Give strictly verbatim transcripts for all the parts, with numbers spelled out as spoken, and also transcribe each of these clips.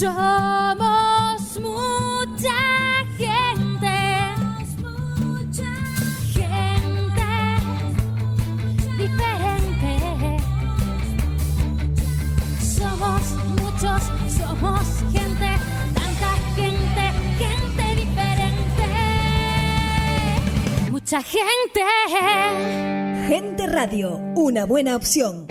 Somos mucha gente, mucha gente diferente. Somos muchos, somos gente, tanta gente, gente diferente. Mucha gente. Gente Radio, una buena opción.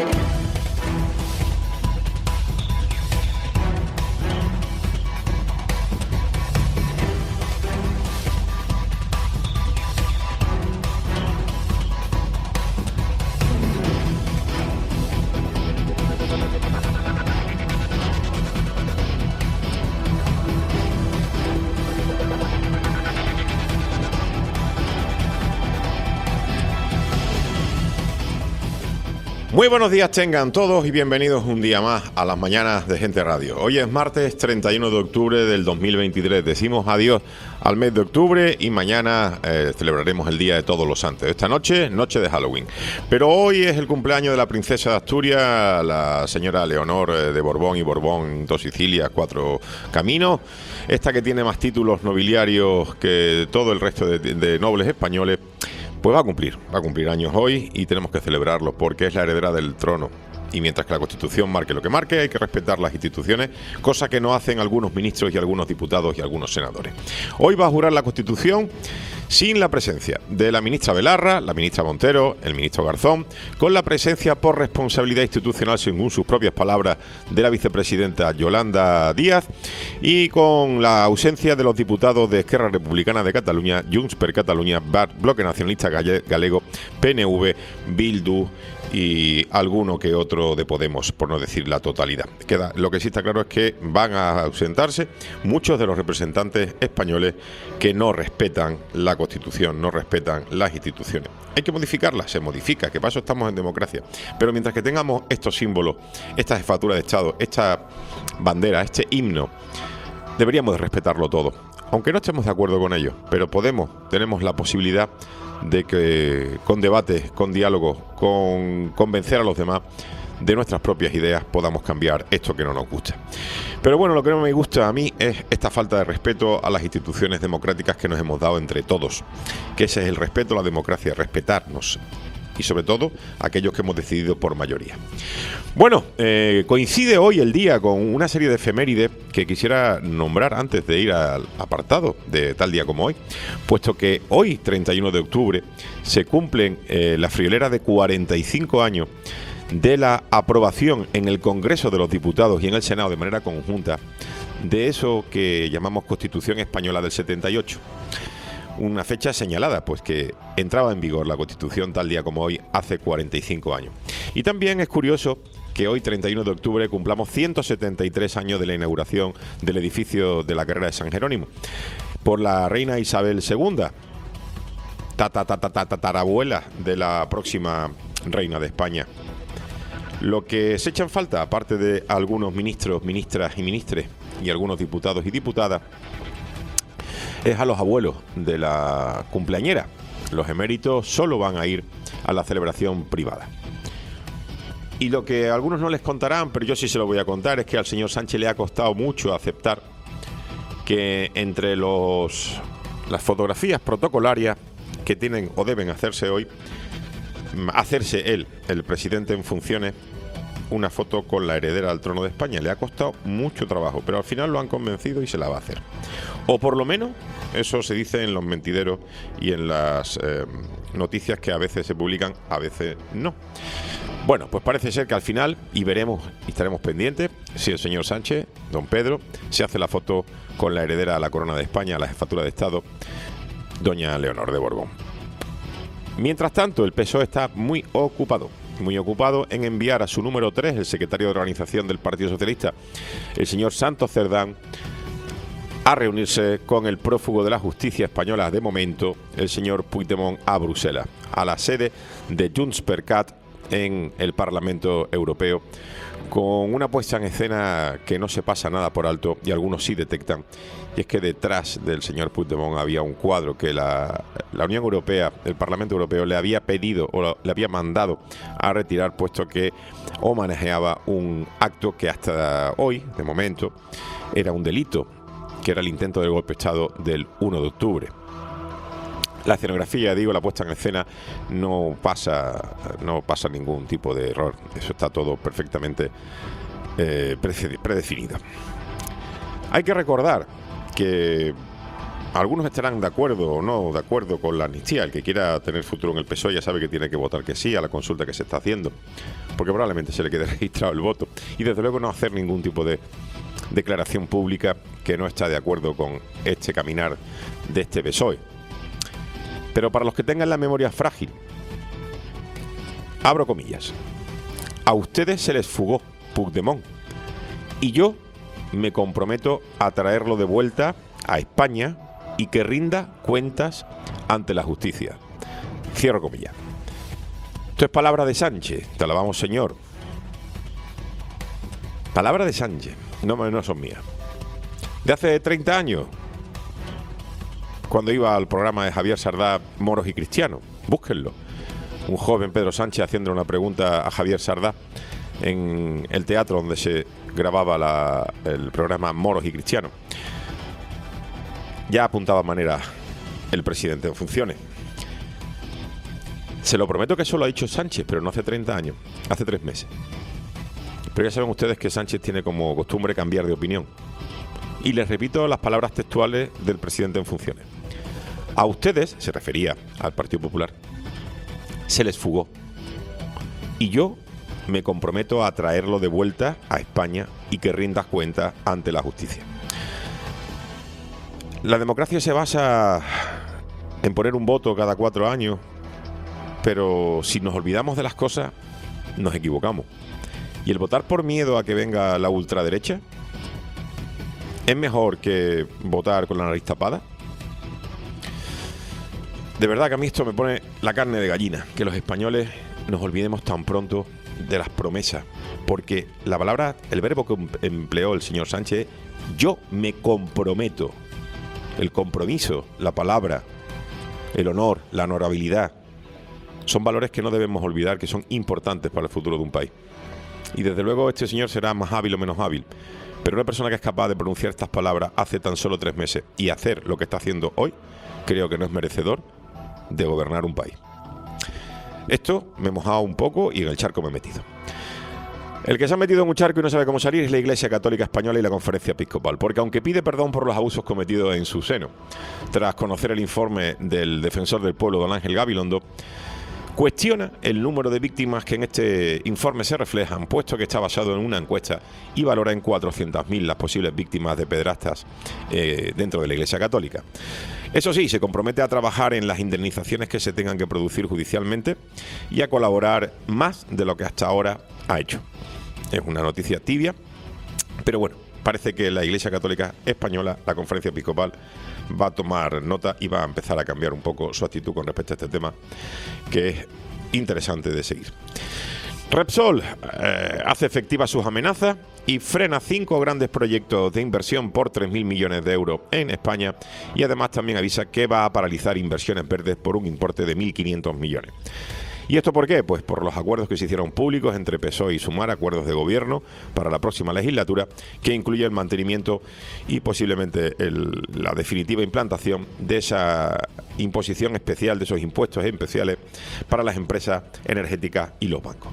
Muy buenos días tengan todos y bienvenidos un día más a las mañanas de Gente Radio. Hoy es martes treinta y uno de octubre del dos mil veintitrés. Decimos adiós al mes de octubre y mañana eh, celebraremos el Día de Todos los Santos. Esta noche, noche de Halloween. Pero hoy es el cumpleaños de la princesa de Asturias, la señora Leonor de Borbón y Borbón, dos Sicilias, cuatro caminos. Esta que tiene más títulos nobiliarios que todo el resto de, de nobles españoles. Pues va a cumplir, va a cumplir años hoy y tenemos que celebrarlo porque es la heredera del trono. Y mientras que la Constitución marque lo que marque, hay que respetar las instituciones, cosa que no hacen algunos ministros y algunos diputados y algunos senadores. Hoy va a jurar la Constitución sin la presencia de la ministra Belarra, la ministra Montero, el ministro Garzón, con la presencia por responsabilidad institucional, según sus propias palabras, de la vicepresidenta Yolanda Díaz y con la ausencia de los diputados de Esquerra Republicana de Cataluña, Junts per Catalunya, B A R, Bloque Nacionalista Galego, P N V, Bildu y alguno que otro de Podemos, por no decir la totalidad. Queda, lo que sí está claro es que van a ausentarse muchos de los representantes españoles que no respetan la Constitución, no respetan las instituciones. Hay que modificarla, se modifica, que para eso estamos en democracia. Pero mientras que tengamos estos símbolos, esta jefatura de Estado, esta bandera, este himno, deberíamos de respetarlo todo. Aunque no estemos de acuerdo con ello, pero podemos, tenemos la posibilidad de que con debates, con diálogos, con convencer a los demás de nuestras propias ideas podamos cambiar esto que no nos gusta. Pero bueno, lo que no me gusta a mí es esta falta de respeto a las instituciones democráticas que nos hemos dado entre todos, que ese es el respeto a la democracia, respetarnos y sobre todo aquellos que hemos decidido por mayoría. Bueno, eh, coincide hoy el día con una serie de efemérides que quisiera nombrar antes de ir al apartado de tal día como hoy, puesto que hoy, treinta y uno de octubre, se cumplen eh, la friolera de cuarenta y cinco años de la aprobación en el Congreso de los Diputados y en el Senado de manera conjunta de eso que llamamos Constitución Española del setenta y ocho. Una fecha señalada, pues que entraba en vigor la Constitución tal día como hoy hace cuarenta y cinco años. Y también es curioso que hoy, treinta y uno de octubre, cumplamos ciento setenta y tres años de la inauguración del edificio de la Carrera de San Jerónimo por la reina Isabel segunda, tatarabuela de la próxima reina de España. Lo que se echa en falta, aparte de algunos ministros, ministras y ministres y algunos diputados y diputadas, es a los abuelos de la cumpleañera. Los eméritos solo van a ir a la celebración privada. Y lo que a algunos no les contarán, pero yo sí se lo voy a contar, es que al señor Sánchez le ha costado mucho aceptar que entre los las fotografías protocolarias que tienen o deben hacerse hoy, hacerse él, el presidente en funciones, una foto con la heredera al trono de España. Le ha costado mucho trabajo, pero al final lo han convencido y se la va a hacer. O por lo menos, eso se dice en los mentideros y en las eh, noticias que a veces se publican, a veces no. Bueno, pues parece ser que al final, y veremos y estaremos pendientes, si el señor Sánchez, don Pedro, se hace la foto con la heredera a la corona de España, a la jefatura de Estado, doña Leonor de Borbón. Mientras tanto, el P S O E está muy ocupado. muy ocupado en enviar a su número tres, el secretario de organización del Partido Socialista, el señor Santos Cerdán, a reunirse con el prófugo de la justicia española de momento, el señor Puigdemont, a Bruselas, a la sede de Junts per Cat, en el Parlamento Europeo, con una puesta en escena que no se pasa nada por alto y algunos sí detectan, y es que detrás del señor Puigdemont había un cuadro que la, la Unión Europea, el Parlamento Europeo, le había pedido o le había mandado a retirar, puesto que homenajeaba un acto que hasta hoy, de momento, era un delito, que era el intento del golpe de Estado del uno de octubre. La escenografía, digo, la puesta en escena no pasa, no pasa ningún tipo de error. Eso está todo perfectamente eh, predefinido. Hay que recordar que algunos estarán de acuerdo o no de acuerdo con la amnistía. El que quiera tener futuro en el P S O E ya sabe que tiene que votar que sí a la consulta que se está haciendo, porque probablemente se le quede registrado el voto. Y desde luego no hacer ningún tipo de declaración pública que no está de acuerdo con este caminar de este P S O E. Pero para los que tengan la memoria frágil, abro comillas, a ustedes se les fugó Puigdemont y yo me comprometo a traerlo de vuelta a España y que rinda cuentas ante la justicia. Cierro comillas. Esto es palabra de Sánchez, te alabamos, señor. Palabra de Sánchez, no, no son mías. De hace treinta años, cuando iba al programa de Javier Sardá, Moros y Cristianos. Búsquenlo. Un joven Pedro Sánchez haciendo una pregunta a Javier Sardá en el teatro donde se grababa la, el programa Moros y Cristianos. Ya apuntaba manera el presidente en funciones. Se lo prometo que eso lo ha dicho Sánchez, pero no hace treinta años, hace tres meses. Pero ya saben ustedes que Sánchez tiene como costumbre cambiar de opinión. Y les repito las palabras textuales del presidente en funciones. A ustedes, se refería al Partido Popular, se les fugó. Y yo me comprometo a traerlo de vuelta a España y que rindas cuentas ante la justicia. La democracia se basa en poner un voto cada cuatro años, pero si nos olvidamos de las cosas, nos equivocamos. Y el votar por miedo a que venga la ultraderecha, ¿es mejor que votar con la nariz tapada? De verdad que a mí esto me pone la carne de gallina, que los españoles nos olvidemos tan pronto de las promesas, porque la palabra, el verbo que empleó el señor Sánchez, yo me comprometo. El compromiso, la palabra, el honor, la honorabilidad, son valores que no debemos olvidar, que son importantes para el futuro de un país. Y desde luego este señor será más hábil o menos hábil, pero una persona que es capaz de pronunciar estas palabras hace tan solo tres meses y hacer lo que está haciendo hoy, creo que no es merecedor de gobernar un país. Esto me he mojado un poco y en el charco me he metido. El que se ha metido en un charco y no sabe cómo salir es la Iglesia Católica Española y la Conferencia Episcopal, porque aunque pide perdón por los abusos cometidos en su seno, tras conocer el informe del defensor del pueblo, don Ángel Gabilondo, cuestiona el número de víctimas que en este informe se reflejan, puesto que está basado en una encuesta y valora en cuatrocientas mil las posibles víctimas de pederastas eh, dentro de la Iglesia Católica. Eso sí, se compromete a trabajar en las indemnizaciones que se tengan que producir judicialmente y a colaborar más de lo que hasta ahora ha hecho. Es una noticia tibia, pero bueno, parece que la Iglesia Católica Española, la Conferencia Episcopal, va a tomar nota y va a empezar a cambiar un poco su actitud con respecto a este tema, que es interesante de seguir. Repsol eh, hace efectivas sus amenazas y frena cinco grandes proyectos de inversión por tres mil millones de euros en España, y además también avisa que va a paralizar inversiones verdes por un importe de mil quinientos millones. ¿Y esto por qué? Pues por los acuerdos que se hicieron públicos entre P S O E y Sumar, acuerdos de gobierno para la próxima legislatura, que incluye el mantenimiento y posiblemente el, la definitiva implantación de esa imposición especial, de esos impuestos especiales para las empresas energéticas y los bancos.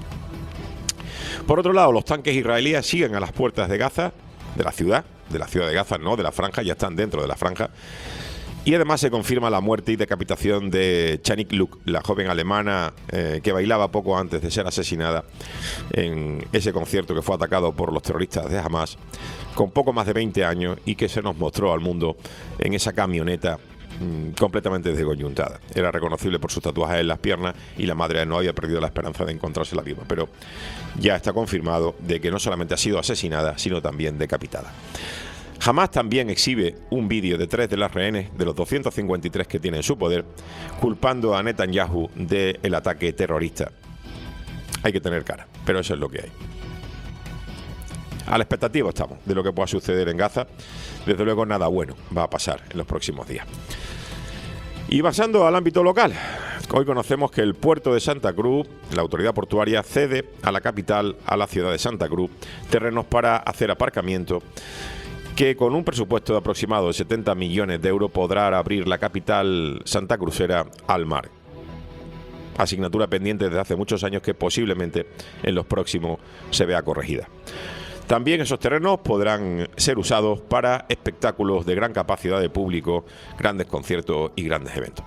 Por otro lado, los tanques israelíes siguen a las puertas de Gaza, de la ciudad, de la ciudad de Gaza, no de la franja, ya están dentro de la franja. Y además se confirma la muerte y decapitación de Chanik Luke, la joven alemana eh, que bailaba poco antes de ser asesinada en ese concierto que fue atacado por los terroristas de Hamas, con poco más de veinte años, y que se nos mostró al mundo en esa camioneta mmm, completamente descoyuntada. Era reconocible por sus tatuajes en las piernas y la madre no había perdido la esperanza de encontrarse la viva, pero ya está confirmado de que no solamente ha sido asesinada, sino también decapitada. Hamas también exhibe un vídeo de tres de las rehenes de los doscientos cincuenta y tres que tiene en su poder, culpando a Netanyahu del ataque terrorista. hay que tener cara, pero eso es lo que hay. A la expectativa estamos de lo que pueda suceder en Gaza. Desde luego nada bueno va a pasar en los próximos días. Y pasando al ámbito local, hoy conocemos que el puerto de Santa Cruz, la autoridad portuaria, cede a la capital, a la ciudad de Santa Cruz, terrenos para hacer aparcamiento, que con un presupuesto de aproximado de setenta millones de euros podrá abrir la capital santacrucera al mar. Asignatura pendiente desde hace muchos años que posiblemente en los próximos se vea corregida. También esos terrenos podrán ser usados para espectáculos de gran capacidad de público, grandes conciertos y grandes eventos.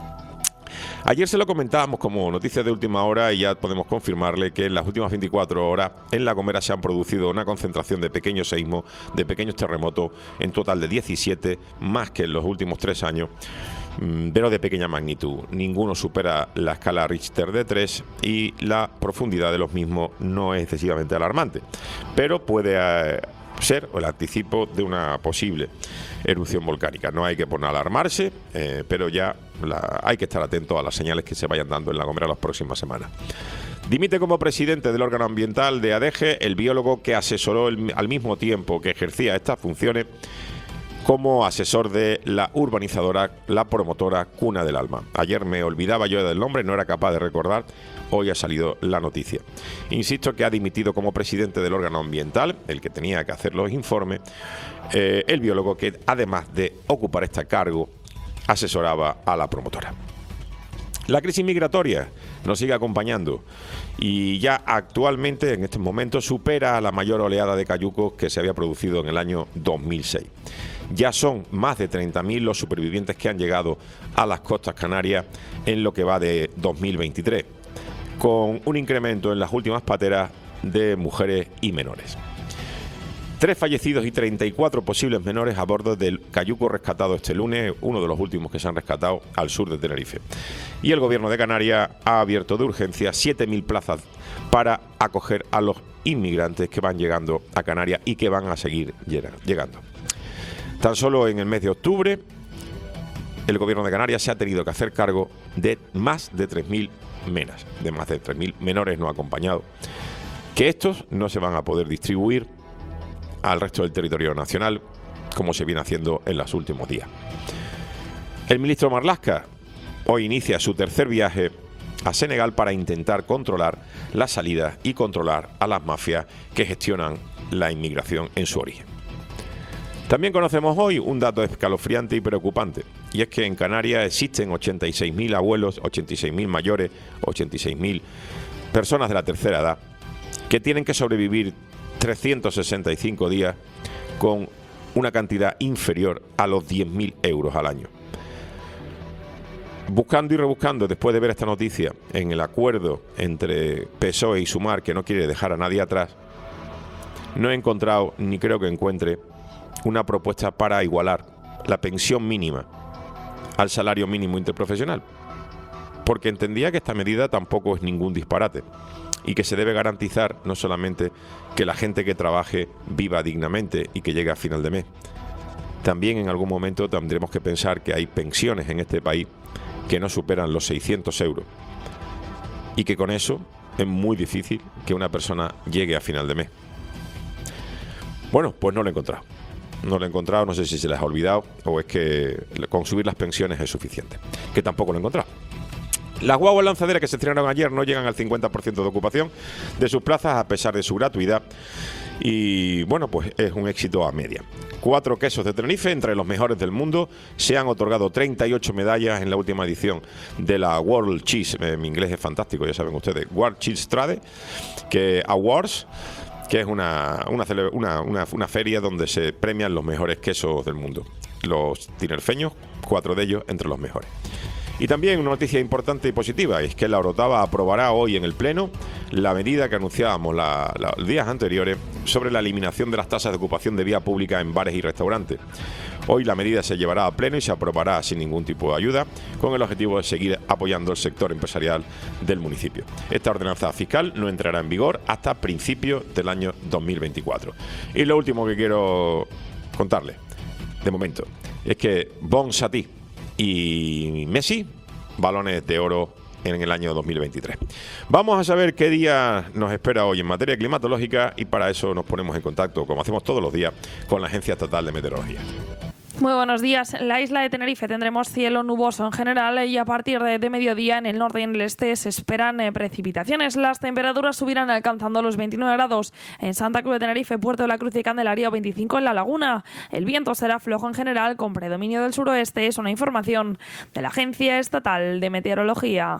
Ayer se lo comentábamos como noticias de última hora y ya podemos confirmarle que en las últimas veinticuatro horas en La Gomera se han producido una concentración de pequeños seísmos, de pequeños terremotos, en total de diecisiete, más que en los últimos tres años, pero de pequeña magnitud. Ninguno supera la escala Richter de tres y la profundidad de los mismos no es excesivamente alarmante, pero puede eh, ser el anticipo de una posible erupción volcánica. No hay que poner a alarmarse, eh, pero ya la, hay que estar atento a las señales que se vayan dando en La Gomera las próximas semanas. Dimite como presidente del órgano ambiental de A D G el biólogo que asesoró el, al mismo tiempo que ejercía estas funciones como asesor de la urbanizadora, la promotora Cuna del Alma. Ayer me olvidaba yo del nombre, no era capaz de recordar, hoy ha salido la noticia. Insisto que ha dimitido como presidente del órgano ambiental, el que tenía que hacer los informes, eh, el biólogo que además de ocupar este cargo, asesoraba a la promotora. La crisis migratoria nos sigue acompañando y ya actualmente, en estos momentos, supera la mayor oleada de cayucos que se había producido en el año dos mil seis. Ya son más de treinta mil los supervivientes que han llegado a las costas canarias en lo que va de dos mil veintitrés, con un incremento en las últimas pateras de mujeres y menores. Tres fallecidos y treinta y cuatro posibles menores a bordo del cayuco rescatado este lunes, uno de los últimos que se han rescatado al sur de Tenerife. Y el gobierno de Canarias ha abierto de urgencia siete mil plazas para acoger a los inmigrantes que van llegando a Canarias y que van a seguir llegando. Tan solo en el mes de octubre, el gobierno de Canarias se ha tenido que hacer cargo de más de tres mil menas, de más de tres mil menores no acompañados, que estos no se van a poder distribuir al resto del territorio nacional, como se viene haciendo en los últimos días. El ministro Marlaska hoy inicia su tercer viaje a Senegal para intentar controlar las salidas y controlar a las mafias que gestionan la inmigración en su origen. También conocemos hoy un dato escalofriante y preocupante, y es que en Canarias existen ochenta y seis mil abuelos, ochenta y seis mil mayores, ochenta y seis mil personas de la tercera edad que tienen que sobrevivir trescientos sesenta y cinco días con una cantidad inferior a los diez mil euros al año. Buscando y rebuscando, después de ver esta noticia, en el acuerdo entre P S O E y Sumar, que no quiere dejar a nadie atrás, no he encontrado, ni creo que encuentre, una propuesta para igualar la pensión mínima al salario mínimo interprofesional, porque entendía que esta medida tampoco es ningún disparate y que se debe garantizar no solamente que la gente que trabaje viva dignamente y que llegue a final de mes. También en algún momento tendremos que pensar que hay pensiones en este país que no superan los seiscientos euros y que con eso es muy difícil que una persona llegue a final de mes. Bueno, pues no lo he encontrado. No lo he encontrado, no sé si se les ha olvidado o es que con subir las pensiones es suficiente, que tampoco lo he encontrado. Las guaguas lanzaderas que se estrenaron ayer no llegan al cincuenta por ciento de ocupación de sus plazas a pesar de su gratuidad y bueno, pues es un éxito a media. Cuatro quesos de Tenerife, entre los mejores del mundo, se han otorgado treinta y ocho medallas en la última edición de la World Cheese, eh, mi inglés es fantástico, ya saben ustedes, World Cheese Trade que Awards, que es una, una, una, una, una feria donde se premian los mejores quesos del mundo. Los tinerfeños, cuatro de ellos entre los mejores. Y también una noticia importante y positiva, es que la Orotava aprobará hoy en el Pleno la medida que anunciábamos la, la, los días anteriores sobre la eliminación de las tasas de ocupación de vía pública en bares y restaurantes. Hoy la medida se llevará a Pleno y se aprobará sin ningún tipo de ayuda, con el objetivo de seguir apoyando el sector empresarial del municipio. Esta ordenanza fiscal no entrará en vigor hasta principios del año dos mil veinticuatro. Y lo último que quiero contarles, de momento, es que Bon Satí y Messi, balones de oro en el año dos mil veintitrés. Vamos a saber qué día nos espera hoy en materia climatológica y para eso nos ponemos en contacto, como hacemos todos los días, con la Agencia Estatal de Meteorología. Muy buenos días. En la isla de Tenerife tendremos cielo nuboso en general y a partir de, de mediodía en el norte y en el este se esperan eh, precipitaciones. Las temperaturas subirán alcanzando los veintinueve grados en Santa Cruz de Tenerife, Puerto de la Cruz y Candelaria, o veinticinco en La Laguna. El viento será flojo en general con predominio del suroeste. Es una información de la Agencia Estatal de Meteorología.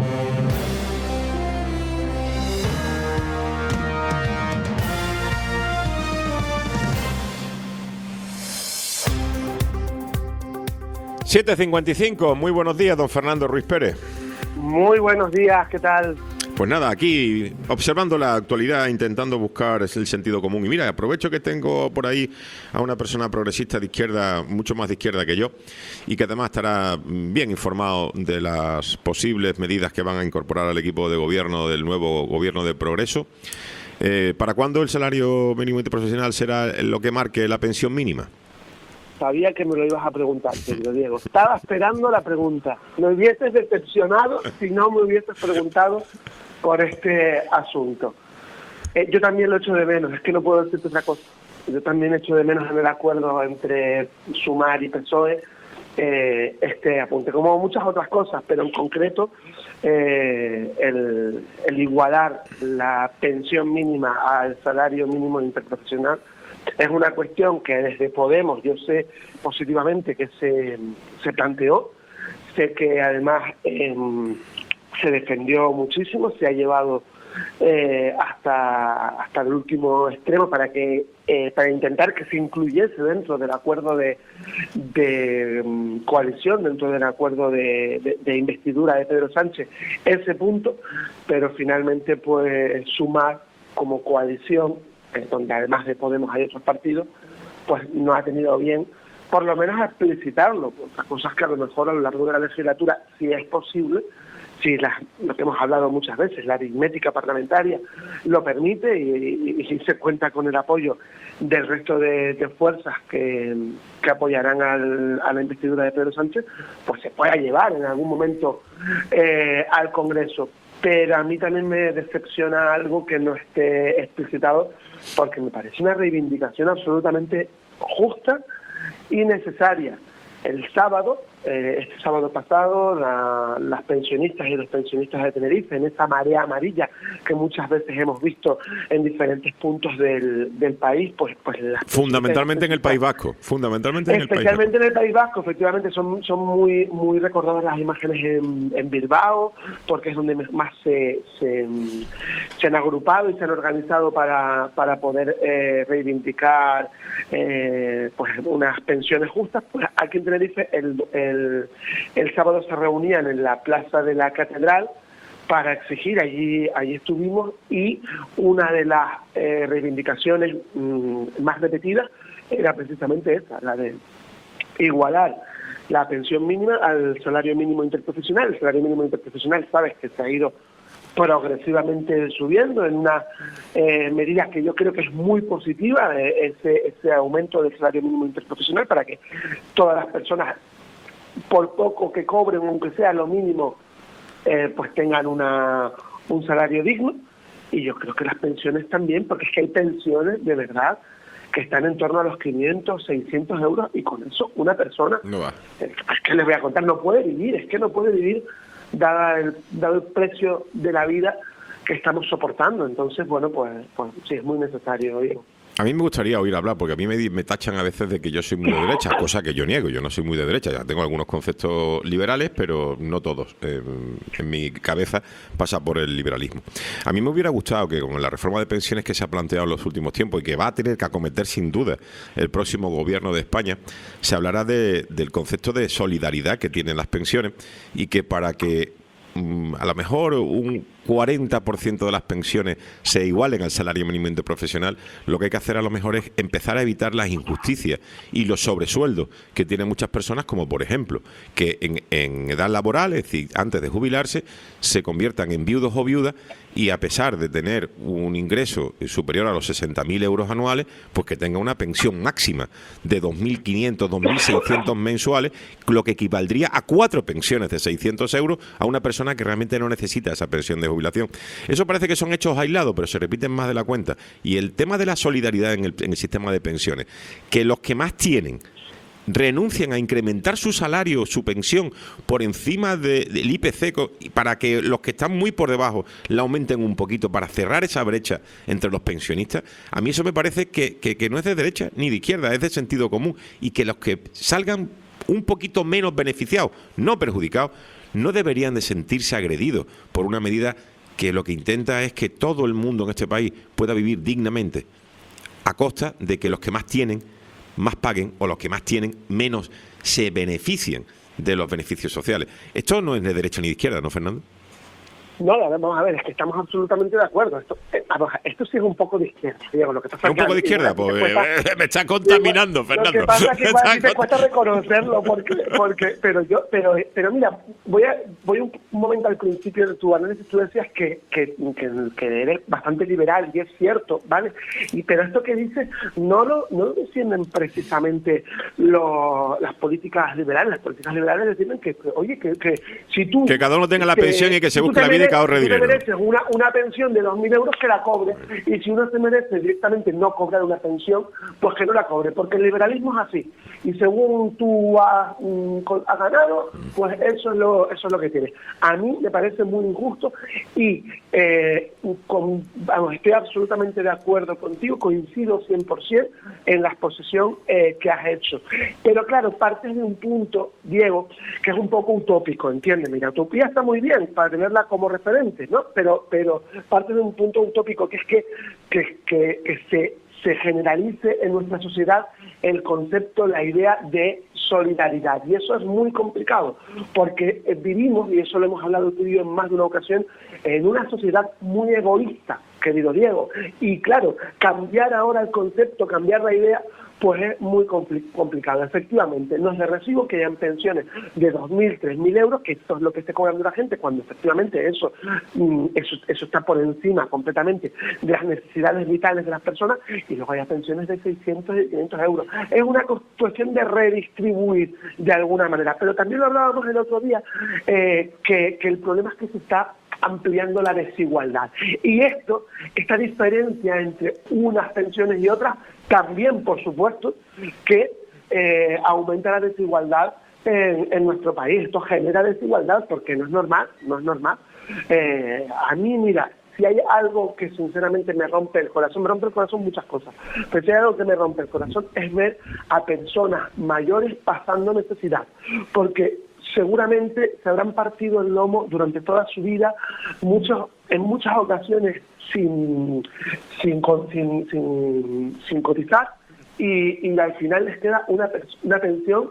siete cincuenta y cinco, muy buenos días, don Fernando Ruiz Pérez. Muy buenos días, ¿qué tal? Pues nada, aquí observando la actualidad, intentando buscar el sentido común. Y mira, aprovecho que tengo por ahí a una persona progresista de izquierda, mucho más de izquierda que yo, y que además estará bien informado de las posibles medidas que van a incorporar al equipo de gobierno del nuevo gobierno de Progreso. Eh, ¿Para cuándo el salario mínimo interprofesional será lo que marque la pensión mínima? Sabía que me lo ibas a preguntar, querido Diego. Estaba esperando la pregunta. Me hubieses decepcionado si no me hubieses preguntado por este asunto. Eh, yo también lo echo de menos, es que no puedo decirte otra cosa. Yo también echo de menos en el acuerdo entre Sumar y P S O E eh, este apunte, como muchas otras cosas, pero en concreto eh, el, el igualar la pensión mínima al salario mínimo interprofesional es una cuestión que desde Podemos yo sé positivamente que se, se planteó, sé que además eh, se defendió muchísimo, se ha llevado eh, hasta hasta el último extremo para que eh, para intentar que se incluyese dentro del acuerdo de, de um, coalición, dentro del acuerdo de, de, de investidura de Pedro Sánchez, ese punto, pero finalmente pues Sumar como coalición, donde además de Podemos hay otros partidos, pues no ha tenido bien, por lo menos a explicitarlo. Otras cosas que a lo mejor a lo largo de la legislatura, si es posible, si la, lo que hemos hablado muchas veces, la aritmética parlamentaria lo permite y, y, y se cuenta con el apoyo del resto de, de fuerzas que, que apoyarán al, a la investidura de Pedro Sánchez, pues se pueda llevar en algún momento eh, al Congreso. Pero a mí también me decepciona algo que no esté explicitado, porque me parece una reivindicación absolutamente justa y necesaria. El sábado, eh, este sábado pasado, la, las pensionistas y los pensionistas de Tenerife, en esa marea amarilla que muchas veces hemos visto en diferentes puntos del, del país, pues, pues las fundamentalmente en el País Vasco, fundamentalmente en el País Vasco. Especialmente en el País Vasco, efectivamente, son, son muy muy recordadas las imágenes en, en Bilbao, porque es donde más se, se, se han agrupado y se han organizado para, para poder eh, reivindicar eh, pues unas pensiones justas. Pues aquí en Tenerife el, el, el sábado se reunían en la plaza de la Catedral para exigir, allí allí estuvimos, y una de las eh, reivindicaciones mmm, más repetidas era precisamente esa, la de igualar la pensión mínima al salario mínimo interprofesional. El salario mínimo interprofesional, sabes que se ha ido progresivamente subiendo en una eh, medida que yo creo que es muy positiva, eh, ese, ese aumento del salario mínimo interprofesional, para que todas las personas, por poco que cobren, aunque sea lo mínimo, eh, pues tengan una un salario digno. Y yo creo que las pensiones también, porque es que hay pensiones de verdad que están en torno a los quinientos, seiscientos euros, y con eso una persona, no va. Es que les voy a contar, no puede vivir, es que no puede vivir dada el, dado el precio de la vida que estamos soportando. Entonces, bueno, pues, pues sí, es muy necesario oír. A mí me gustaría oír hablar, porque a mí me, me tachan a veces de que yo soy muy de derecha, cosa que yo niego. Yo no soy muy de derecha, ya tengo algunos conceptos liberales, pero no todos. Eh, en mi cabeza pasa por el liberalismo. A mí me hubiera gustado que con la reforma de pensiones que se ha planteado en los últimos tiempos y que va a tener que acometer sin duda el próximo gobierno de España, se hablará de, del concepto de solidaridad que tienen las pensiones, y que para que a lo mejor un cuarenta por ciento de las pensiones se igualen al salario mínimo interprofesional, lo que hay que hacer a lo mejor es empezar a evitar las injusticias y los sobresueldos que tienen muchas personas, como por ejemplo, que en, en edad laboral, es decir, antes de jubilarse, se conviertan en viudos o viudas y a pesar de tener un ingreso superior a los sesenta mil euros anuales, pues que tenga una pensión máxima de dos mil quinientos, dos mil seiscientos mensuales, lo que equivaldría a cuatro pensiones de seiscientos euros a una persona que realmente no necesita esa pensión de jubilación. Eso parece que son hechos aislados, pero se repiten más de la cuenta. Y el tema de la solidaridad en el, en el sistema de pensiones, que los que más tienen renuncian a incrementar su salario, su pensión, por encima de, del I P C, para que los que están muy por debajo la aumenten un poquito, para cerrar esa brecha entre los pensionistas, a mí eso me parece que, que, que no es de derecha ni de izquierda, es de sentido común, y que los que salgan un poquito menos beneficiados, no perjudicados, no deberían de sentirse agredidos por una medida que lo que intenta es que todo el mundo en este país pueda vivir dignamente, a costa de que los que más tienen más paguen, o los que más tienen menos se beneficien de los beneficios sociales. Esto no es de derecha ni de izquierda, ¿no, Fernando? No, vamos a ver, es que estamos absolutamente de acuerdo. Esto, eh, esto sí es un poco de izquierda, Diego. Lo que pasa ¿Es un poco de izquierda? Pues cuesta, me está contaminando, Digo, Fernando. Lo que pasa es que igual te cuesta reconocerlo, porque, porque, pero yo, pero, pero mira, voy a, voy un, un momento al principio de tu análisis. Tú decías que, que, que, que eres bastante liberal, y es cierto, ¿vale? Y pero esto que dices no lo, no lo defienden precisamente lo, las políticas liberales. Las políticas liberales defienden que, que oye, que, que si tú... Que cada uno tenga la que, pensión y que se si busque la vida y que ahorre dinero. Si tú te mereces una, una pensión de dos mil euros, que la cobre. Y si uno se merece directamente no cobrar una pensión, pues que no la cobre. Porque el liberalismo es así. Y según tú has, mm, has ganado, pues eso es, lo, eso es lo que tienes. A mí me parece muy injusto y eh, con, vamos, estoy absolutamente de acuerdo contigo, coincido cien por ciento en la exposición eh, que has hecho. Pero claro, partes de un punto, Diego, que es un poco utópico, ¿entiendes? Mira, utopía está muy bien para tenerla como referente, ¿no? Pero, pero parte de un punto utópico, que es que, que, que, que se, se generalice en nuestra sociedad el concepto, la idea de solidaridad. Y eso es muy complicado, porque vivimos, y eso lo hemos hablado tú y yo en más de una ocasión, en una sociedad muy egoísta, querido Diego. Y claro, cambiar ahora el concepto, cambiar la idea, pues es muy compli- complicado. Efectivamente, no es de recibo que hayan pensiones de dos mil, tres mil euros, que esto es lo que esté cobrando la gente, cuando efectivamente eso, mm, eso, eso está por encima completamente de las necesidades vitales de las personas, y luego hay pensiones de seiscientos y quinientos euros. Es una cuestión de redistribuir de alguna manera. Pero también lo hablábamos el otro día, eh, que, que el problema es que se está ampliando la desigualdad. Y esto, esta diferencia entre unas pensiones y otras, también, por supuesto, que eh, aumenta la desigualdad en, en nuestro país. Esto genera desigualdad porque no es normal, no es normal. Eh, a mí, mira, si hay algo que sinceramente me rompe el corazón, me rompe el corazón muchas cosas, pero si hay algo que me rompe el corazón es ver a personas mayores pasando necesidad, porque seguramente se habrán partido el lomo durante toda su vida, muchos, en muchas ocasiones sin, sin, sin, sin, sin cotizar, y, y al final les queda una, una pensión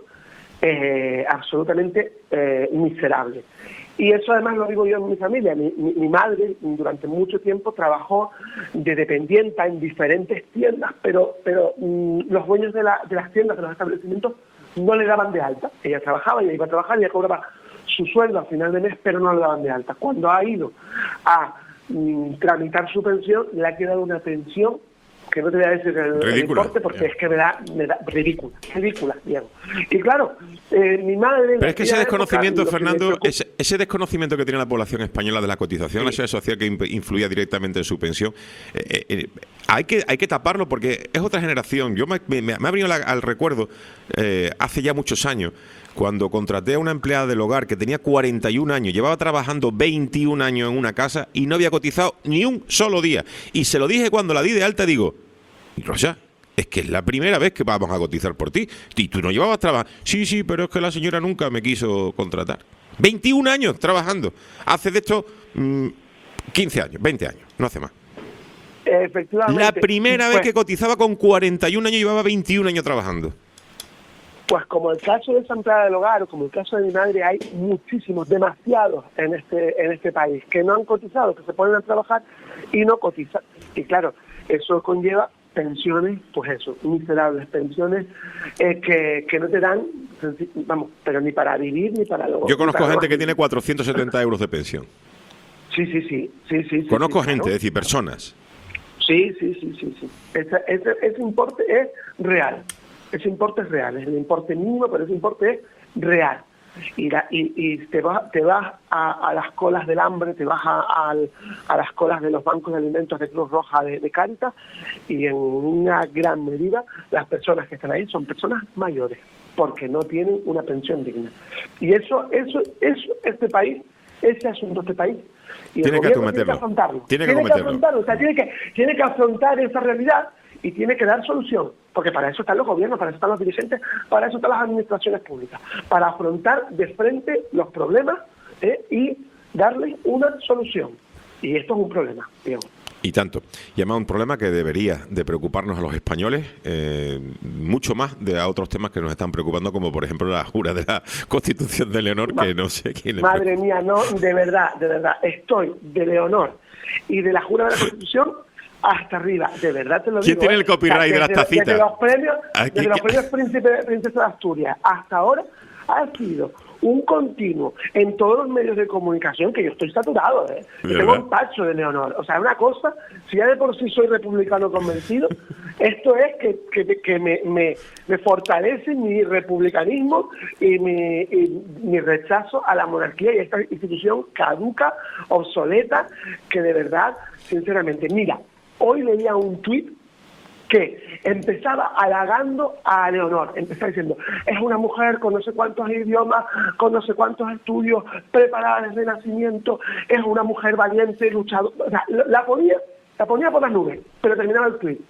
eh, absolutamente eh, miserable. Y eso además lo digo yo en mi familia. Mi, mi, mi madre durante mucho tiempo trabajó de dependienta en diferentes tiendas, pero, pero mmm, los dueños de, la, de las tiendas, de los establecimientos, no le daban de alta. Ella trabajaba, ella iba a trabajar, ella cobraba su sueldo al final de mes, pero no le daban de alta. Cuando ha ido a mm, tramitar su pensión, le ha quedado una pensión que no te voy a decir el, el importe, porque yeah. es que me da, me da ridícula, ridícula, Diego. Y claro, eh, mi madre... Pero es que ese desconocimiento, época, Fernando, ese, ese desconocimiento que tiene la población española de la cotización a la seguridad social que influía directamente en su pensión, eh, eh, hay que hay que taparlo porque es otra generación. Yo me, me, me ha venido la, al recuerdo eh, hace ya muchos años, cuando contraté a una empleada del hogar que tenía cuarenta y un años, llevaba trabajando veintiún años en una casa y no había cotizado ni un solo día. Y se lo dije cuando la di de alta, digo, Rosa, es que es la primera vez que vamos a cotizar por ti. Y tú no llevabas trabajo. Sí, sí, pero es que la señora nunca me quiso contratar. veintiún años trabajando. Hace de esto mmm, quince años, veinte años, no hace más. Efectivamente. La primera pues, vez que cotizaba con cuarenta y un años, llevaba veintiún años trabajando. Pues como el caso de esa empleada del hogar o como el caso de mi madre, hay muchísimos, demasiados en este en este país que no han cotizado, que se ponen a trabajar y no cotizan. Y claro, eso conlleva pensiones, pues eso, miserables, pensiones eh, que, que no te dan, vamos, pero ni para vivir ni para luego. Yo conozco para gente luego. que tiene cuatrocientos setenta euros de pensión. Sí, sí, sí, sí, sí. Conozco sí, gente, claro. es decir, personas. Sí, sí, sí, sí, sí. Ese, ese, ese importe es real. Ese importe es real. Es el importe mínimo, pero ese importe es real. Y, la, y, y te vas te vas a, a las colas del hambre, te vas a, a, a las colas de los bancos de alimentos de Cruz Roja, de, de Cáritas, y en una gran medida las personas que están ahí son personas mayores, porque no tienen una pensión digna. Y eso, eso, eso, este país, ese asunto de este país, y Tiene el que gobierno tiene que acometerlo. afrontarlo. Tiene que Tiene que acometerlo. afrontarlo, o sea, tiene que, tiene que afrontar esa realidad y tiene que dar solución, porque para eso están los gobiernos, para eso están los dirigentes, para eso están las administraciones públicas, para afrontar de frente los problemas ¿eh? y darles una solución. Y esto es un problema, Diego. Y tanto. Y además un problema que debería de preocuparnos a los españoles eh, mucho más de a otros temas que nos están preocupando, como por ejemplo la jura de la Constitución de Leonor, que no sé quién le Madre preocupa. mía, no, de verdad, de verdad, estoy de Leonor y de la jura de la Constitución hasta arriba, de verdad te lo digo. ¿Quién tiene ¿eh? el copyright O sea, de las desde- tacitas? Desde los premios, Aquí- desde los premios Príncipe, Princesa de Asturias hasta ahora ha sido un continuo en todos los medios de comunicación, que yo estoy saturado, ¿eh? Yo ¿Verdad? tengo un tacho de Leonor. O sea, una cosa, si ya de por sí soy republicano convencido, esto es que, que, que me, me, me fortalece mi republicanismo y mi, y mi rechazo a la monarquía y a esta institución caduca, obsoleta, que de verdad, sinceramente, mira, hoy leía un tuit que empezaba halagando a Leonor, empezaba diciendo, es una mujer con no sé cuántos idiomas, con no sé cuántos estudios, preparada desde nacimiento, es una mujer valiente, luchadora, o sea, la la ponía, la ponía por las nubes, pero terminaba el tuit.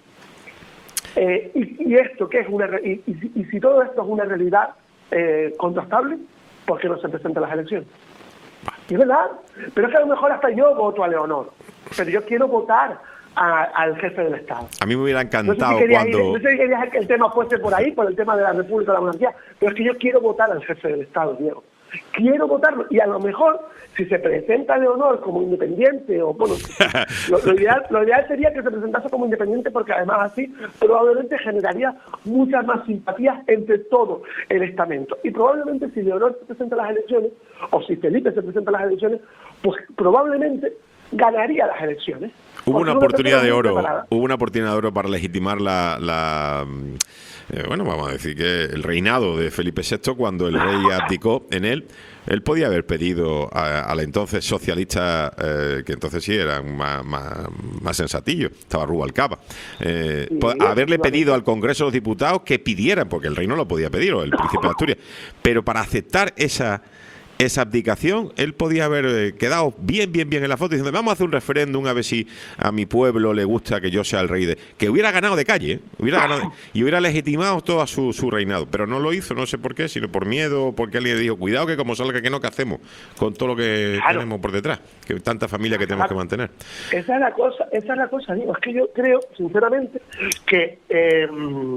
Eh, y, y esto, ¿qué es una re- y, y, si- y si todo esto es una realidad eh, contrastable, ¿por qué no se presenta a las elecciones? Y es verdad, pero es que a lo mejor hasta yo voto a Leonor, pero yo quiero votar a- al jefe del Estado. A mí me hubiera No sé, encantado si querías cuando... ir- no sé si querías que el tema fuese por ahí, por el tema de la República o la monarquía, pero es que yo quiero votar al jefe del Estado, Diego. Quiero votarlo, y a lo mejor, si se presenta Leonor como independiente, o bueno, lo, lo ideal, lo ideal sería que se presentase como independiente, porque además así probablemente generaría muchas más simpatías entre todo el estamento. Y probablemente si Leonor se presenta a las elecciones, o si Felipe se presenta a las elecciones, pues probablemente ganaría las elecciones. Hubo Porque una es oportunidad persona de muy oro, preparada. hubo una oportunidad de oro para legitimar la, la eh, bueno, vamos a decir que el reinado de Felipe sexto, cuando el rey abdicó en él. Él podía haber pedido a, a la entonces socialista, eh, que entonces sí eran más, más, más sensatillos, estaba Rubalcaba, eh, Sí, po- haberle efectivamente. pedido al Congreso de los Diputados que pidieran, porque el rey no lo podía pedir, o el príncipe de Asturias, pero para aceptar esa esa abdicación, él podía haber eh, quedado bien, bien, bien en la foto diciendo, vamos a hacer un referéndum a ver si a mi pueblo le gusta que yo sea el rey de... Que hubiera ganado de calle, ¿eh? hubiera ganado de- y hubiera legitimado todo su, su reinado, pero no lo hizo, no sé por qué, sino por miedo, porque alguien le dijo, cuidado que como salga que no, ¿qué hacemos con todo lo que Claro. tenemos por detrás? Que tanta familia que tenemos que mantener. Esa es la cosa, esa es la cosa, digo, es que yo creo, sinceramente, que eh,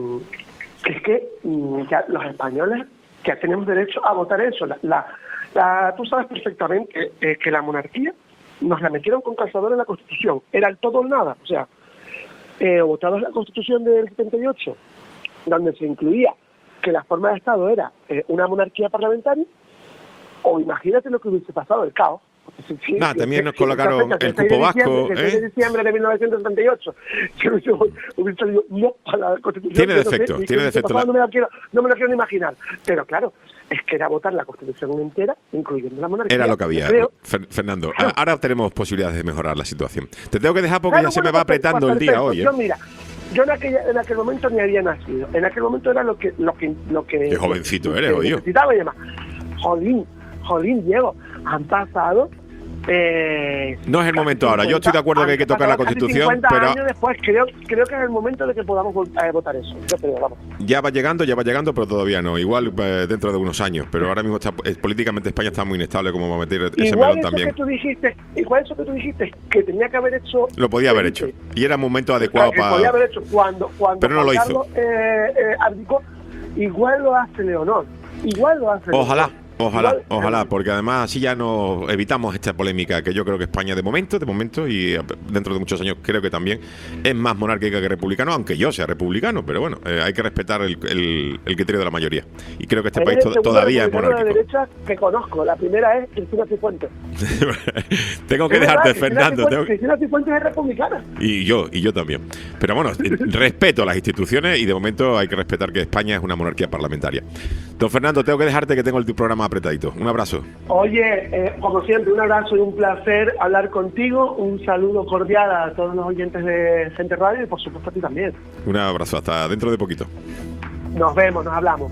es que mm, ya los españoles que tenemos derecho a votar eso. La, la, la- tú sabes perfectamente eh, que la monarquía nos la metieron con calzador en la Constitución, era el todo o el nada, o sea, eh, votados la Constitución del setenta y ocho, donde se incluía que la forma de Estado era eh, una monarquía parlamentaria, o imagínate lo que hubiese pasado, el caos. Sí, sí, Nah, sí, también sí, nos sí, colocaron esa fecha, el el seis de cupo vasco, diciembre, el seis ¿eh? de diciembre de mil novecientos setenta y ocho. Yo hubiese, hubiese salido no para la Constitución. Tiene yo no sé, defectos, y que tiene hubiese defectos. pasado, No me, lo quiero, no me lo quiero ni imaginar. Pero claro, es que era votar la Constitución entera, incluyendo la monarquía. Era lo que había, Creo- Fer- Fernando. Claro. a- Ahora tenemos posibilidades de mejorar la situación. Te tengo que dejar porque Claro, ya se me bueno, va pues, apretando pues, el día perfecto. hoy. ¿eh? Yo, mira, yo en, aquella, en aquel momento ni había nacido. En aquel momento era lo que... Lo que, lo que Qué jovencito lo eres, que odio. necesitaba y demás. Jolín, jolín, Diego, han pasado... Eh, No es el casi momento ahora. Yo estoy de acuerdo que hay que han tocar la pasado casi Constitución, cincuenta pero- años después, creo, creo que es el momento de que podamos vol- eh, votar eso. Yo creo, vamos. Ya va llegando, ya va llegando, pero todavía no. Igual eh, dentro de unos años. Pero ahora mismo está, eh, políticamente España está muy inestable como va a meter ese Igual melón eso también. que tú dijiste, igual eso que tú dijiste, que tenía que haber hecho... Lo podía haber hecho. Felipe, Y era un momento adecuado que podía haber para... hecho cuando, cuando Pero no Juan lo hizo. Carlos, eh, eh, abdicó, igual lo hace Leonor, igual lo hace Ojalá. Leonor. Ojalá, Igual, ojalá, porque además así ya nos evitamos esta polémica que yo creo que España de momento, de momento y dentro de muchos años creo que también es más monárquica que republicano, aunque yo sea republicano, pero bueno, eh, hay que respetar el, el, el criterio de la mayoría. Y creo que este Eres país el to- segundo todavía es republicano monárquico. de derecha que conozco. La primera es Cristina Cifuentes. Tengo que Es verdad, dejarte, Cristina Fernando. Cifuentes- tengo que- Cristina Cifuentes es republicana. Y yo, y yo también. Pero bueno, eh, respeto a las instituciones y de momento hay que respetar que España es una monarquía parlamentaria. Don Fernando, tengo que dejarte que tengo el programa apretadito. Un abrazo. Oye, eh, como siempre, un abrazo y un placer hablar contigo. Un saludo cordial a todos los oyentes de Gente Radio y por supuesto a ti también. Un abrazo, hasta dentro de poquito. Nos vemos, nos hablamos.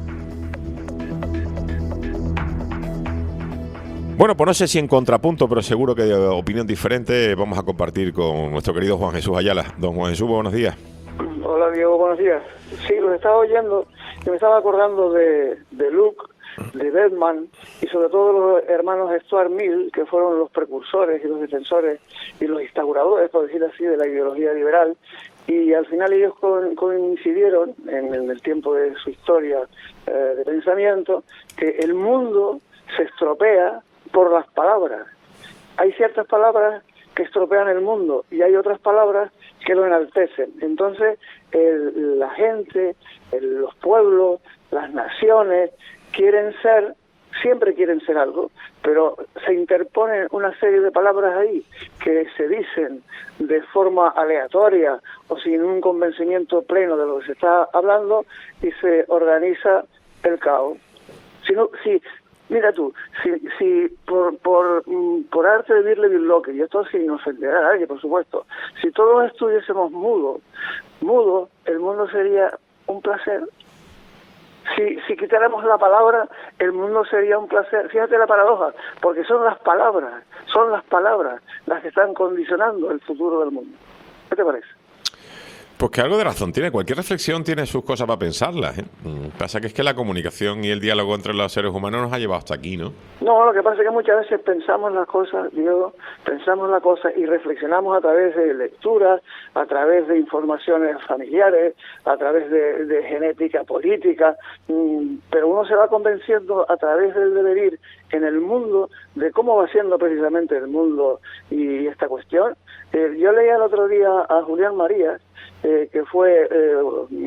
Bueno, pues no sé si en contrapunto, pero seguro que de opinión diferente vamos a compartir con nuestro querido Juan Jesús Ayala. Don Juan Jesús, buenos días. Hola Diego, buenos días. Sí, los estaba oyendo y me estaba acordando de, de Luke, de Batman y sobre todo los hermanos Stuart Mill, que fueron los precursores y los defensores y los instauradores, por decir así, de la ideología liberal. Y al final ellos co- coincidieron en, en el tiempo de su historia eh, de pensamiento que el mundo se estropea por las palabras. Hay ciertas palabras que estropean el mundo y hay otras palabras que lo enaltecen. Entonces, el, la gente, el, los pueblos, las naciones quieren ser, siempre quieren ser algo, pero se interponen una serie de palabras ahí que se dicen de forma aleatoria o sin un convencimiento pleno de lo que se está hablando y se organiza el caos. Si no, si Mira tú, si, si por, por, por arte de Birle Birloque, y esto sin ofender a nadie, por supuesto, si todos estuviésemos mudos, mudos, el mundo sería un placer. Si, si quitáramos la palabra, el mundo sería un placer. Fíjate la paradoja, porque son las palabras, son las palabras las que están condicionando el futuro del mundo. ¿Qué te parece? Pues que algo de razón tiene. Cualquier reflexión tiene sus cosas para pensarlas, ¿eh? Pasa que es que la comunicación y el diálogo entre los seres humanos nos ha llevado hasta aquí, ¿no? No, lo que pasa es que muchas veces pensamos las cosas, Diego, pensamos las cosas y reflexionamos a través de lecturas, a través de informaciones familiares, a través de, de genética política, mmm, pero uno se va convenciendo a través del devenir en el mundo de cómo va siendo precisamente el mundo y esta cuestión. Eh, yo leía el otro día a Julián Marías, Eh, que fue eh,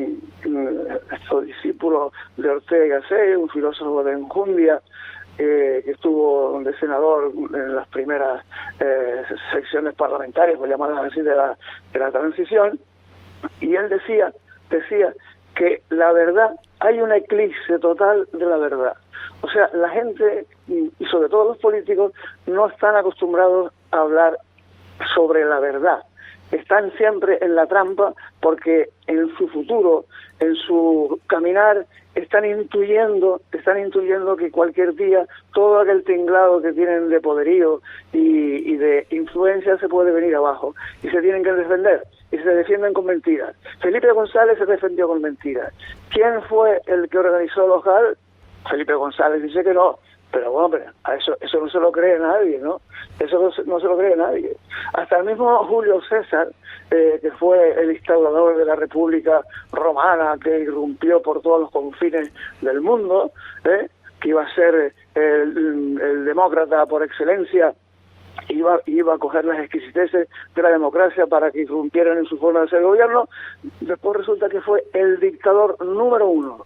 nuestro discípulo de Ortega y Gasset, un filósofo de enjundia, eh, que estuvo de senador en las primeras eh, secciones parlamentarias, por llamarlas así, de la, de la transición, y él decía, decía que la verdad, hay un eclipse total de la verdad. O sea, la gente, y sobre todo los políticos, no están acostumbrados a hablar sobre la verdad. Están siempre en la trampa porque en su futuro, en su caminar, están intuyendo, están intuyendo que cualquier día todo aquel tinglado que tienen de poderío y, y de influencia se puede venir abajo y se tienen que defender y se defienden con mentiras. Felipe González se defendió con mentiras. ¿Quién fue el que organizó los G A L? Felipe González dice que no. Pero bueno, pero a eso eso no se lo cree nadie, ¿no? Eso no se, no se lo cree nadie. Hasta el mismo Julio César, eh, que fue el instaurador de la República Romana, que irrumpió por todos los confines del mundo, ¿eh? Que iba a ser el, el demócrata por excelencia, iba, iba a coger las exquisiteces de la democracia para que irrumpieran en su forma de ser gobierno. Después resulta que fue el dictador número uno.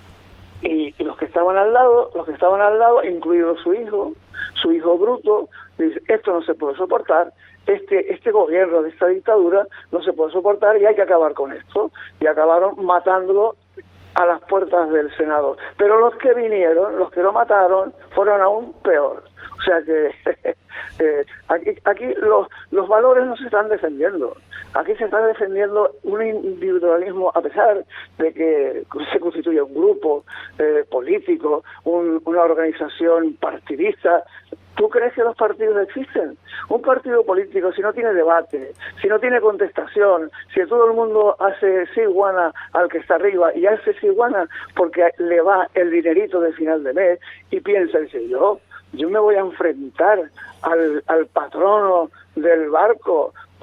Y, y los que estaban al lado, los que estaban al lado, incluido su hijo, su hijo Bruto, dice, esto no se puede soportar, este este gobierno de esta dictadura no se puede soportar y hay que acabar con esto. Y acabaron matándolo a las puertas del Senado. Pero los que vinieron, los que lo mataron, fueron aún peor. O sea que eh, aquí, aquí los, los valores no se están defendiendo. Aquí se está defendiendo un individualismo, a pesar de que se constituye un grupo eh, político, un, una organización partidista. ¿Tú crees que los partidos existen? Un partido político, si no tiene debate, si no tiene contestación, si todo el mundo hace ciguana al que está arriba y hace ciguana porque le va el dinerito de final de mes y piensa, dice, yo, yo me voy a enfrentar al, al patrono del barco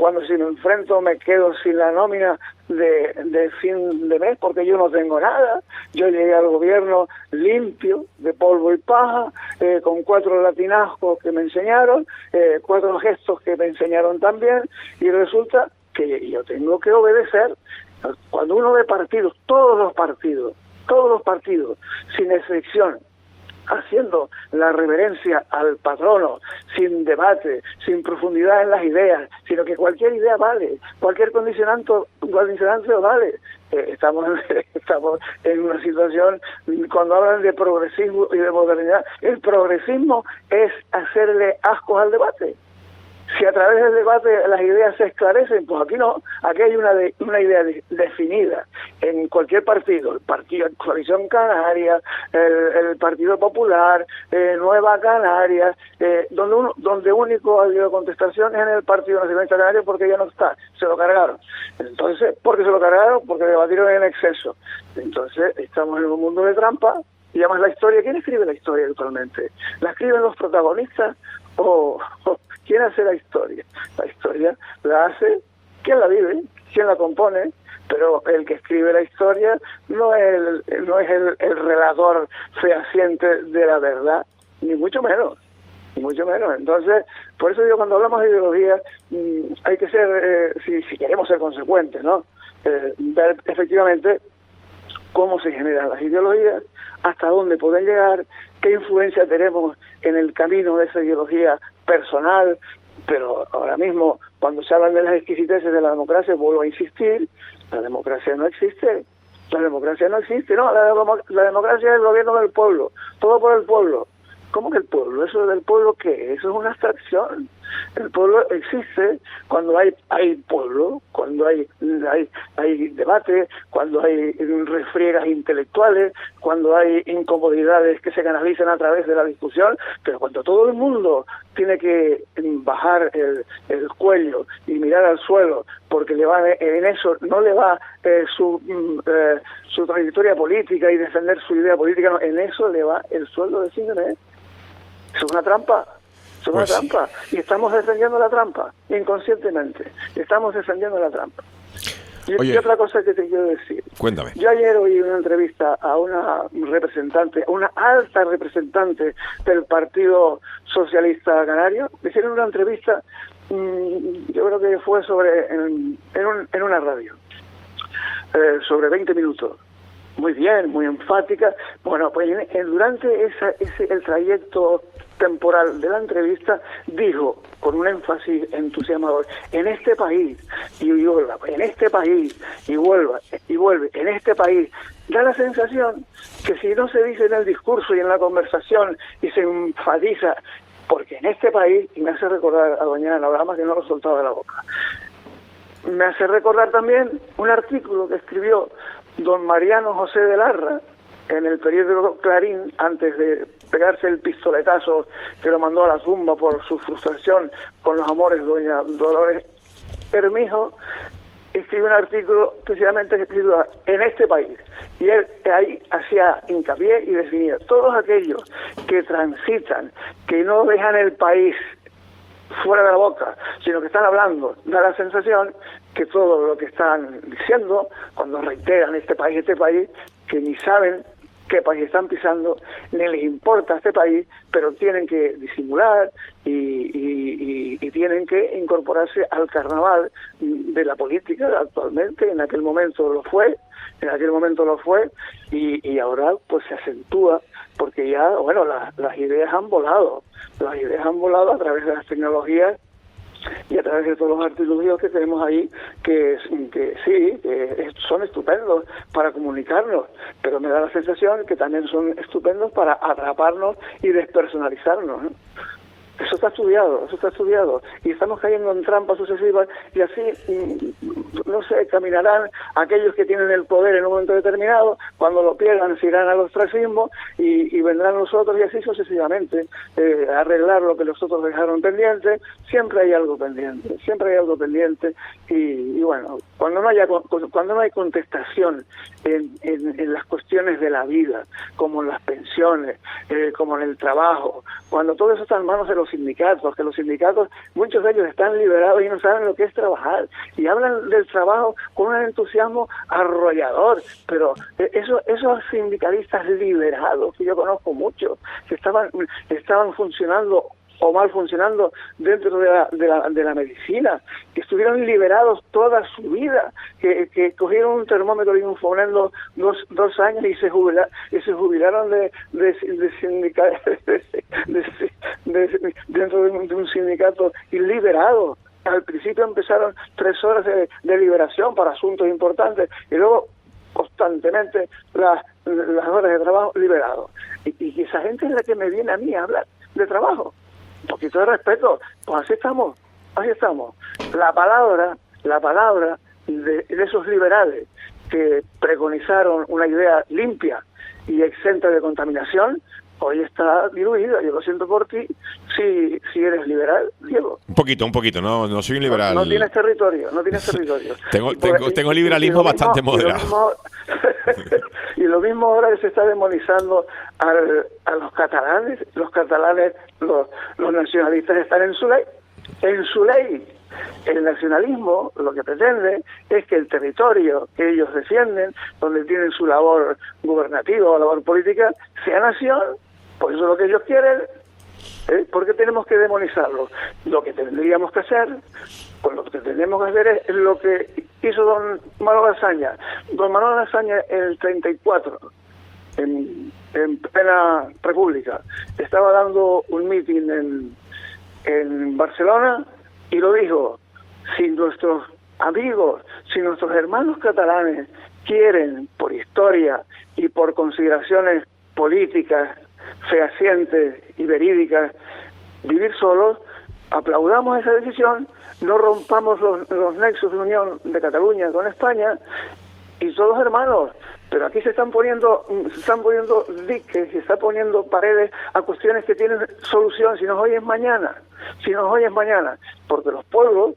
cuando si me enfrento me quedo sin la nómina de, de fin de mes porque yo no tengo nada. Yo llegué al gobierno limpio de polvo y paja, eh, con cuatro latinazgos que me enseñaron, eh, cuatro gestos que me enseñaron también, y resulta que yo tengo que obedecer. Cuando uno ve partidos, todos los partidos, todos los partidos, sin excepción, haciendo la reverencia al patrono, sin debate, sin profundidad en las ideas, sino que cualquier idea vale, cualquier condicionante, condicionante vale. Eh, estamos, en, estamos en una situación, cuando hablan de progresismo y de modernidad, el progresismo es hacerle ascos al debate. Si a través del debate las ideas se esclarecen, pues aquí no, aquí hay una de, una idea de, definida en cualquier partido, el partido Coalición Canaria, el, el Partido Popular, eh, Nueva Canarias, eh, donde uno, donde único ha habido contestación es en el Partido Nacionalista Canario porque ya no está, se lo cargaron. Entonces, ¿por qué se lo cargaron? Porque debatieron en exceso. Entonces, estamos en un mundo de trampa, y además la historia, ¿quién escribe la historia actualmente? ¿La escriben los protagonistas o, o quién hace la historia? La historia la hace quien la vive, quien la compone, pero el que escribe la historia no es el, no es el, el relator fehaciente de la verdad, ni mucho menos, ni mucho menos. Entonces, por eso yo cuando hablamos de ideología, mmm, hay que ser, eh, si, si queremos ser consecuentes, ¿no? Eh, ver efectivamente cómo se generan las ideologías, hasta dónde pueden llegar, qué influencia tenemos en el camino de esa ideología personal. Pero ahora mismo, cuando se hablan de las exquisiteces de la democracia, vuelvo a insistir, la democracia no existe, la democracia no existe, no, la, la democracia es el gobierno del pueblo, todo por el pueblo. ¿Cómo que el pueblo? ¿Eso del pueblo qué? Eso es una abstracción. El pueblo existe cuando hay hay pueblo, cuando hay hay hay debate, cuando hay refriegas intelectuales, cuando hay incomodidades que se canalizan a través de la discusión, pero cuando todo el mundo tiene que bajar el, el cuello y mirar al suelo porque le va en eso no le va eh, su eh, su trayectoria política y defender su idea política, no, en eso le va el sueldo de fin de mes. Eso es una trampa, eso es Pues una sí. trampa, y estamos defendiendo la trampa, inconscientemente, estamos defendiendo la trampa. Y, Oye. y otra cosa que te quiero decir, Cuéntame. yo ayer oí una entrevista a una representante, a una alta representante del Partido Socialista Canario, le hicieron una entrevista, mmm, yo creo que fue sobre en, en, un, en una radio, eh, sobre veinte minutos. Muy bien, muy enfática. Bueno, pues en, en, durante esa, ese el trayecto temporal de la entrevista dijo con un énfasis entusiasmador: en este país y vuelva, en este país y vuelva y vuelve, en este país. Da la sensación que si no se dice en el discurso y en la conversación y se enfatiza, porque en este país, y me hace recordar a doña Ana Brahma que no lo soltaba de la boca, me hace recordar también un artículo que escribió don Mariano José de Larra en el periódico Clarín, antes de pegarse el pistoletazo que lo mandó a la tumba por su frustración con los amores de doña Dolores Hermijo. Escribió un artículo precisamente que titula En este país, y él ahí hacía hincapié y definía todos aquellos que transitan, que no dejan el país fuera de la boca, sino que están hablando. Da la sensación que todo lo que están diciendo, cuando reiteran este país, este país, que ni saben qué país están pisando, ni les importa este país, pero tienen que disimular y, y, y, y tienen que incorporarse al carnaval de la política actualmente. En aquel momento lo fue, en aquel momento lo fue, y, y ahora pues se acentúa, porque ya, bueno, la, las ideas han volado, las ideas han volado a través de las tecnologías y a través de todos los artilugios que tenemos ahí, que, que sí, que son estupendos para comunicarnos, pero me da la sensación que también son estupendos para atraparnos y despersonalizarnos, ¿no? Eso está estudiado, eso está estudiado, y estamos cayendo en trampas sucesivas, y así, no sé, caminarán aquellos que tienen el poder en un momento determinado, cuando lo pierdan se irán al ostracismo, y, y vendrán los otros, y así sucesivamente, eh, arreglar lo que los otros dejaron pendiente. Siempre hay algo pendiente, siempre hay algo pendiente, y, y bueno, cuando no haya cuando no hay contestación en, en, en las cuestiones de la vida, como en las pensiones, pensiones, eh, como en el trabajo, cuando todo eso está en manos de los sindicatos, que los sindicatos, muchos de ellos están liberados y no saben lo que es trabajar, y hablan del trabajo con un entusiasmo arrollador, pero eh, eso, esos sindicalistas liberados, que yo conozco muchos, que estaban, estaban funcionando o mal funcionando dentro de la, de la, de la medicina, que estuvieron liberados toda su vida, que, que cogieron un termómetro y un fonendo dos, dos años y se jubilaron, y se jubilaron de, de, de, sindical, de, de, de, de dentro de un, de un sindicato y liberados. Al principio empezaron tres horas de, de liberación para asuntos importantes y luego constantemente las, las horas de trabajo liberados. Y, y esa gente es la que me viene a mí a hablar de trabajo. Un poquito de respeto, pues así estamos, así estamos. La palabra, la palabra de, de esos liberales que preconizaron una idea limpia y exenta de contaminación, hoy está diluida. Yo lo siento por ti, si, si eres liberal, Diego. Un poquito, un poquito, no, no soy un liberal. No, no tienes territorio, no tienes territorio. tengo, y por, tengo, y, tengo liberalismo y bastante mismo, moderado. Y lo, mismo, y lo mismo ahora que se está demonizando al, a los catalanes, los catalanes, los, los nacionalistas están en su ley, en su ley. El nacionalismo lo que pretende es que el territorio que ellos defienden, donde tienen su labor gubernativa o labor política, sea nación. Por eso es lo que ellos quieren. ¿Eh? ¿Por qué tenemos que demonizarlo? Lo que tendríamos que hacer, pues lo que tenemos que hacer es lo que hizo don Manuel Azaña. Don Manuel Azaña en el treinta y cuatro, en, en plena república, estaba dando un mitin en, en Barcelona y lo dijo: si nuestros amigos, si nuestros hermanos catalanes quieren, por historia y por consideraciones políticas fehacientes y verídicas, vivir solos, aplaudamos esa decisión, no rompamos los, los nexos de unión de Cataluña con España y todos hermanos. Pero aquí se están poniendo se están poniendo diques, se están poniendo paredes a cuestiones que tienen solución si nos oyes mañana, si nos oyes mañana, porque los pueblos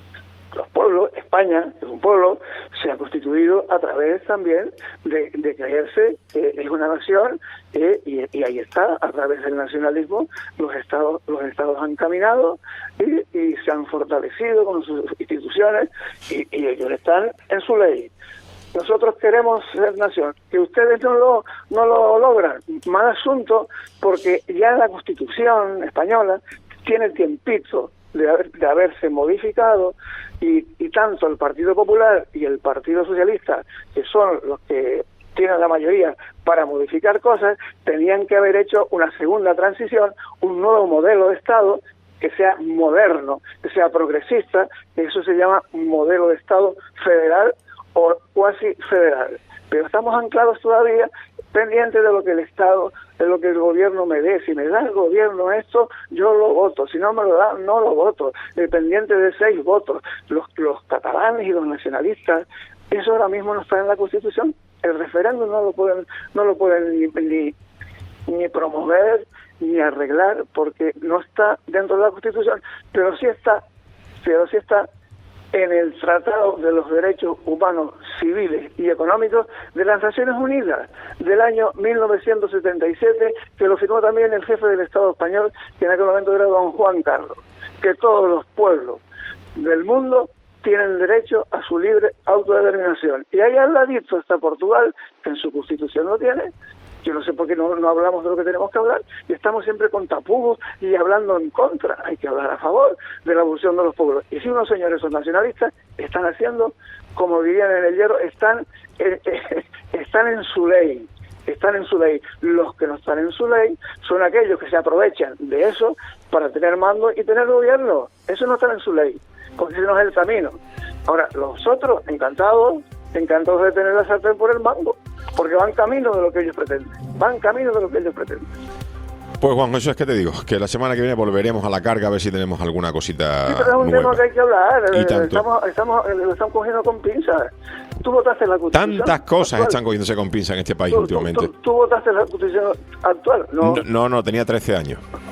Los pueblos, España, es un pueblo, se ha constituido a través también de, de creerse que es una nación, eh, y, y ahí está, a través del nacionalismo, los estados los estados han caminado y, y se han fortalecido con sus instituciones y, y ellos están en su ley. Nosotros queremos ser nación, que ustedes no lo no lo logran, mal asunto, porque ya la Constitución española tiene tiempito de, haber, de haberse modificado y, y tanto el Partido Popular y el Partido Socialista, que son los que tienen la mayoría para modificar cosas, tenían que haber hecho una segunda transición, un nuevo modelo de Estado que sea moderno, que sea progresista, eso se llama modelo de Estado federal o cuasi federal. Pero estamos anclados todavía pendientes de lo que el Estado, de lo que el gobierno me dé. Si me da el gobierno esto, yo lo voto. Si no me lo da, no lo voto. Dependiente de seis votos. Los, los catalanes y los nacionalistas, eso ahora mismo no está en la Constitución. El referéndum no lo pueden, no lo pueden ni, ni, ni promover ni arreglar porque no está dentro de la Constitución, pero sí está, pero sí está en el Tratado de los Derechos Humanos Civiles y Económicos de las Naciones Unidas del año mil novecientos setenta y siete, que lo firmó también el jefe del Estado español, que en aquel momento era don Juan Carlos, que todos los pueblos del mundo tienen derecho a su libre autodeterminación. Y ahí al ladito está Portugal, que en su Constitución lo tiene. Yo no sé por qué no, no hablamos de lo que tenemos que hablar y estamos siempre con tapujos y hablando en contra. Hay que hablar a favor de la evolución de los pueblos. Y si unos señores son nacionalistas, están haciendo, como dirían en el Hierro, están, eh, eh, están en su ley. Están en su ley. Los que no están en su ley son aquellos que se aprovechan de eso para tener mando y tener gobierno. Eso no está en su ley, porque ese no es el camino. Ahora, los otros, encantados, encantados de tener la sartén por el mango, porque van camino de lo que ellos pretenden, van camino de lo que ellos pretenden. Pues Juan, eso es que te digo, que la semana que viene volveremos a la carga a ver si tenemos alguna cosita sí, pero es un nueva. tema que hay que hablar, Y tanto. estamos, estamos, lo estamos cogiendo con pinzas. Tú votaste la Constitución Tantas cosas actual. están cogiéndose con pinza en este país Tú, últimamente. Tú, tú, tú votaste la Constitución actual, ¿no? No, no, no, tenía trece años.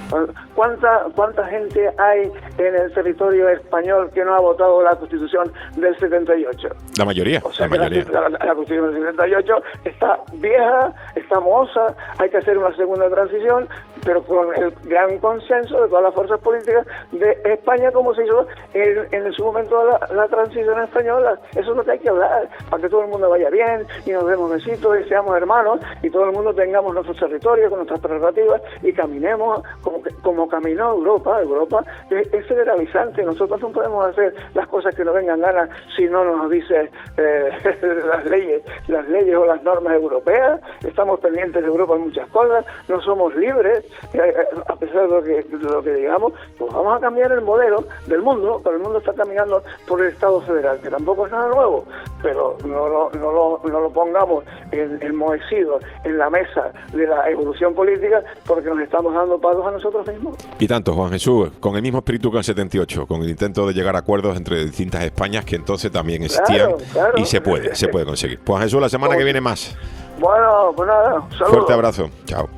¿Cuánta, cuánta gente hay en el territorio español que no ha votado la Constitución del setenta y ocho? La mayoría, O sea, la mayoría. La, la, la Constitución del setenta y ocho está vieja, está mohosa, hay que hacer una segunda transición, pero con el gran consenso de todas las fuerzas políticas de España, como se hizo en, en su momento la, la transición española. Eso es lo que hay que hablar, para que todo el mundo vaya bien y nos demos besitos y seamos hermanos y todo el mundo tengamos nuestros territorios con nuestras prerrogativas y caminemos como, como caminó Europa. Europa es, es federalizante. Nosotros no podemos hacer las cosas que nos vengan ganas si no nos dice eh, las leyes, las leyes o las normas europeas. Estamos pendientes de Europa en muchas cosas, no somos libres, eh, a pesar de lo, que, de lo que digamos. Pues vamos a cambiar el modelo del mundo, pero el mundo está caminando por el Estado federal, que tampoco es nada nuevo, pero no lo, no lo, no lo pongamos en, enmohecido en la mesa de la evolución política, porque nos estamos dando palos a nosotros mismos. Y tanto, Juan Jesús, con el mismo espíritu que en el setenta y ocho, con el intento de llegar a acuerdos entre distintas Españas que entonces también existían, claro, claro. Y se puede, se puede conseguir. Pues Jesús, la semana que viene más. Bueno, pues nada, saludos. Fuerte abrazo, chao.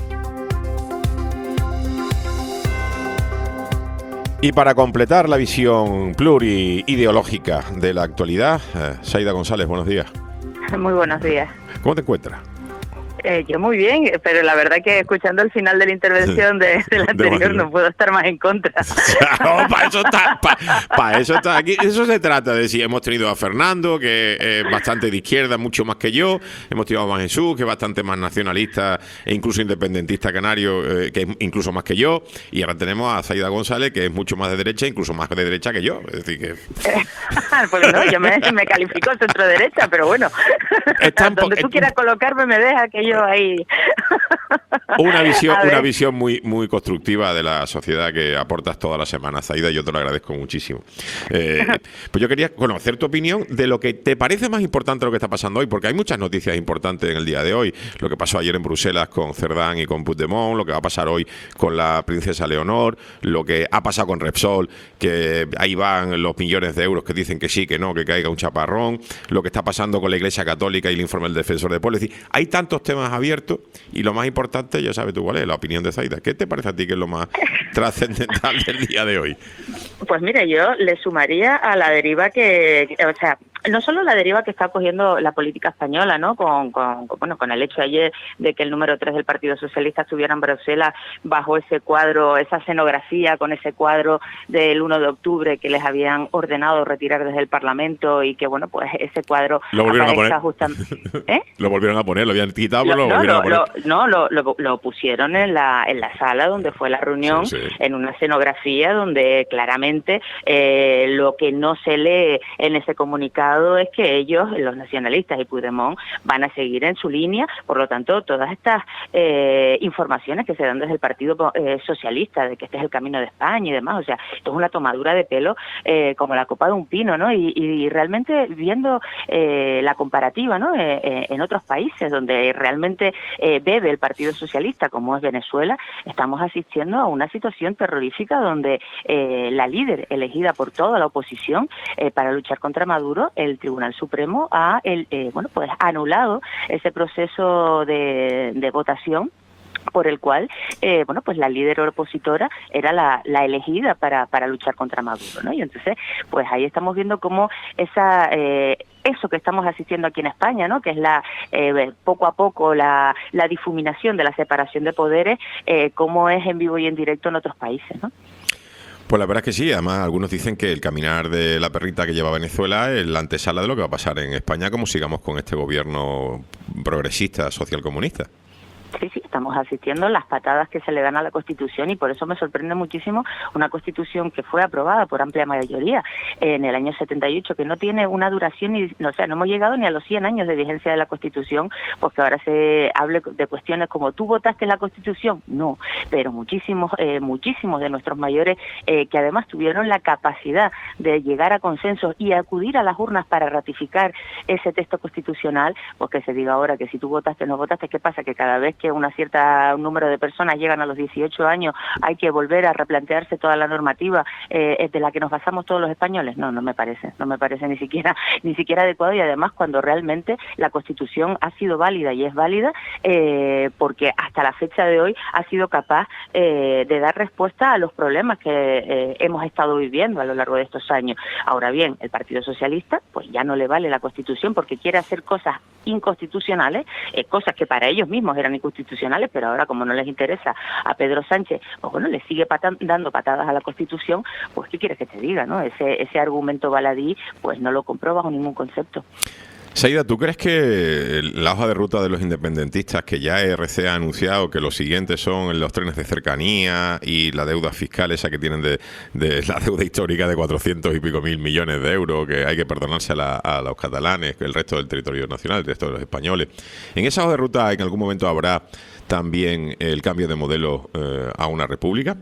Y para completar la visión pluriideológica de la actualidad, eh, Saida González, buenos días. Muy buenos días. ¿Cómo te encuentras? Eh, yo muy bien, pero la verdad que escuchando el final de la intervención de, del anterior no puedo estar más en contra. No, para eso está, para, para eso está aquí. Eso se trata de si hemos tenido a Fernando, que es bastante de izquierda, mucho más que yo. Hemos tenido a Juan Jesús, que es bastante más nacionalista e incluso independentista canario, eh, que es incluso más que yo. Y ahora tenemos a Saida González, que es mucho más de derecha, incluso más de derecha que yo. Es decir que... Pues no, yo me, me califico centro derecha, pero bueno, donde tú quieras colocarme me deja que yo ahí. Una visión, una visión muy, muy constructiva de la sociedad que aportas todas las semanas, Saida, y yo te lo agradezco muchísimo. Eh, pues yo quería conocer tu opinión de lo que te parece más importante lo que está pasando hoy, porque hay muchas noticias importantes en el día de hoy. Lo que pasó ayer en Bruselas con Cerdán y con Puigdemont, lo que va a pasar hoy con la princesa Leonor, lo que ha pasado con Repsol, que ahí van los millones de euros que dicen que sí, que no, que caiga un chaparrón, lo que está pasando con la Iglesia Católica y el informe del Defensor del Pueblo. Es decir, hay tantos temas abiertos y lo más importante, ya sabes tú cuál es, la opinión de Saida. ¿Qué te parece a ti que es lo más trascendental del día de hoy? Pues mira, yo le sumaría a la deriva que, o sea, no solo la deriva que está cogiendo la política española, ¿no? Con, con, con, bueno, con el hecho ayer de que el número tres del Partido Socialista estuviera en Bruselas bajo ese cuadro, esa escenografía, con ese cuadro del uno de octubre que les habían ordenado retirar desde el Parlamento y que, bueno, pues ese cuadro lo volvieron a poner. Justamente, ¿eh? Lo volvieron a poner, lo habían quitado, pero lo, lo no, volvieron lo, a poner. Lo, no, lo, lo, lo pusieron en la, en la sala donde fue la reunión, sí, sí. En una escenografía donde claramente eh, lo que no se lee en ese comunicado es que ellos, los nacionalistas y Puigdemont, van a seguir en su línea. Por lo tanto, todas estas eh, informaciones que se dan desde el Partido eh, Socialista, de que este es el camino de España y demás, o sea, esto es una tomadura de pelo eh, como la copa de un pino, ¿no? Y, y realmente viendo eh, la comparativa, ¿no? Eh, eh, en otros países donde realmente eh, bebe el Partido Socialista, como es Venezuela, estamos asistiendo a una situación terrorífica donde eh, la líder elegida por toda la oposición eh, para luchar contra Maduro, el Tribunal Supremo ha el, eh, bueno, pues anulado ese proceso de, de votación por el cual, eh, bueno, pues la líder opositora era la, la elegida para, para luchar contra Maduro, ¿no? Y entonces, pues ahí estamos viendo cómo esa... Eh, eso que estamos asistiendo aquí en España, ¿no? Que es la eh, poco a poco la, la difuminación de la separación de poderes, eh, cómo es en vivo y en directo en otros países, ¿no? Pues la verdad es que sí, además algunos dicen que el caminar de la perrita que lleva Venezuela es la antesala de lo que va a pasar en España como sigamos con este gobierno progresista, socialcomunista. Sí, sí, estamos asistiendo a las patadas que se le dan a la Constitución y por eso me sorprende muchísimo una Constitución que fue aprobada por amplia mayoría en el año setenta y ocho, que no tiene una duración, ni, o sea, no hemos llegado ni a los cien años de vigencia de la Constitución, porque ahora se hable de cuestiones como ¿tú votaste la Constitución? No, pero muchísimos, eh, muchísimos de nuestros mayores eh, que además tuvieron la capacidad de llegar a consensos y acudir a las urnas para ratificar ese texto constitucional, pues que se diga ahora que si tú votaste o no votaste, ¿qué pasa? Que cada vez que una cierta un número de personas llegan a los dieciocho años, hay que volver a replantearse toda la normativa eh, de la que nos basamos todos los españoles. No, no me parece, no me parece ni siquiera ni siquiera adecuado, y además cuando realmente la Constitución ha sido válida y es válida eh, porque hasta la fecha de hoy ha sido capaz eh, de dar respuesta a los problemas que eh, hemos estado viviendo a lo largo de estos años. Ahora bien, el Partido Socialista pues ya no le vale la Constitución porque quiere hacer cosas inconstitucionales, eh, cosas que para ellos mismos eran inconstitucionales, pero ahora como no les interesa a Pedro Sánchez, pues bueno, le sigue pata- dando patadas a la Constitución, pues ¿qué quieres que te diga, no? Ese, ese argumento baladí, pues no lo compro bajo ningún concepto. Saída, ¿tú crees que la hoja de ruta de los independentistas, que ya E R C ha anunciado que los siguientes son los trenes de cercanía y la deuda fiscal esa que tienen de, de la deuda histórica de cuatrocientos y pico mil millones de euros, que hay que perdonarse a, la, a los catalanes, el resto del territorio nacional, el resto de los españoles? ¿En esa hoja de ruta en algún momento habrá también el cambio de modelo eh, a una república?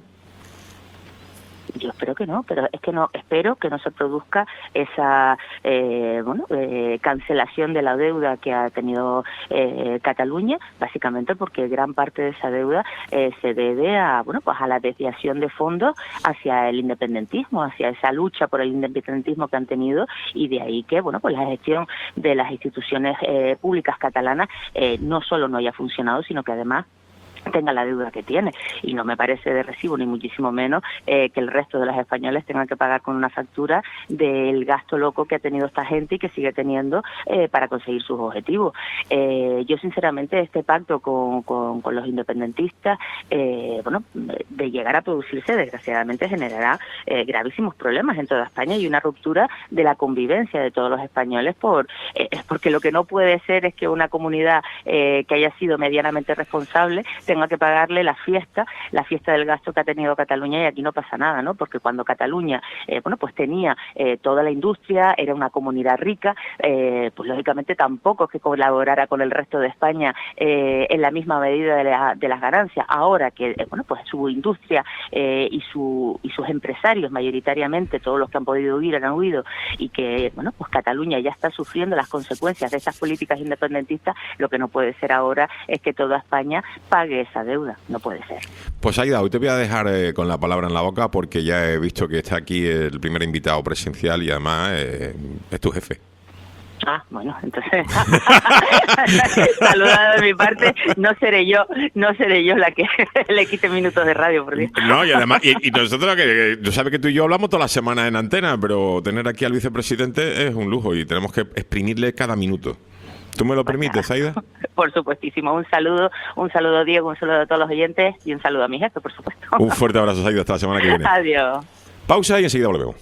Yo espero que no, pero es que no espero que no se produzca esa eh, bueno eh, cancelación de la deuda que ha tenido eh, Cataluña, básicamente porque gran parte de esa deuda eh, se debe a bueno pues a la desviación de fondos hacia el independentismo, hacia esa lucha por el independentismo que han tenido, y de ahí que bueno pues la gestión de las instituciones eh, públicas catalanas eh, no solo no haya funcionado, sino que además tenga la deuda que tiene, y no me parece de recibo ni muchísimo menos eh, que el resto de los españoles tengan que pagar con una factura del gasto loco que ha tenido esta gente y que sigue teniendo eh, para conseguir sus objetivos. Eh, yo sinceramente este pacto con, con, con los independentistas, eh, bueno, de llegar a producirse, desgraciadamente generará eh, gravísimos problemas en toda España y una ruptura de la convivencia de todos los españoles, por eh, porque lo que no puede ser es que una comunidad eh, que haya sido medianamente responsable tenga que pagarle la fiesta, la fiesta del gasto que ha tenido Cataluña, y aquí no pasa nada, ¿no? Porque cuando Cataluña, eh, bueno, pues tenía eh, toda la industria, era una comunidad rica, eh, pues lógicamente tampoco es que colaborara con el resto de España eh, en la misma medida de, la, de las ganancias. Ahora que, eh, bueno, pues su industria eh, y su y sus empresarios, mayoritariamente todos los que han podido huir han huido, y que, bueno, pues Cataluña ya está sufriendo las consecuencias de esas políticas independentistas, lo que no puede ser ahora es que toda España pague esa deuda, no puede ser. Pues Aida, hoy te voy a dejar eh, con la palabra en la boca, porque ya he visto que está aquí el primer invitado presencial y además eh, es tu jefe. Ah, bueno, entonces saludada de mi parte, no seré yo, no seré yo la que le quite minutos de radio, por Dios. No, y además, y, y nosotros, que tú sabes que tú y yo hablamos todas las semanas en antena, pero tener aquí al vicepresidente es un lujo y tenemos que exprimirle cada minuto. ¿Tú me lo permites, Aida? Por supuestísimo. Un saludo, un saludo a Diego, un saludo a todos los oyentes y un saludo a mi jefe, por supuesto. Un fuerte abrazo, Aida, hasta la semana que viene. Adiós. Pausa y enseguida volvemos.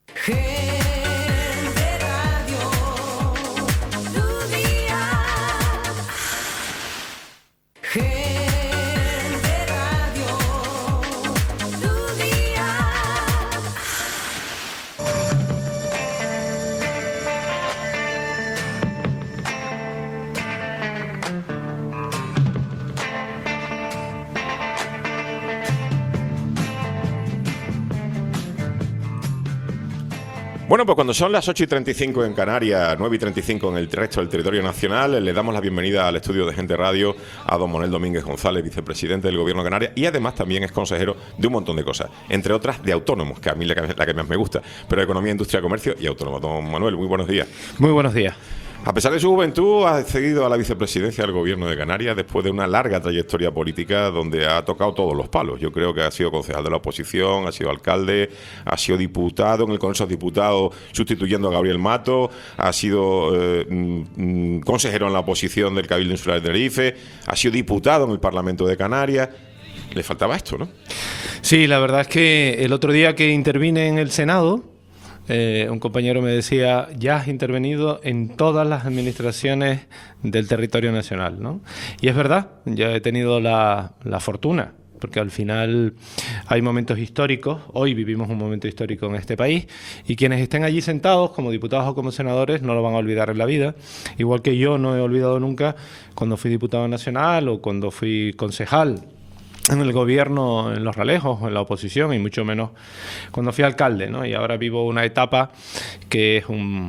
Bueno, pues cuando son las ocho y treinta y cinco en Canarias, nueve y treinta y cinco en el resto del territorio nacional, le damos la bienvenida al estudio de Gente Radio a don Manuel Domínguez González, vicepresidente del Gobierno de Canarias, y además también es consejero de un montón de cosas, entre otras de autónomos, que a mí la que, la que más me gusta, pero Economía, Industria, Comercio y Autónomo. Don Manuel, muy buenos días. Muy buenos días. A pesar de su juventud, ha accedido a la vicepresidencia del Gobierno de Canarias después de una larga trayectoria política donde ha tocado todos los palos. Yo creo que ha sido concejal de la oposición, ha sido alcalde, ha sido diputado en el Congreso de Diputados sustituyendo a Gabriel Mato, ha sido eh, mm, consejero en la oposición del Cabildo Insular de Tenerife, ha sido diputado en el Parlamento de Canarias. Le faltaba esto, ¿no? Sí, la verdad es que el otro día que intervine en el Senado, Eh, un compañero me decía, ya has intervenido en todas las administraciones del territorio nacional, ¿no? Y es verdad, ya he tenido la, la fortuna, porque al final hay momentos históricos, hoy vivimos un momento histórico en este país, y quienes estén allí sentados, como diputados o como senadores, no lo van a olvidar en la vida, igual que yo no he olvidado nunca cuando fui diputado nacional o cuando fui concejal en el gobierno, en Los Realejos, en la oposición, y mucho menos cuando fui alcalde, ¿no? Y ahora vivo una etapa que es un,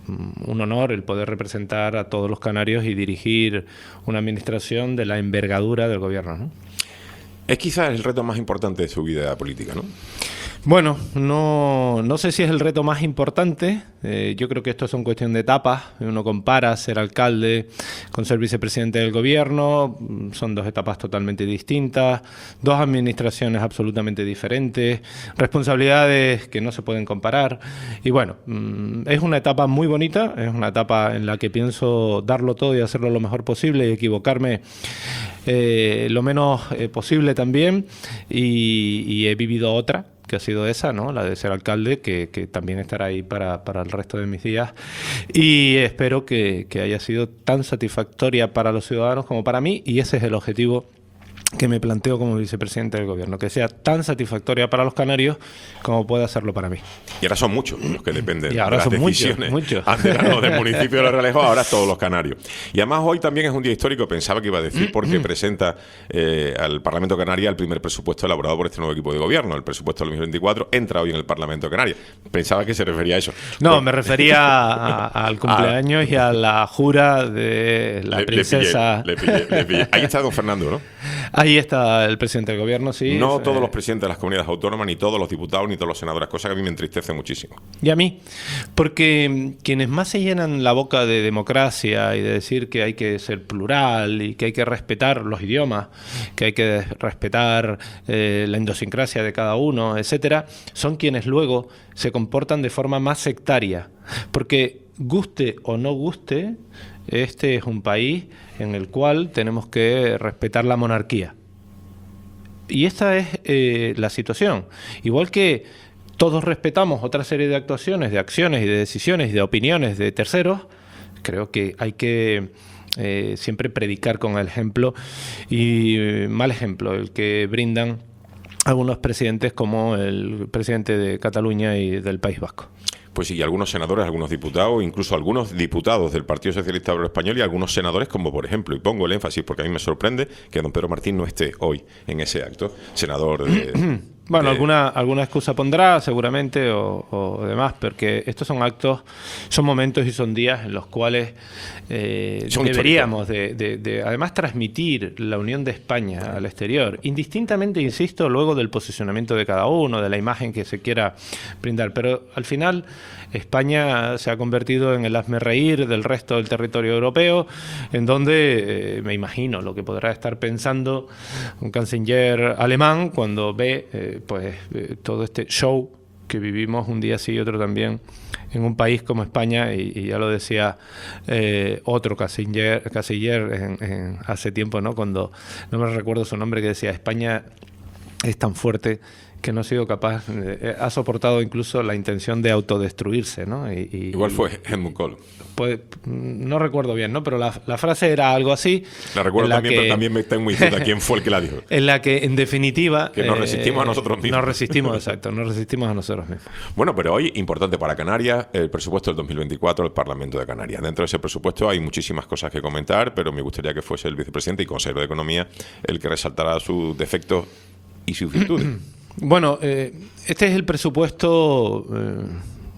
un honor el poder representar a todos los canarios y dirigir una administración de la envergadura del gobierno, ¿no? Es quizás el reto más importante de su vida política, ¿no? Bueno, no, no sé si es el reto más importante. Eh, yo creo que esto son cuestión de etapas. Uno compara ser alcalde con ser vicepresidente del gobierno. Son dos etapas totalmente distintas, dos administraciones absolutamente diferentes, responsabilidades que no se pueden comparar. Y bueno, es una etapa muy bonita, es una etapa en la que pienso darlo todo y hacerlo lo mejor posible y equivocarme eh, lo menos eh, posible también. Y, y he vivido otra, que ha sido esa, ¿no? La de ser alcalde, que, que también estará ahí para, para el resto de mis días. Y espero que, que haya sido tan satisfactoria para los ciudadanos como para mí, y ese es el objetivo que me planteo como vicepresidente del gobierno, que sea tan satisfactoria para los canarios como pueda serlo para mí. Y ahora son muchos los que dependen y ahora de las son decisiones. Muchos, muchos. Antes eran los del municipio de Los Realejos, ahora todos los canarios. Y además hoy también es un día histórico, pensaba que iba a decir, porque presenta eh, al Parlamento Canaria el primer presupuesto elaborado por este nuevo equipo de gobierno. El presupuesto del dos mil veinticuatro entra hoy en el Parlamento Canaria. Pensaba que se refería a eso. No, pues, me refería a, a, al cumpleaños a, y a la jura de la le, princesa. Le pillé, le pillé, le pillé. Ahí está don Fernando, ¿no? Ahí está el presidente del gobierno, sí. No es, todos eh, los presidentes de las comunidades autónomas, ni todos los diputados, ni todos los senadores, cosa que a mí me entristece muchísimo. Y a mí, porque quienes más se llenan la boca de democracia y de decir que hay que ser plural y que hay que respetar los idiomas, que hay que respetar eh, la idiosincrasia de cada uno, etcétera, son quienes luego se comportan de forma más sectaria. Porque guste o no guste, este es un país en el cual tenemos que respetar la monarquía. Y esta es eh, la situación. Igual que todos respetamos otra serie de actuaciones, de acciones y de decisiones y de opiniones de terceros, creo que hay que eh, siempre predicar con el ejemplo, y eh, mal ejemplo el que brindan algunos presidentes como el presidente de Cataluña y del País Vasco. Pues sí, y algunos senadores, algunos diputados, incluso algunos diputados del Partido Socialista Obrero Español y algunos senadores, como por ejemplo, y pongo el énfasis porque a mí me sorprende que don Pedro Martín no esté hoy en ese acto, senador de... Bueno, de... alguna alguna excusa pondrá seguramente o, o demás, porque estos son actos, son momentos y son días en los cuales eh, deberíamos de, de, de además transmitir la unión de España al exterior, indistintamente, insisto, luego del posicionamiento de cada uno, de la imagen que se quiera brindar, pero al final España se ha convertido en el hazmerreír del resto del territorio europeo, en donde eh, me imagino lo que podrá estar pensando un canciller alemán cuando ve eh, pues eh, todo este show que vivimos un día sí y otro también en un país como España, y, y ya lo decía eh, otro canciller, canciller en, en, hace tiempo, ¿no? Cuando no me recuerdo su nombre, que decía: España es tan fuerte que no ha sido capaz, eh, ha soportado incluso la intención de autodestruirse, ¿no? Y, y, Igual fue Helmut Kohl. Pues no recuerdo bien, ¿no? Pero la, la frase era algo así. La recuerdo la también, que, pero también me está muy duda quién fue el que la dijo. En la que, en definitiva... Que nos resistimos eh, a nosotros mismos. Nos resistimos, exacto, nos resistimos a nosotros mismos. Bueno, pero hoy, importante para Canarias, el presupuesto del dos mil veinticuatro del Parlamento de Canarias. Dentro de ese presupuesto hay muchísimas cosas que comentar, pero me gustaría que fuese el vicepresidente y consejero de Economía el que resaltara sus defectos y sus virtudes. Bueno, eh, este es el presupuesto eh,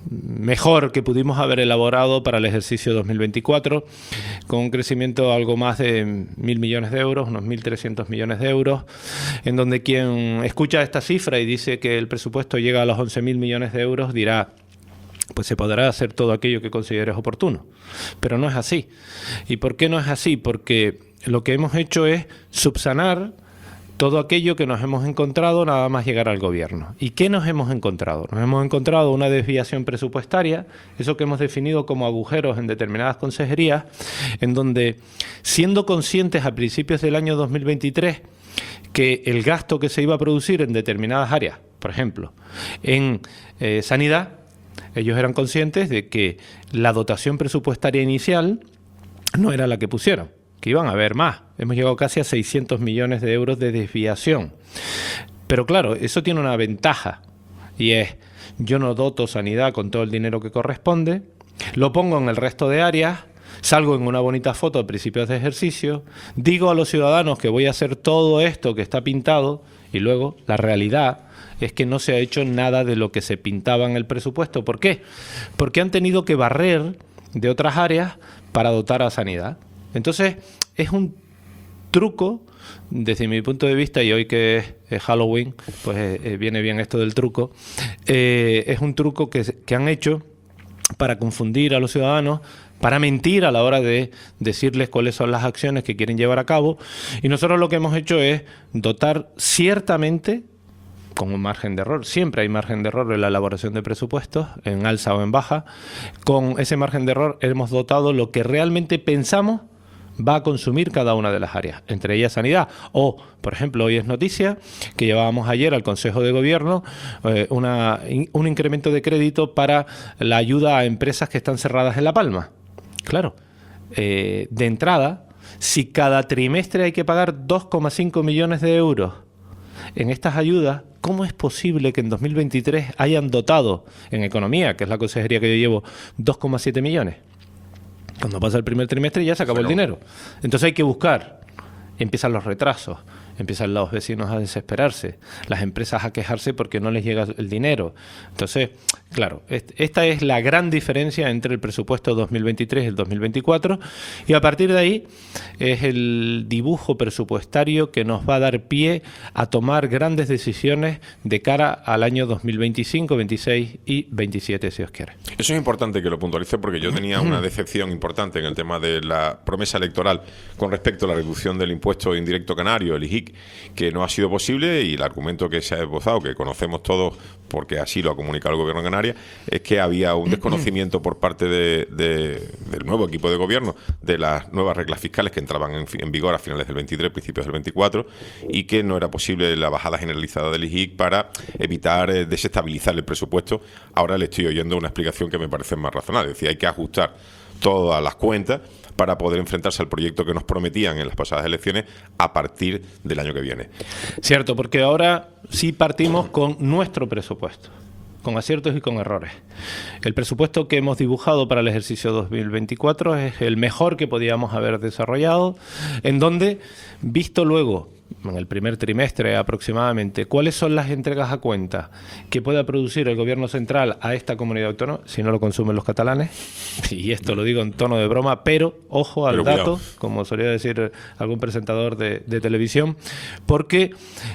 mejor que pudimos haber elaborado para el ejercicio dos mil veinticuatro, con un crecimiento algo más de mil millones de euros, unos mil trescientos millones de euros, en donde quien escucha esta cifra y dice que el presupuesto llega a los once mil millones de euros dirá: pues se podrá hacer todo aquello que consideres oportuno. Pero no es así. ¿Y por qué no es así? Porque lo que hemos hecho es subsanar todo aquello que nos hemos encontrado nada más llegar al gobierno. ¿Y qué nos hemos encontrado? Nos hemos encontrado una desviación presupuestaria, eso que hemos definido como agujeros en determinadas consejerías, en donde, siendo conscientes a principios del año dos mil veintitrés que el gasto que se iba a producir en determinadas áreas, por ejemplo, en eh, sanidad, ellos eran conscientes de que la dotación presupuestaria inicial no era la que pusieron, que iban a haber más. Hemos llegado casi a seiscientos millones de euros de desviación. Pero claro, eso tiene una ventaja, y es: yo no doto sanidad con todo el dinero que corresponde, lo pongo en el resto de áreas, salgo en una bonita foto a principios de ejercicio, digo a los ciudadanos que voy a hacer todo esto que está pintado, y luego la realidad es que no se ha hecho nada de lo que se pintaba en el presupuesto. ¿Por qué? Porque han tenido que barrer de otras áreas para dotar a sanidad. Entonces, es un truco, desde mi punto de vista, y hoy que es, es Halloween, pues eh, viene bien esto del truco, eh, es un truco que, que han hecho para confundir a los ciudadanos, para mentir a la hora de decirles cuáles son las acciones que quieren llevar a cabo. Y nosotros lo que hemos hecho es dotar ciertamente, con un margen de error, siempre hay margen de error en la elaboración de presupuestos, en alza o en baja, con ese margen de error hemos dotado lo que realmente pensamos va a consumir cada una de las áreas, entre ellas sanidad. O, por ejemplo, hoy es noticia que llevábamos ayer al Consejo de Gobierno eh, una, in, un incremento de crédito para la ayuda a empresas que están cerradas en La Palma. Claro, eh, de entrada, si cada trimestre hay que pagar dos coma cinco millones de euros en estas ayudas, ¿cómo es posible que en dos mil veintitrés hayan dotado en Economía, que es la consejería que yo llevo, dos coma siete millones? Cuando pasa el primer trimestre ya se acabó el dinero. Entonces hay que buscar. Empiezan los retrasos, empiezan los vecinos a desesperarse, las empresas a quejarse porque no les llega el dinero. Entonces, claro, esta es la gran diferencia entre el presupuesto dos mil veintitrés y el dos mil veinticuatro, y a partir de ahí es el dibujo presupuestario que nos va a dar pie a tomar grandes decisiones de cara al año dos mil veinticinco, veintiséis y veintisiete, si os quiere. Eso es importante que lo puntualice, porque yo tenía una decepción importante en el tema de la promesa electoral con respecto a la reducción del impuesto indirecto canario, el I G I C, que no ha sido posible, y el argumento que se ha esbozado, que conocemos todos porque así lo ha comunicado el Gobierno de Canarias, es que había un desconocimiento por parte de, de, del nuevo equipo de gobierno de las nuevas reglas fiscales que entraban en, en vigor a finales del veintitrés, principios del veinticuatro, y que no era posible la bajada generalizada del I G I C para evitar eh, desestabilizar el presupuesto. Ahora le estoy oyendo una explicación que me parece más razonable, es decir, hay que ajustar todas las cuentas para poder enfrentarse al proyecto que nos prometían en las pasadas elecciones a partir del año que viene. Cierto, porque ahora sí partimos con nuestro presupuesto, con aciertos y con errores. El presupuesto que hemos dibujado para el ejercicio dos mil veinticuatro es el mejor que podíamos haber desarrollado, en donde, visto luego, en el primer trimestre aproximadamente, cuáles son las entregas a cuenta que pueda producir el Gobierno central a esta comunidad autónoma, si no lo consumen los catalanes, y esto lo digo en tono de broma, pero ojo al pero dato, cuidado, como solía decir algún presentador de, de televisión, porque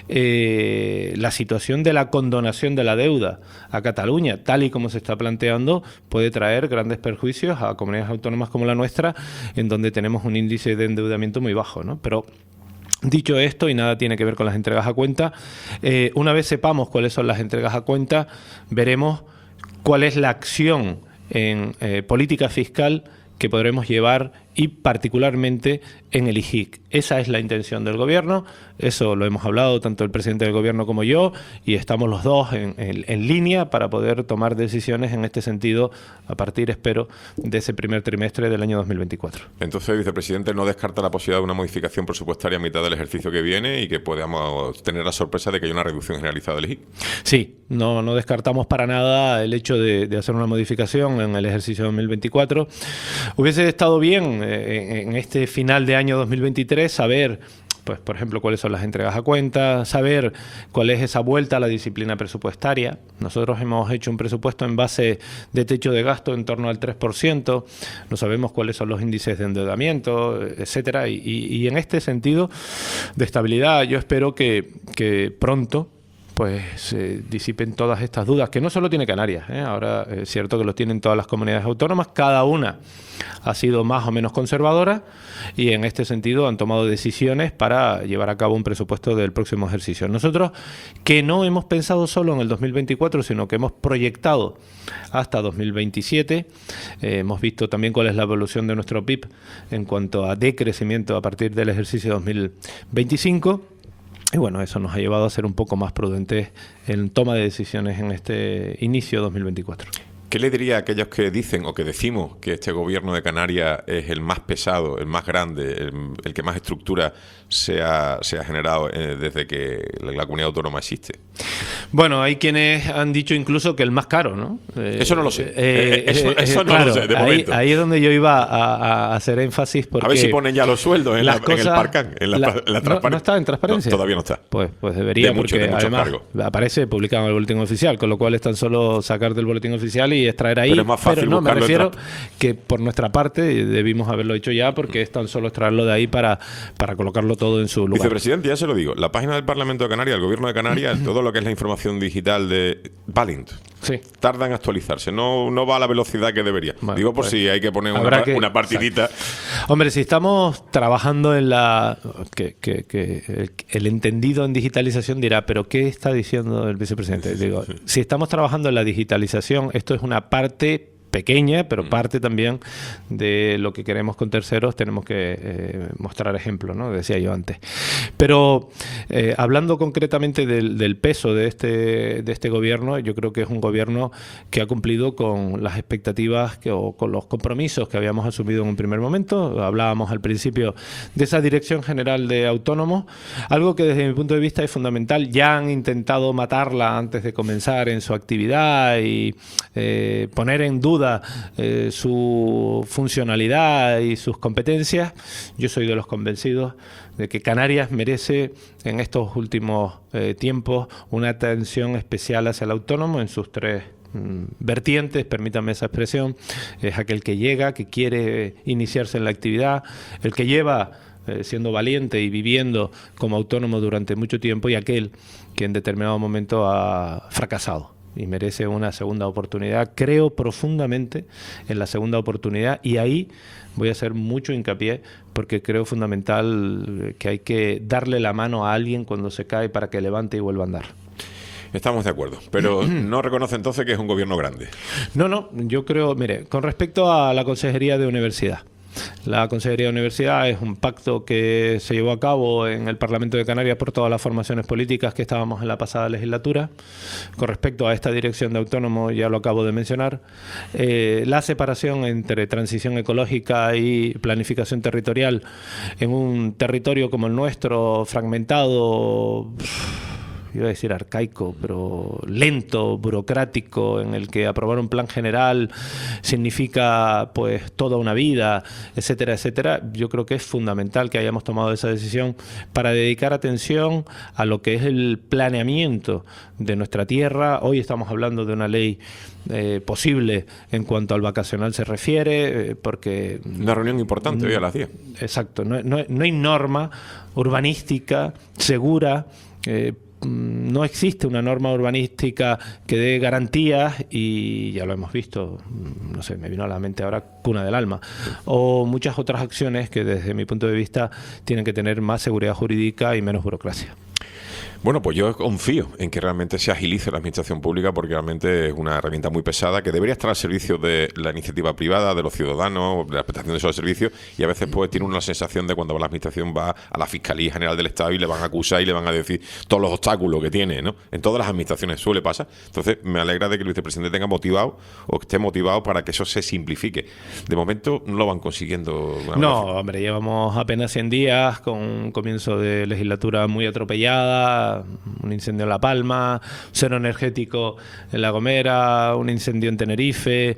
eh, la situación de la condonación de la deuda a Cataluña, tal y como se está planteando, puede traer grandes perjuicios a comunidades autónomas como la nuestra, en donde tenemos un índice de endeudamiento muy bajo, ¿no? Pero dicho esto, y nada tiene que ver con las entregas a cuenta, eh, una vez sepamos cuáles son las entregas a cuenta, veremos cuál es la acción en eh, política fiscal que podremos llevar, y particularmente en el I G I C. Esa es la intención del Gobierno, eso lo hemos hablado tanto el presidente del Gobierno como yo, y estamos los dos en, en, en línea para poder tomar decisiones en este sentido a partir, espero, de ese primer trimestre del año dos mil veinticuatro. Entonces, vicepresidente, ¿no descarta la posibilidad de una modificación presupuestaria a mitad del ejercicio que viene y que podamos tener la sorpresa de que haya una reducción generalizada del I G I C? Sí, no, no descartamos para nada el hecho de, de hacer una modificación en el ejercicio dos mil veinticuatro. Hubiese estado bien eh, en este final de año dos mil veintitrés saber, pues, por ejemplo, cuáles son las entregas a cuenta, saber cuál es esa vuelta a la disciplina presupuestaria. Nosotros hemos hecho un presupuesto en base de techo de gasto en torno al tres por ciento, no sabemos cuáles son los índices de endeudamiento, etcétera, y, y, y en este sentido de estabilidad yo espero que, que pronto pues se eh, disipen todas estas dudas, que no solo tiene Canarias, ¿eh? Ahora es cierto que lo tienen todas las comunidades autónomas, cada una ha sido más o menos conservadora, y en este sentido han tomado decisiones para llevar a cabo un presupuesto del próximo ejercicio. Nosotros, que no hemos pensado solo en el dos mil veinticuatro, sino que hemos proyectado hasta dos mil veintisiete, eh, hemos visto también cuál es la evolución de nuestro P I B en cuanto a decrecimiento a partir del ejercicio dos mil veinticinco, y bueno, eso nos ha llevado a ser un poco más prudentes en toma de decisiones en este inicio dos mil veinticuatro. ¿Qué le diría a aquellos que dicen o que decimos que este gobierno de Canarias es el más pesado, el más grande, el, el que más estructura se ha, se ha generado eh, desde que la comunidad autónoma existe? Bueno, hay quienes han dicho incluso que el más caro, ¿no? Eh, eso no lo sé. Eh, eh, eso eh, eso no claro, lo sé, de ahí, momento. Ahí es donde yo iba a, a hacer énfasis. Porque a ver si ponen ya los sueldos en, la, cosas, en el Parcan, en la, la, la no, ¿No está en transparencia? No, todavía no está. Pues, pues debería, de mucho, porque de además cargos. aparece publicado en el boletín oficial, con lo cual es tan solo sacar del boletín oficial y, y extraer ahí. Pero es más fácil pero no, me buscarlo refiero en que por nuestra parte debimos haberlo hecho ya, porque es tan solo extraerlo de ahí para, para colocarlo todo en su lugar. Vicepresidente, ya se lo digo, la página del Parlamento de Canarias, el Gobierno de Canarias, todo lo que es la información digital de va lento. Sí. Tarda en actualizarse, no, no va a la velocidad que debería. Bueno, digo por pues, si hay que poner una, habrá que- una partidita. Hombre, si estamos trabajando en la... Que, que, que el, el entendido en digitalización dirá, ¿pero qué está diciendo el vicepresidente? Digo, si estamos trabajando en la digitalización, esto es una parte pequeña, pero parte también de lo que queremos con terceros. Tenemos que eh, mostrar ejemplos, ¿no? Decía yo antes. Pero eh, hablando concretamente del, del peso de este, de este gobierno, yo creo que es un gobierno que ha cumplido con las expectativas que, o con los compromisos que habíamos asumido en un primer momento. Hablábamos al principio de esa Dirección General de Autónomos, algo que desde mi punto de vista es fundamental. Ya han intentado matarla antes de comenzar en su actividad y eh, poner en duda Eh, su funcionalidad y sus competencias. Yo soy de los convencidos de que Canarias merece en estos últimos eh, tiempos una atención especial hacia el autónomo en sus tres mm, vertientes, permítame esa expresión. Es aquel que llega, que quiere iniciarse en la actividad, el que lleva eh, siendo valiente y viviendo como autónomo durante mucho tiempo, y aquel que en determinado momento ha fracasado y merece una segunda oportunidad. Creo profundamente en la segunda oportunidad, y ahí voy a hacer mucho hincapié, porque creo fundamental que hay que darle la mano a alguien cuando se cae para que levante y vuelva a andar. Estamos de acuerdo, pero no reconoce entonces que es un gobierno grande. No, no, yo creo, mire, con respecto a la Consejería de Universidad. La Consejería de Universidad es un pacto que se llevó a cabo en el Parlamento de Canarias por todas las formaciones políticas que estábamos en la pasada legislatura. Con respecto a esta Dirección de Autónomos, ya lo acabo de mencionar, eh, la separación entre transición ecológica y planificación territorial en un territorio como el nuestro, fragmentado, iba a decir arcaico, pero lento, burocrático, en el que aprobar un plan general significa pues toda una vida, etcétera, etcétera. Yo creo que es fundamental que hayamos tomado esa decisión para dedicar atención a lo que es el planeamiento de nuestra tierra. Hoy estamos hablando de una ley eh, posible en cuanto al vacacional se refiere, eh, porque... Una reunión importante hoy a las diez. Exacto, no, no, no hay norma urbanística segura. eh, No existe una norma urbanística que dé garantías, y ya lo hemos visto, no sé, me vino a la mente ahora Cuna del Alma, o muchas otras acciones que desde mi punto de vista tienen que tener más seguridad jurídica y menos burocracia. Bueno, pues yo confío en que realmente se agilice la administración pública, porque realmente es una herramienta muy pesada que debería estar al servicio de la iniciativa privada, de los ciudadanos, de la prestación de esos servicios, y a veces pues tiene una sensación de cuando la administración va a la Fiscalía General del Estado y le van a acusar y le van a decir todos los obstáculos que tiene, ¿no? En todas las administraciones suele pasar. Entonces me alegra de que el vicepresidente tenga motivado o esté motivado para que eso se simplifique. De momento no lo van consiguiendo. No, hombre, llevamos apenas cien días con un comienzo de legislatura muy atropellada, un incendio en La Palma, cero energético en La Gomera, un incendio en Tenerife,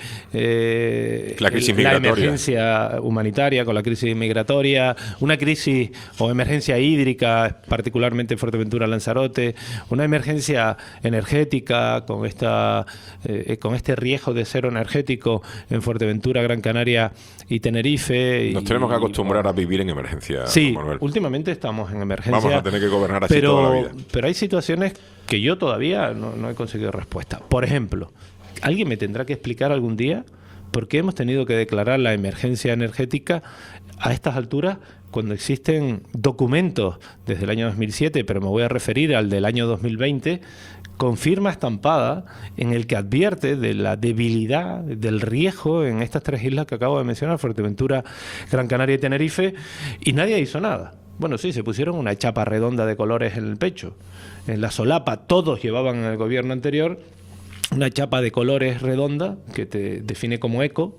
eh, la crisis el, migratoria, la emergencia humanitaria con la crisis migratoria, una crisis o emergencia hídrica, particularmente en Fuerteventura, Lanzarote, una emergencia energética con esta eh, con este riesgo de cero energético en Fuerteventura, Gran Canaria y Tenerife. Nos y, tenemos que acostumbrar a vivir en emergencia. Sí, Manuel. Últimamente estamos en emergencia. Vamos a tener que gobernar así pero, toda la vida. Pero hay situaciones que yo todavía no, no he conseguido respuesta. Por ejemplo, ¿alguien me tendrá que explicar algún día por qué hemos tenido que declarar la emergencia energética a estas alturas, cuando existen documentos desde el año dos mil siete, pero me voy a referir al del año dos mil veinte, con firma estampada, en el que advierte de la debilidad, del riesgo en estas tres islas que acabo de mencionar, Fuerteventura, Gran Canaria y Tenerife, y nadie hizo nada? Bueno, sí, se pusieron una chapa redonda de colores en el pecho. En la solapa todos llevaban en el gobierno anterior una chapa de colores redonda que te define como eco,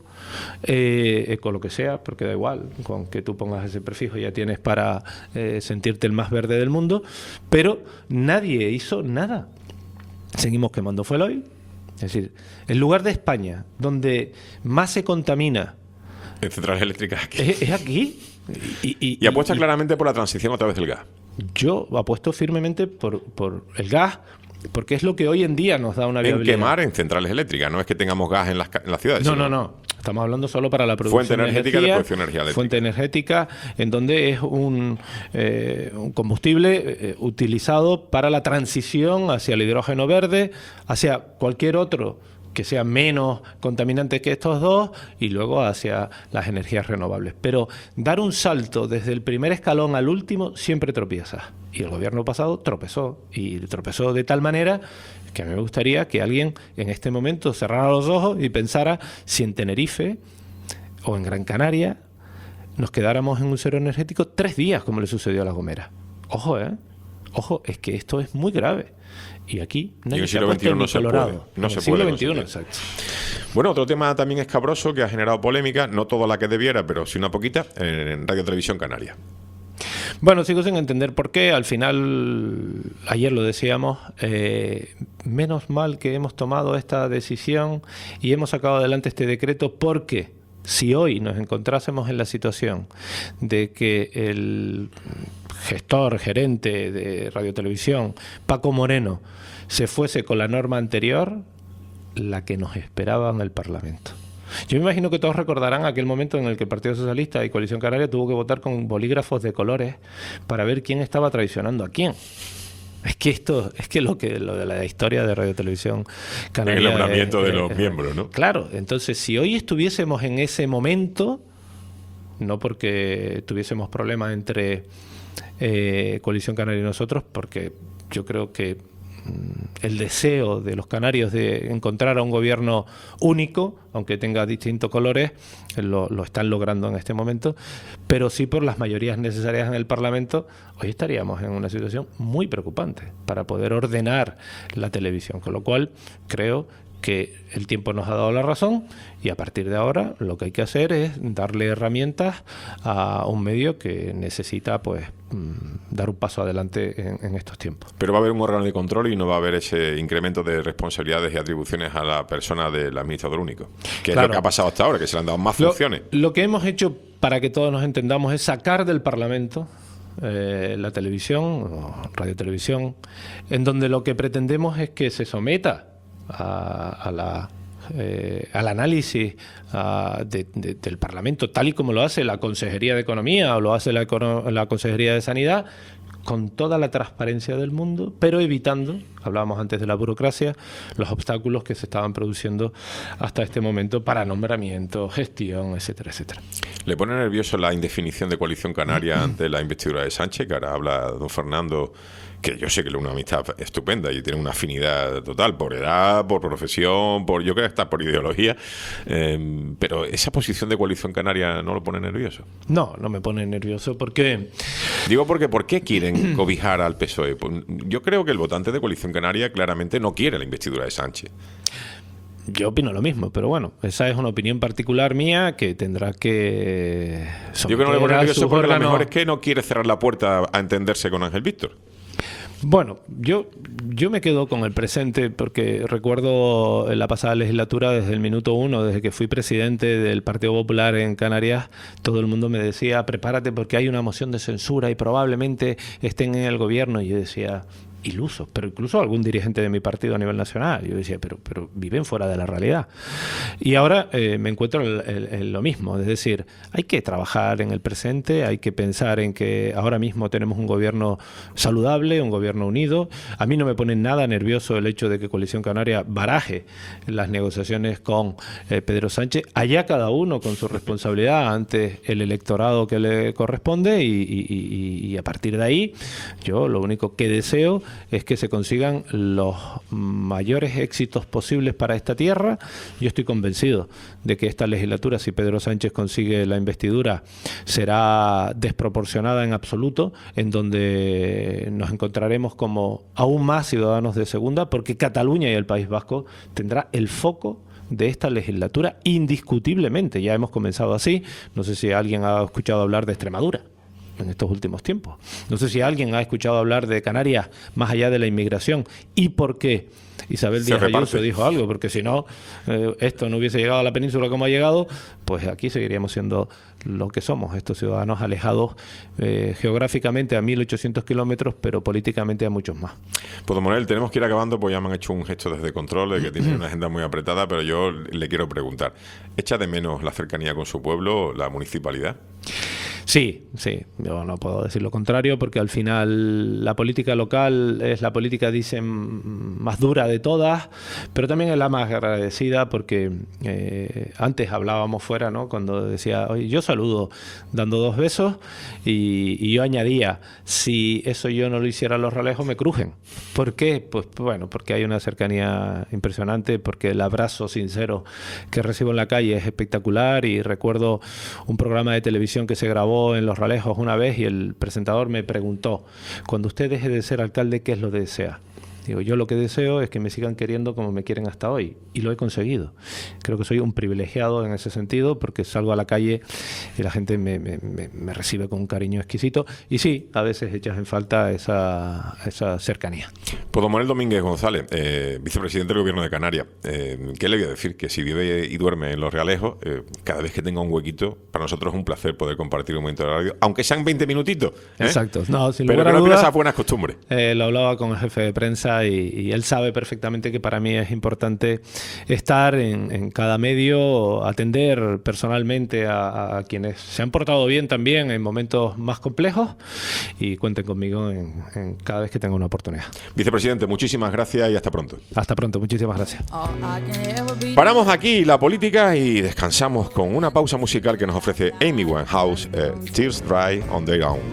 eh, eco lo que sea, porque da igual, con que tú pongas ese prefijo ya tienes para eh, sentirte el más verde del mundo, pero nadie hizo nada. Seguimos quemando fuel hoy. Es decir, el lugar de España donde más se contamina en centrales eléctricas aquí. es, es aquí. Y, y, y apuesta y, claramente por la transición a través del gas. Yo apuesto firmemente por, por el gas porque es lo que hoy en día nos da una En viabilidad. quemar en centrales eléctricas, no es que tengamos gas en las, ca- en las ciudades. No, sino- no, no. Estamos hablando solo para la producción Fuente energética de de energía, producción de energía eléctrica. fuente energética, en donde es un, eh, un combustible eh, utilizado para la transición hacia el hidrógeno verde, hacia cualquier otro que sea menos contaminante que estos dos, y luego hacia las energías renovables. Pero dar un salto desde el primer escalón al último siempre tropieza. Y el gobierno pasado tropezó, y tropezó de tal manera que a mí me gustaría que alguien en este momento cerrara los ojos y pensara si en Tenerife o en Gran Canaria nos quedáramos en un cero energético tres días, como le sucedió a La Gomera. Ojo, ¿eh? Ojo, es que esto es muy grave. Y aquí Y en nadie el se ha siglo puesto veintiuno ni no se colorado. puede. No En se el siglo puede veintiuno, conseguir. exacto. Bueno, otro tema también escabroso que ha generado polémica, no toda la que debiera, pero sí una poquita, en Radio Televisión Canaria. Bueno, sigo sin entender por qué. Al final, ayer lo decíamos, eh, menos mal que hemos tomado esta decisión y hemos sacado adelante este decreto, porque si hoy nos encontrásemos en la situación de que el gestor, gerente de Radio Televisión, Paco Moreno, se fuese con la norma anterior, la que nos esperaba en el Parlamento. Yo me imagino que todos recordarán aquel momento en el que el Partido Socialista y Coalición Canaria tuvo que votar con bolígrafos de colores para ver quién estaba traicionando a quién. Es que esto, es que lo que lo de la historia de Radio Televisión Canaria, En el nombramiento es- de los es- miembros, ¿no? Claro, entonces si hoy estuviésemos en ese momento, no porque tuviésemos problemas entre eh, Coalición Canaria y nosotros, porque yo creo que el deseo de los canarios de encontrar a un gobierno único, aunque tenga distintos colores, lo, lo están logrando en este momento, pero sí por las mayorías necesarias en el Parlamento, hoy estaríamos en una situación muy preocupante para poder ordenar la televisión, con lo cual creo que el tiempo nos ha dado la razón y a partir de ahora lo que hay que hacer es darle herramientas a un medio que necesita pues dar un paso adelante en, en estos tiempos. Pero va a haber un órgano de control y no va a haber ese incremento de responsabilidades y atribuciones a la persona del administrador único, que Claro. es lo que ha pasado hasta ahora, que se le han dado más Lo, funciones. lo que hemos hecho, para que todos nos entendamos, es sacar del Parlamento eh, la televisión, o Radio Televisión, en donde lo que pretendemos es que se someta a, a la, eh, al análisis a, de, de, del Parlamento, tal y como lo hace la Consejería de Economía o lo hace la, Econo- la Consejería de Sanidad, con toda la transparencia del mundo, pero evitando, hablábamos antes de la burocracia, los obstáculos que se estaban produciendo hasta este momento para nombramiento, gestión, etcétera, etcétera. ¿Le pone nervioso la indefinición de Coalición Canaria ante la investidura de Sánchez, que ahora habla don Fernando, que yo sé que es una amistad estupenda y tiene una afinidad total por edad, por profesión, por yo creo que está por ideología, eh, pero esa posición de Coalición Canaria no lo pone nervioso? No, no me pone nervioso porque... Digo porque ¿por qué quieren cobijar al P S O E? Pues yo creo que el votante de Coalición Canaria claramente no quiere la investidura de Sánchez. Yo opino lo mismo, pero bueno, esa es una opinión particular mía que tendrá que Yo creo que no le pone someter a nervioso sus porque a lo órganos. mejor es que no quiere cerrar la puerta a entenderse con Ángel Víctor. Bueno, yo, yo me quedo con el presente porque recuerdo en la pasada legislatura, desde el minuto uno, desde que fui presidente del Partido Popular en Canarias, todo el mundo me decía, prepárate porque hay una moción de censura y probablemente estén en el gobierno. Y yo decía, ilusos, pero incluso algún dirigente de mi partido a nivel nacional. Yo decía, pero, pero viven fuera de la realidad. Y ahora eh, me encuentro en, en- en lo mismo, es decir, hay que trabajar en el presente, hay que pensar en que ahora mismo tenemos un gobierno saludable, un gobierno unido. A mí no me pone nada nervioso el hecho de que Coalición Canaria baraje las negociaciones con eh, Pedro Sánchez, allá cada uno con su responsabilidad ante el electorado que le corresponde y, y- y- y a partir de ahí yo lo único que deseo es que se consigan los mayores éxitos posibles para esta tierra. Yo estoy convencido de que esta legislatura, si Pedro Sánchez consigue la investidura, será desproporcionada en absoluto, en donde nos encontraremos como aún más ciudadanos de segunda, porque Cataluña y el País Vasco tendrá el foco de esta legislatura indiscutiblemente. Ya hemos comenzado así. No sé si alguien ha escuchado hablar de Extremadura. en estos últimos tiempos. No sé si alguien ha escuchado hablar de Canarias más allá de la inmigración y por qué Isabel Díaz Ayuso dijo algo, porque si no, eh, esto no hubiese llegado a la península como ha llegado, pues aquí seguiríamos siendo lo que somos, estos ciudadanos alejados eh, geográficamente a mil ochocientos kilómetros, pero políticamente a muchos más. Pues, don Manuel, tenemos que ir acabando, pues ya me han hecho un gesto desde control de que tiene una agenda muy apretada, pero yo le quiero preguntar, ¿echa de menos la cercanía con su pueblo, la municipalidad? Sí, sí, yo no puedo decir lo contrario porque al final la política local es la política, dicen, más dura de todas, pero también es la más agradecida porque eh, antes hablábamos fuera, ¿no? Cuando decía, oye, yo saludo dando dos besos y, y yo añadía, si eso yo no lo hiciera los Realejos me crujen. ¿Por qué? Pues bueno, porque hay una cercanía impresionante, porque el abrazo sincero que recibo en la calle es espectacular y recuerdo un programa de televisión que se grabó en Los Realejos una vez y el presentador me preguntó, cuando usted deje de ser alcalde, ¿qué es lo que desea? Digo, yo lo que deseo es que me sigan queriendo como me quieren hasta hoy, y lo he conseguido. Creo que soy un privilegiado en ese sentido, porque salgo a la calle y la gente me, me, me recibe con un cariño exquisito, y sí, a veces echas en falta esa, esa cercanía. Pues don Manuel Domínguez González, eh, vicepresidente del Gobierno de Canarias, eh, ¿qué le voy a decir? Que si vive y duerme en Los Realejos, eh, cada vez que tenga un huequito, para nosotros es un placer poder compartir un momento de radio, aunque sean veinte minutitos. ¿eh? Exacto. No, sin Pero lugar que a no dudas, esas buenas costumbres. Eh, lo hablaba con el jefe de prensa y, y él sabe perfectamente que para mí es importante estar en, en cada medio, atender personalmente a, a quienes se han portado bien también en momentos más complejos, y cuenten conmigo en, en cada vez que tenga una oportunidad. Vicepresidente, muchísimas gracias y hasta pronto. Hasta pronto, muchísimas gracias. Paramos aquí la política y descansamos con una pausa musical que nos ofrece Amy Winehouse, eh, Tears Dry on Their Own.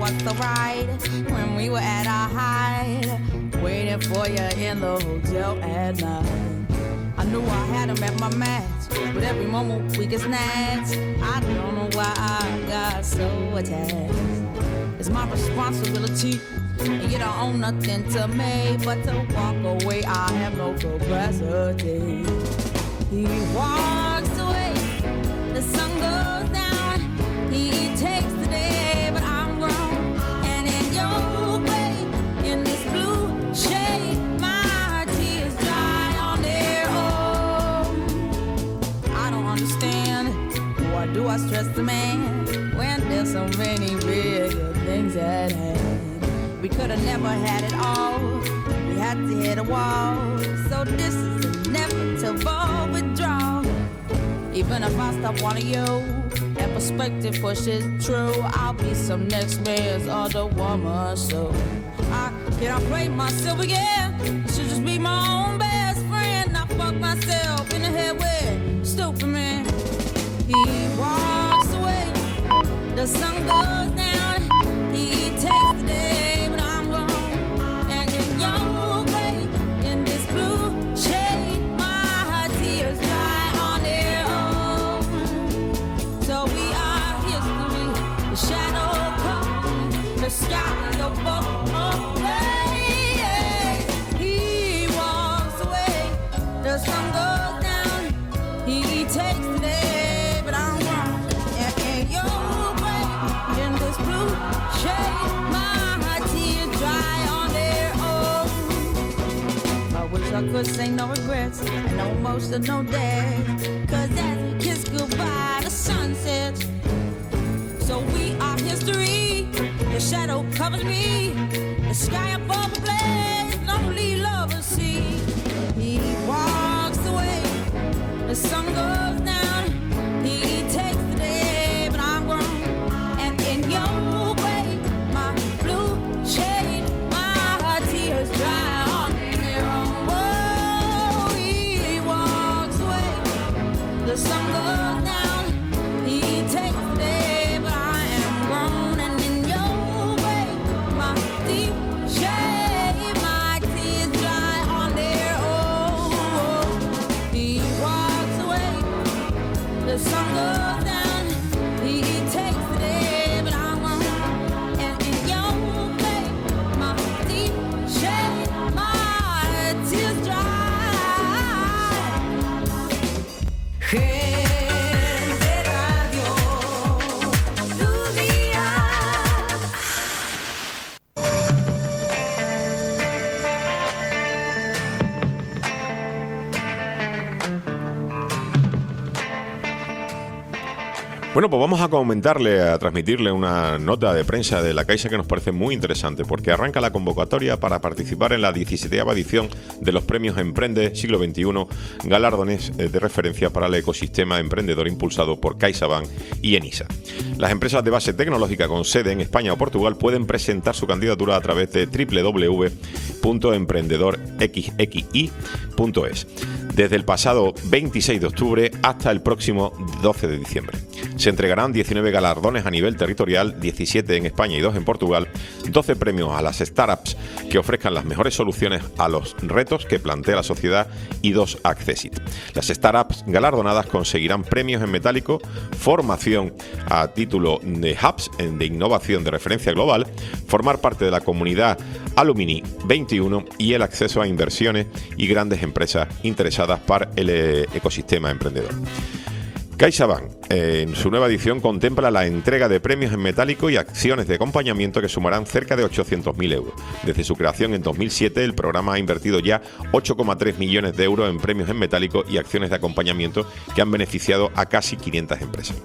Waiting for you in the hotel at night. I knew I had him at my match, but every moment we get snatched. I don't know why I got so attached. It's my responsibility, and you don't own nothing to me but to walk away. I have no capacity. He walks away, the sun goes down. He takes the day, but I'm grown, and in your way, in this blue shade, my tears dry on their own. I don't understand, why do I stress the man when there's so many bigger things at hand? We could have never had it all, we had to hit a wall, so this is inevitable withdrawal. Even if I stop wanting you, that perspective pushes true, I'll be some next man's other woman, so I cannot play myself again. I should just be my own best friend. I fuck myself in the head with stupid man. He walks away, the sun goes down. He takes the day, but I'm gone. And in your way, in this blue shade, my tears dry on their own. So we are history, the shadow comes, the sky above away. He walks away, the sun goes down. He takes the day, but I'm wrong. And in your way, in this blue shade, my tears dry on their own. I wish I could say no regrets and no emotional day, 'cause as we kiss goodbye, the sun sets. So we are history, the shadow covers me, the sky above the blaze, lonely lovers see. He walks away, the sun goes down, he takes the day, but I'm grown, and in your way, my blue shade, my tears dry on their own. Whoa, he walks away, the sun goes down, he takes the day, but I am grown, and in your way, my deep shade, my tears dry on their own. He walks away. Bueno, pues vamos a comentarle, a transmitirle una nota de prensa de la Caixa que nos parece muy interesante, porque arranca la convocatoria para participar en la diecisiete edición de los premios Emprende Siglo veintiuno, galardones de referencia para el ecosistema emprendedor impulsado por CaixaBank y Enisa. Las empresas de base tecnológica con sede en España o Portugal pueden presentar su candidatura a través de doble u doble u doble u punto emprendedor x x i punto es desde el pasado veintiséis de octubre hasta el próximo doce de diciembre. Se entregarán diecinueve galardones a nivel territorial, diecisiete en España y dos en Portugal, doce premios a las startups que ofrezcan las mejores soluciones a los retos que plantea la sociedad y dos Accessit. Las startups galardonadas conseguirán premios en metálico, formación a título de hubs de innovación de referencia global, formar parte de la comunidad Alumni veintiuno y el acceso a inversiones y grandes empresas interesadas para el ecosistema emprendedor. CaixaBank, eh, en su nueva edición, contempla la entrega de premios en metálico y acciones de acompañamiento que sumarán cerca de ochocientos mil euros. Desde su creación en dos mil siete, el programa ha invertido ya ocho coma tres millones de euros en premios en metálico y acciones de acompañamiento que han beneficiado a casi quinientas empresas.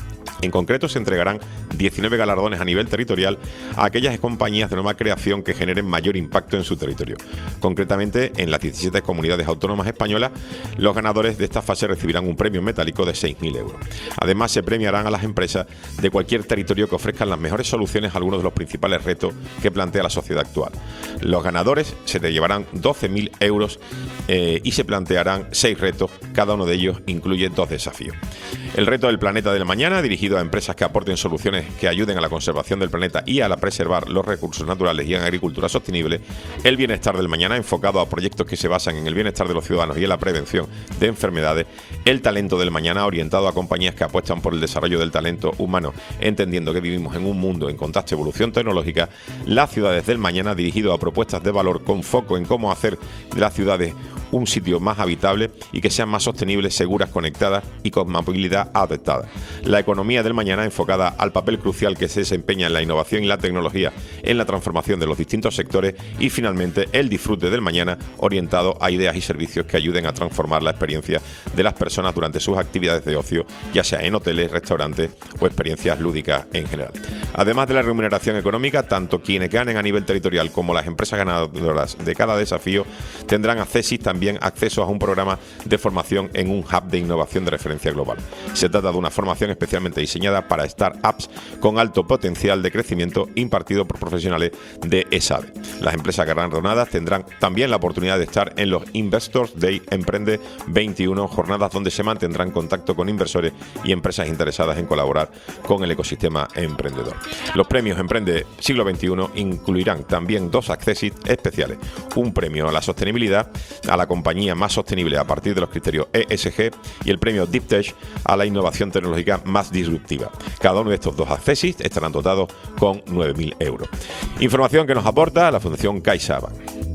En concreto, se entregarán diecinueve galardones a nivel territorial a aquellas compañías de nueva creación que generen mayor impacto en su territorio. Concretamente, en las diecisiete comunidades autónomas españolas, los ganadores de esta fase recibirán un premio metálico de seis mil euros. Además, se premiarán a las empresas de cualquier territorio que ofrezcan las mejores soluciones a algunos de los principales retos que plantea la sociedad actual. Los ganadores se llevarán doce mil euros eh, y se plantearán seis retos. Cada uno de ellos incluye dos desafíos. El reto del planeta del mañana, dirigido a empresas que aporten soluciones que ayuden a la conservación del planeta y a la preservar los recursos naturales y en agricultura sostenible. El bienestar del mañana, enfocado a proyectos que se basan en el bienestar de los ciudadanos y en la prevención de enfermedades. El talento del mañana, orientado a compañías que apuestan por el desarrollo del talento humano, entendiendo que vivimos en un mundo en constante evolución tecnológica. Las ciudades del mañana, dirigido a propuestas de valor con foco en cómo hacer de las ciudades un sitio más habitable y que sean más sostenibles, seguras, conectadas y con movilidad adaptada. La economía del mañana, enfocada al papel crucial que se desempeña en la innovación y la tecnología en la transformación de los distintos sectores. Y finalmente, el disfrute del mañana, orientado a ideas y servicios que ayuden a transformar la experiencia de las personas durante sus actividades de ocio, ya sea en hoteles, restaurantes o experiencias lúdicas en general. Además de la remuneración económica, tanto quienes ganen a nivel territorial como las empresas ganadoras de cada desafío tendrán Accessit también acceso a un programa de formación en un hub de innovación de referencia global. Se trata de una formación especialmente diseñada para startups con alto potencial de crecimiento, impartido por profesionales de ESADE. Las empresas galardonadas tendrán también la oportunidad de estar en los Investors Day Emprende veintiuno, jornadas donde se mantendrá en contacto con inversores y empresas interesadas en colaborar con el ecosistema emprendedor. Los premios Emprende Siglo veintiuno incluirán también dos Accessit especiales: un premio a la sostenibilidad, a la compañía más sostenible a partir de los criterios E S G, y el premio Deep Tech a la innovación tecnológica más disruptiva. Cada uno de estos dos Accessit estarán dotados con nueve mil euros. Información que nos aporta la Fundación CaixaBank.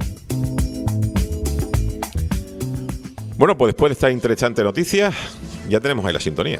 Bueno, pues después de esta interesante noticia, ya tenemos ahí la sintonía.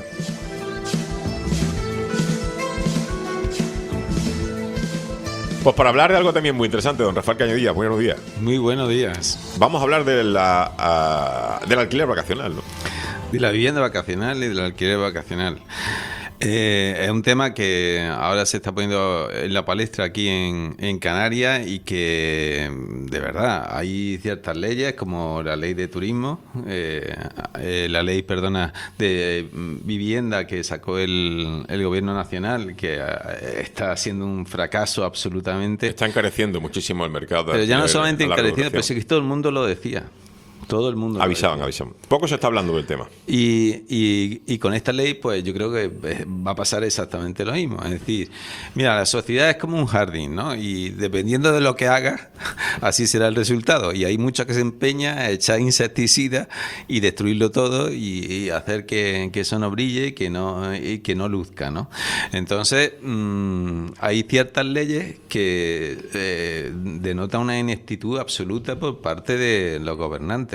Pues para hablar de algo también muy interesante, don Rafael Cañadilla, buenos días. Muy buenos días. Vamos a hablar de la, uh, del alquiler vacacional, ¿no? De la vivienda vacacional y del alquiler vacacional. Eh, es un tema que ahora se está poniendo en la palestra aquí en, en Canarias y que, de verdad, hay ciertas leyes como la ley de turismo, eh, eh, la ley, perdona, de vivienda que sacó el, el gobierno nacional, que está siendo un fracaso absolutamente. Está encareciendo muchísimo el mercado. Pero ya no solamente encareciendo, pero sí que todo el mundo lo decía. Todo el mundo avisaban, avisaban. Poco se está hablando del tema. Y, y, y con esta ley, pues yo creo que va a pasar exactamente lo mismo. Es decir, mira, la sociedad es como un jardín, ¿no? Y dependiendo de lo que haga, así será el resultado. Y hay mucha que se empeña a echar insecticidas y destruirlo todo y, y hacer que, que eso no brille y que no, y que no luzca, ¿no? Entonces, mmm, hay ciertas leyes que eh, denotan una ineptitud absoluta por parte de los gobernantes.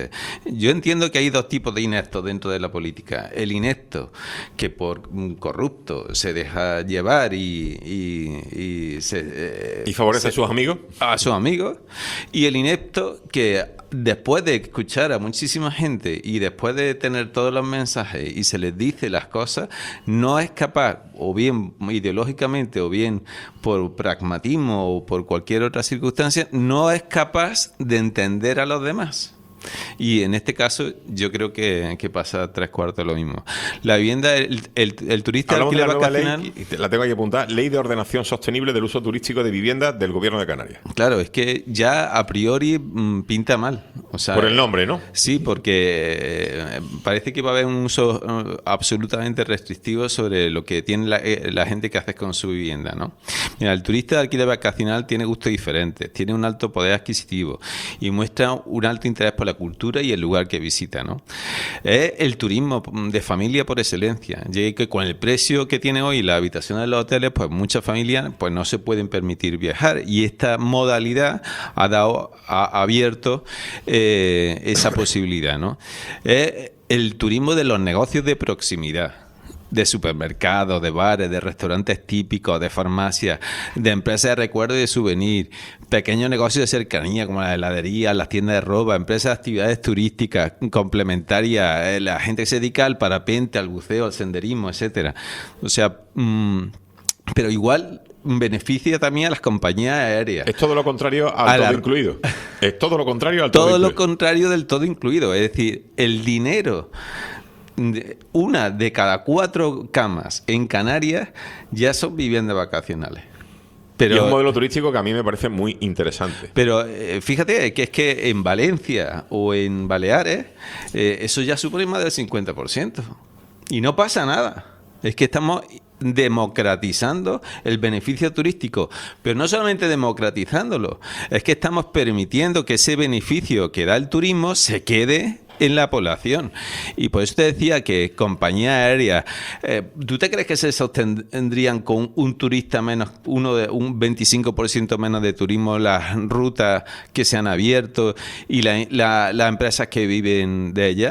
Eh, yo entiendo que hay dos tipos de ineptos dentro de la política. El inepto, que por corrupto se deja llevar y... ¿Y, y, se, eh, ¿Y favorece se, a sus amigos? A sus amigos. Y el inepto que después de escuchar a muchísima gente y después de tener todos los mensajes y se les dice las cosas, no es capaz, o bien ideológicamente o bien por pragmatismo o por cualquier otra circunstancia, no es capaz de entender a los demás. Y en este caso yo creo que, que pasa tres cuartos lo mismo. La vivienda, el, el, el turista Hablamos alquiler de la nueva vacacional... ley, y te- la tengo aquí apuntada, Ley de Ordenación Sostenible del Uso Turístico de Viviendas del Gobierno de Canarias. Claro, es que ya a priori mm, pinta mal. O sea, Por el nombre, ¿no? Sí, porque eh, parece que va a haber un uso eh, absolutamente restrictivo sobre lo que tiene la, eh, la gente que hace con su vivienda, ¿no? Mira, el turista de alquiler vacacional tiene gustos diferentes, tiene un alto poder adquisitivo y muestra un alto interés por la cultura y el lugar que visita, ¿no? Es el turismo de familia por excelencia, ya que con el precio que tiene hoy la habitación de los hoteles, pues muchas familias pues no se pueden permitir viajar, y esta modalidad ha dado, ha abierto eh, esa posibilidad, ¿no? Es el turismo de los negocios de proximidad, de supermercados, de bares, de restaurantes típicos, de farmacias, de empresas de recuerdo y de souvenir, pequeños negocios de cercanía como las heladerías, las tiendas de ropa, empresas de actividades turísticas complementarias, eh, la gente que se dedica al parapente, al buceo, al senderismo, etcétera. O sea, mmm, pero igual beneficia también a las compañías aéreas. Es todo lo contrario al A todo la- incluido. Es todo lo contrario al todo, Todo lo incluido. contrario del todo incluido. Es decir, el dinero, de- una de cada cuatro camas en Canarias ya son viviendas vacacionales. Pero, y es un modelo turístico que a mí me parece muy interesante. Pero eh, fíjate que es que en Valencia o en Baleares eh, eso ya supone más del cincuenta por ciento. Y no pasa nada. Es que estamos democratizando el beneficio turístico, pero no solamente democratizándolo, es que estamos permitiendo que ese beneficio que da el turismo se quede en la población. Y por eso te decía que compañías aéreas, eh, ¿tú te crees que se sostendrían con un turista menos, uno de un veinticinco por ciento menos de turismo las rutas que se han abierto y la- la- las empresas que viven de ellas?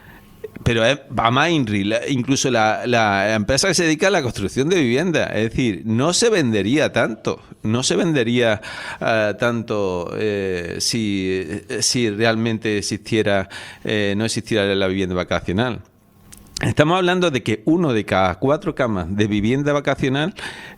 Pero es, va más INRI, la- incluso la, la empresa que se dedica a la construcción de viviendas. Es decir, no se vendería tanto, no se vendería uh, tanto eh, si, si realmente existiera, eh, no existiera la vivienda vacacional. Estamos hablando de que uno de cada cuatro camas de vivienda vacacional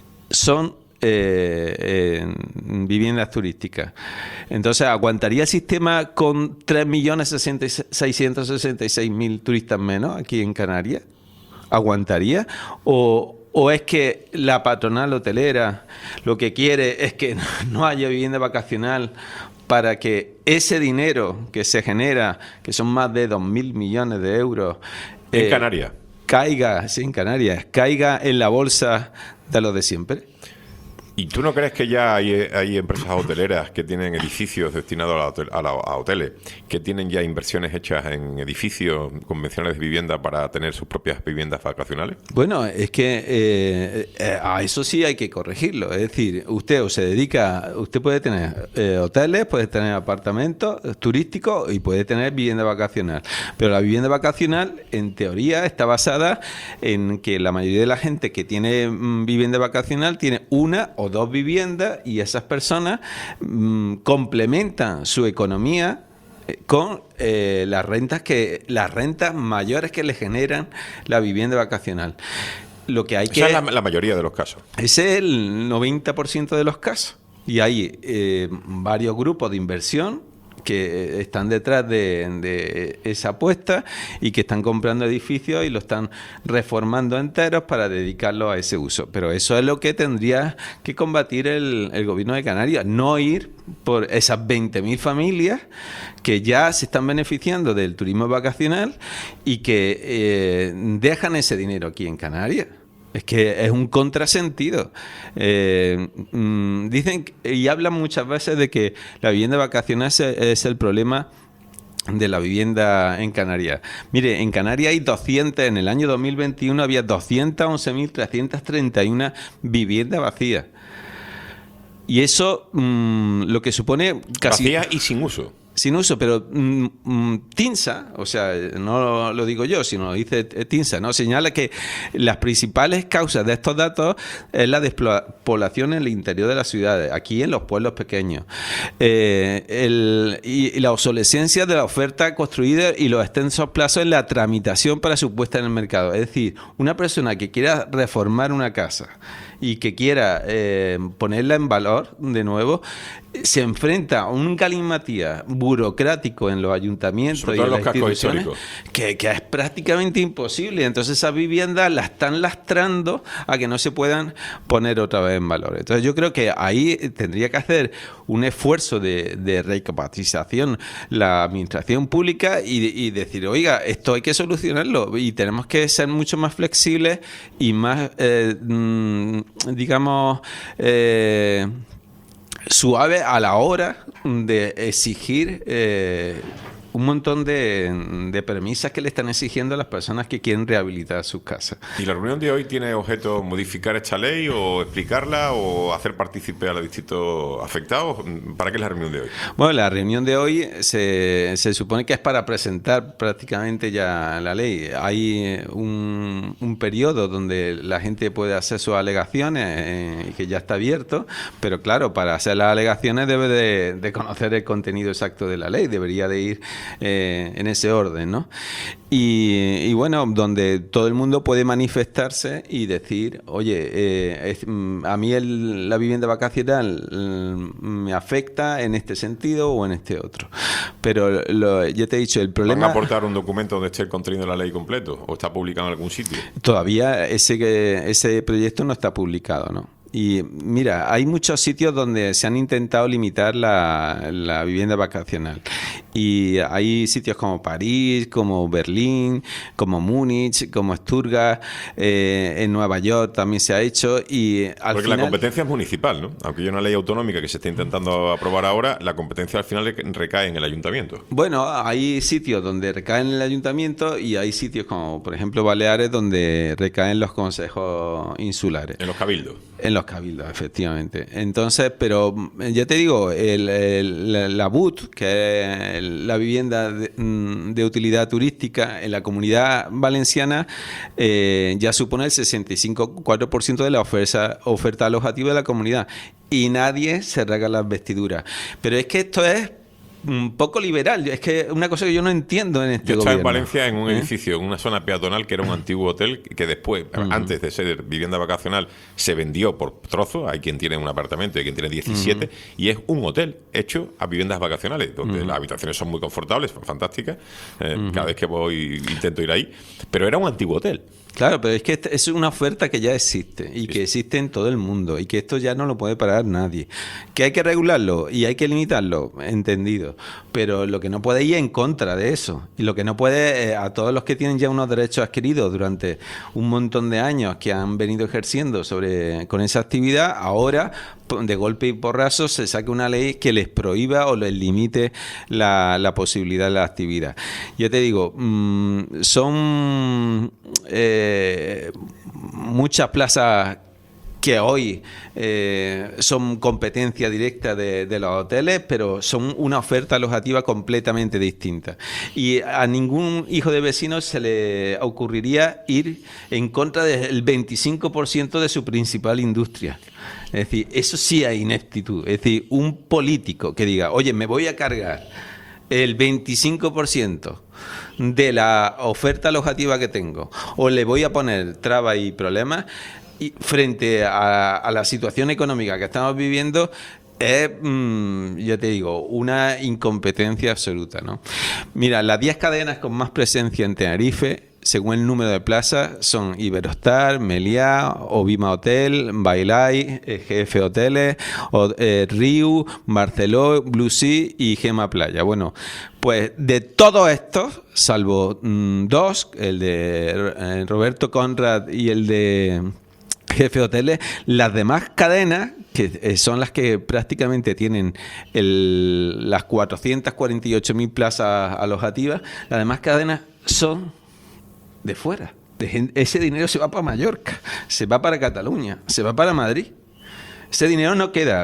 son Eh, eh, viviendas turísticas. Entonces, ¿aguantaría el sistema con tres millones seiscientos sesenta y seis mil turistas menos aquí en Canarias? ¿Aguantaría? ¿O, o es que la patronal hotelera lo que quiere es que no haya vivienda vacacional para que ese dinero que se genera, que son más de dos mil millones de euros, En eh, Canarias. caiga, sí, en Canarias, caiga en la bolsa de los de siempre? ¿Y tú no crees que ya hay, hay empresas hoteleras que tienen edificios destinados a, la hotel- a, la- a hoteles, que tienen ya inversiones hechas en edificios convencionales de vivienda para tener sus propias viviendas vacacionales? Bueno, es que eh, eh, a eso sí hay que corregirlo. Es decir, usted o se dedica, usted puede tener eh, hoteles, puede tener apartamentos turísticos y puede tener vivienda vacacional. Pero la vivienda vacacional, en teoría, está basada en que la mayoría de la gente que tiene mm, vivienda vacacional tiene una o dos viviendas, y esas personas mm, complementan su economía eh, con eh, las rentas que las rentas mayores que le generan la vivienda vacacional. Lo que hay que Esa es la, la mayoría de los casos. ese es el noventa por ciento de los casos. Y hay eh, varios grupos de inversión que están detrás de, de esa apuesta y que están comprando edificios y lo están reformando enteros para dedicarlo a ese uso. Pero eso es lo que tendría que combatir el, el gobierno de Canarias, no ir por esas veinte mil familias que ya se están beneficiando del turismo vacacional y que eh, dejan ese dinero aquí en Canarias. Es que es un contrasentido. Eh, mm, dicen y hablan muchas veces de que la vivienda vacacional es, es el problema de la vivienda en Canarias. Mire, en Canarias hay doscientas, en el año dos mil veintiuno había doscientas once mil trescientas treinta y una viviendas vacías. Y eso mmm, lo que supone casi... Vacías y sin uso. sin uso, pero mm, mm, TINSA, o sea, no lo digo yo, sino lo dice TINSA, ¿no? Señala que las principales causas de estos datos es la despoblación en el interior de las ciudades, aquí en los pueblos pequeños, eh, el, y, y la obsolescencia de la oferta construida y los extensos plazos en la tramitación para su puesta en el mercado. Es decir, una persona que quiera reformar una casa y que quiera eh, ponerla en valor de nuevo, se enfrenta a un galimatías burocrático en los ayuntamientos sobre y todo en en las los cascos instituciones históricos, que, que es prácticamente imposible. Entonces esas viviendas las están lastrando a que no se puedan poner otra vez en valor. Entonces yo creo que ahí tendría que hacer un esfuerzo de, de recapitalización la administración pública y, y decir, oiga, esto hay que solucionarlo y tenemos que ser mucho más flexibles y más, eh, digamos, eh, suave a la hora de exigir eh, un montón de, de premisas que le están exigiendo a las personas que quieren rehabilitar sus casas. ¿Y la reunión de hoy tiene objeto modificar esta ley o explicarla o hacer partícipe a los distintos afectados? ¿Para qué es la reunión de hoy? Bueno, la reunión de hoy se, se supone que es para presentar prácticamente ya la ley. Hay un, un periodo donde la gente puede hacer sus alegaciones, eh, que ya está abierto, pero claro, para hacer las alegaciones debe de, de conocer el contenido exacto de la ley, debería de ir Eh, en ese orden, ¿no? Y, y bueno, donde todo el mundo puede manifestarse y decir, oye, eh, es, a mí el, la vivienda vacacional me afecta en este sentido o en este otro. Pero lo, ya te he dicho, el problema... ¿Van a aportar un documento donde esté el contenido de la ley completo o está publicado en algún sitio? Todavía ese, ese proyecto no está publicado, ¿no? Y mira, hay muchos sitios donde se han intentado limitar la, la vivienda vacacional. Y hay sitios como París, como Berlín, como Múnich, como Stuttgart, eh, en Nueva York también se ha hecho. Y al Porque final... la competencia es municipal, ¿no? Aunque hay una ley autonómica que se está intentando aprobar ahora, la competencia al final recae en el ayuntamiento. Bueno, hay sitios donde recaen en el ayuntamiento y hay sitios como, por ejemplo, Baleares, donde recaen los consejos insulares. En los cabildos. En los cabildos, efectivamente. Entonces, pero ya te digo, el, el, la B U T, que es la vivienda de, de utilidad turística en la Comunidad Valenciana, eh, ya supone el sesenta y cinco coma cuatro por ciento de la oferta, oferta alojativa de la comunidad. Y nadie se rasga las vestiduras. Pero es que esto es un poco liberal. Es que una cosa que yo no entiendo en este yo gobierno. Yo estaba en Valencia en un ¿Eh? edificio, en una zona peatonal que era un antiguo hotel que después, uh-huh. antes de ser vivienda vacacional, se vendió por trozos. Hay quien tiene un apartamento, hay quien tiene diecisiete, uh-huh. y es un hotel hecho a viviendas vacacionales, donde uh-huh. las habitaciones son muy confortables, son fantásticas. Eh, uh-huh. Cada vez que voy intento ir ahí. Pero era un antiguo hotel. Claro, pero es que es una oferta que ya existe y que existe en todo el mundo y que esto ya no lo puede parar nadie. Que hay que regularlo y hay que limitarlo, entendido, pero lo que no puede ir en contra de eso y lo que no puede, eh, a todos los que tienen ya unos derechos adquiridos durante un montón de años que han venido ejerciendo sobre con esa actividad, ahora de golpe y porrazo se saque una ley que les prohíba o les limite la, la posibilidad de la actividad. Ya te digo, mmm, son eh, muchas plazas que hoy eh, son competencia directa de, de los hoteles, pero son una oferta alojativa completamente distinta. Y a ningún hijo de vecino se le ocurriría ir en contra del veinticinco por ciento de su principal industria. Es decir, eso sí hay ineptitud. Es decir, un político que diga, oye, me voy a cargar el veinticinco por ciento de la oferta alojativa que tengo, o le voy a poner trabas y problemas, y frente a, a la situación económica que estamos viviendo, es, mmm, ya te digo, una incompetencia absoluta, ¿no? Mira, las diez cadenas con más presencia en Tenerife, según el número de plazas, son Iberostar, Meliá, Ovima Hotel, Bailai, G F Hoteles, o, eh, Riu, Barceló, Blue Sea y Gema Playa. Bueno, pues de todos estos, salvo mmm, dos, el de eh, Roberto Conrad y el de Jefe Hoteles, las demás cadenas, que son las que prácticamente tienen el, las cuatrocientas cuarenta y ocho mil plazas alojativas, las demás cadenas son de fuera. De gente, ese dinero se va para Mallorca, se va para Cataluña, se va para Madrid. Ese dinero no queda aquí.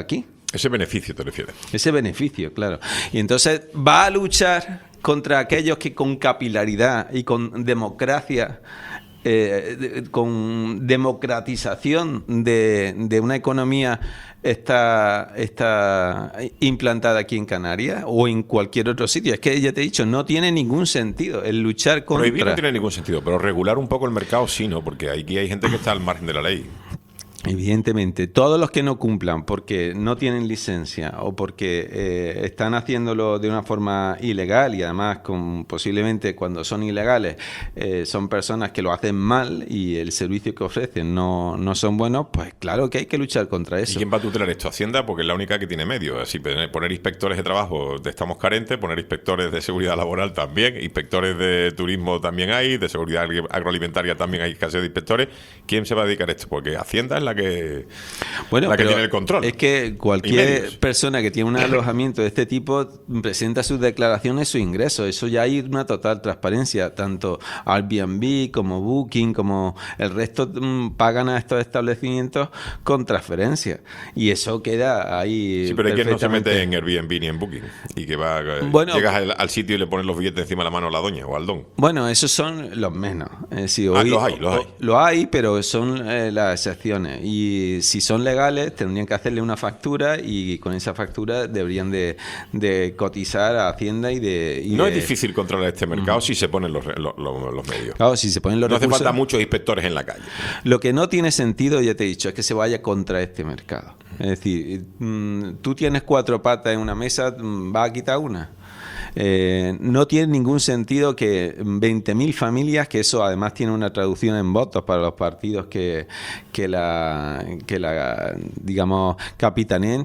Ese beneficio te refieres. Ese beneficio, claro. Y entonces va a luchar contra aquellos que con capilaridad y con democracia, eh, de, con democratización de, de una economía está, está implantada aquí en Canarias o en cualquier otro sitio. Es que ya te he dicho, no tiene ningún sentido el luchar contra... Prohibir no tiene ningún sentido, pero regular un poco el mercado sí, ¿no? Porque aquí hay gente que está al margen de la ley. Evidentemente, todos los que no cumplan porque no tienen licencia o porque eh, están haciéndolo de una forma ilegal y además con, posiblemente cuando son ilegales eh, son personas que lo hacen mal y el servicio que ofrecen no, no son buenos, pues claro que hay que luchar contra eso. ¿Y quién va a tutelar esto? Hacienda, porque es la única que tiene medios. Así, poner inspectores de trabajo estamos carentes, poner inspectores de seguridad laboral también, inspectores de turismo también hay, de seguridad agroalimentaria también hay escasez de inspectores. ¿Quién se va a dedicar a esto? Porque Hacienda es la que, bueno, la que pero tiene el control. Es que cualquier persona que tiene un alojamiento de este tipo presenta sus declaraciones, sus ingresos. Eso ya hay una total transparencia. Tanto Airbnb como Booking, como el resto mmm, pagan a estos establecimientos con transferencia. Y eso queda ahí. Sí, pero hay quien no se mete en Airbnb ni en Booking. Y que va, bueno, llegas al, al sitio y le pones los billetes encima de la mano a la doña o al don. Bueno, esos son los menos. Es decir, ah, hoy, los hay, los hay. Lo hay, pero son eh, las excepciones. Y si son legales, tendrían que hacerle una factura y con esa factura deberían de, de cotizar a Hacienda y de... Y no de... es difícil controlar este mercado mm. si se ponen los, los, los, los medios. Claro, si se ponen los no recursos... hace falta muchos inspectores en la calle. Lo que no tiene sentido, ya te he dicho, es que se vaya contra este mercado. Es decir, mmm, tú tienes cuatro patas en una mesa, ¿vas a quitar una? Eh, no tiene ningún sentido que veinte mil familias, que eso además tiene una traducción en votos para los partidos que, que la, que la digamos, capitaneen,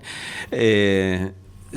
eh,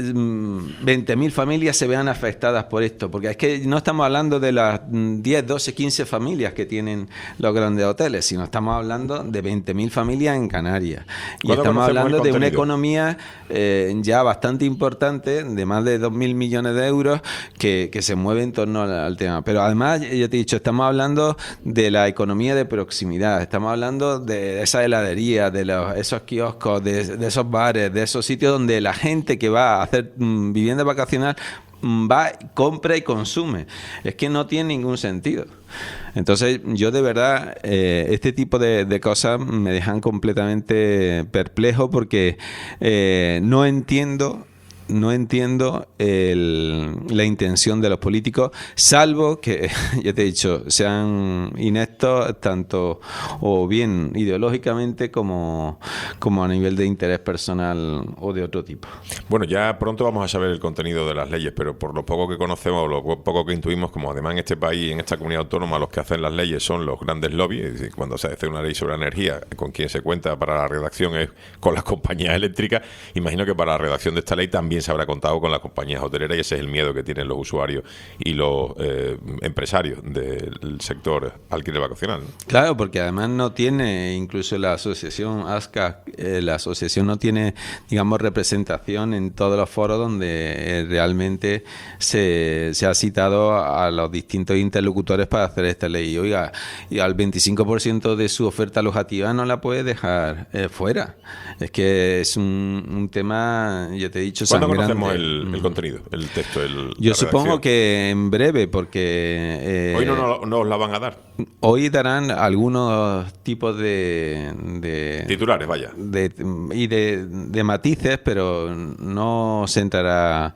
veinte mil familias se vean afectadas por esto, porque es que no estamos hablando de las diez, doce, quince familias que tienen los grandes hoteles, sino estamos hablando de veinte mil familias en Canarias. Y estamos hablando de una economía eh, ya bastante importante, de más de dos mil millones de euros, que, que se mueve en torno al, al tema. Pero además, ya te he dicho, estamos hablando de la economía de proximidad, estamos hablando de esa heladería, de los, esos kioscos, de, de esos bares, de esos sitios donde la gente que va a hacer mmm, vivienda vacacional mmm, va, compra y consume. Es que no tiene ningún sentido. Entonces yo de verdad eh, este tipo de, de cosas me dejan completamente perplejo porque eh, no entiendo No entiendo el, la intención de los políticos, salvo que, ya te he dicho, sean ineptos tanto o bien ideológicamente como, como a nivel de interés personal o de otro tipo. Bueno, ya pronto vamos a saber el contenido de las leyes, pero por lo poco que conocemos, lo poco que intuimos, como además en este país, en esta comunidad autónoma, los que hacen las leyes son los grandes lobbies. Es decir, cuando se hace una ley sobre energía, con quien se cuenta para la redacción es con las compañías eléctricas. Imagino que para la redacción de esta ley también se habrá contado con las compañías hoteleras y ese es el miedo que tienen los usuarios y los eh, empresarios del sector alquiler vacacional, ¿no? Claro, porque además no tiene, incluso la asociación ASCA, eh, la asociación no tiene, digamos, representación en todos los foros donde eh, realmente se, se ha citado a los distintos interlocutores para hacer esta ley. Y, oiga, y al veinticinco por ciento de su oferta alojativa no la puede dejar eh, fuera. Es que es un, un tema, ya te he dicho, sangrante. El, el contenido, el texto, el, yo supongo que en breve, porque eh, hoy no nos no la van a dar. Hoy darán algunos tipos de, de titulares, vaya, de, y de, de matices, pero no se entrará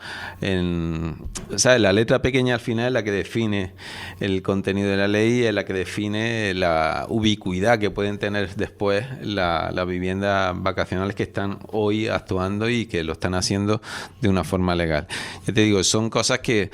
en, ¿sabes? La letra pequeña al final es la que define el contenido de la ley, es la que define la ubicuidad que pueden tener después la, las viviendas vacacionales que están hoy actuando y que lo están haciendo de una forma legal. Ya te digo, son cosas que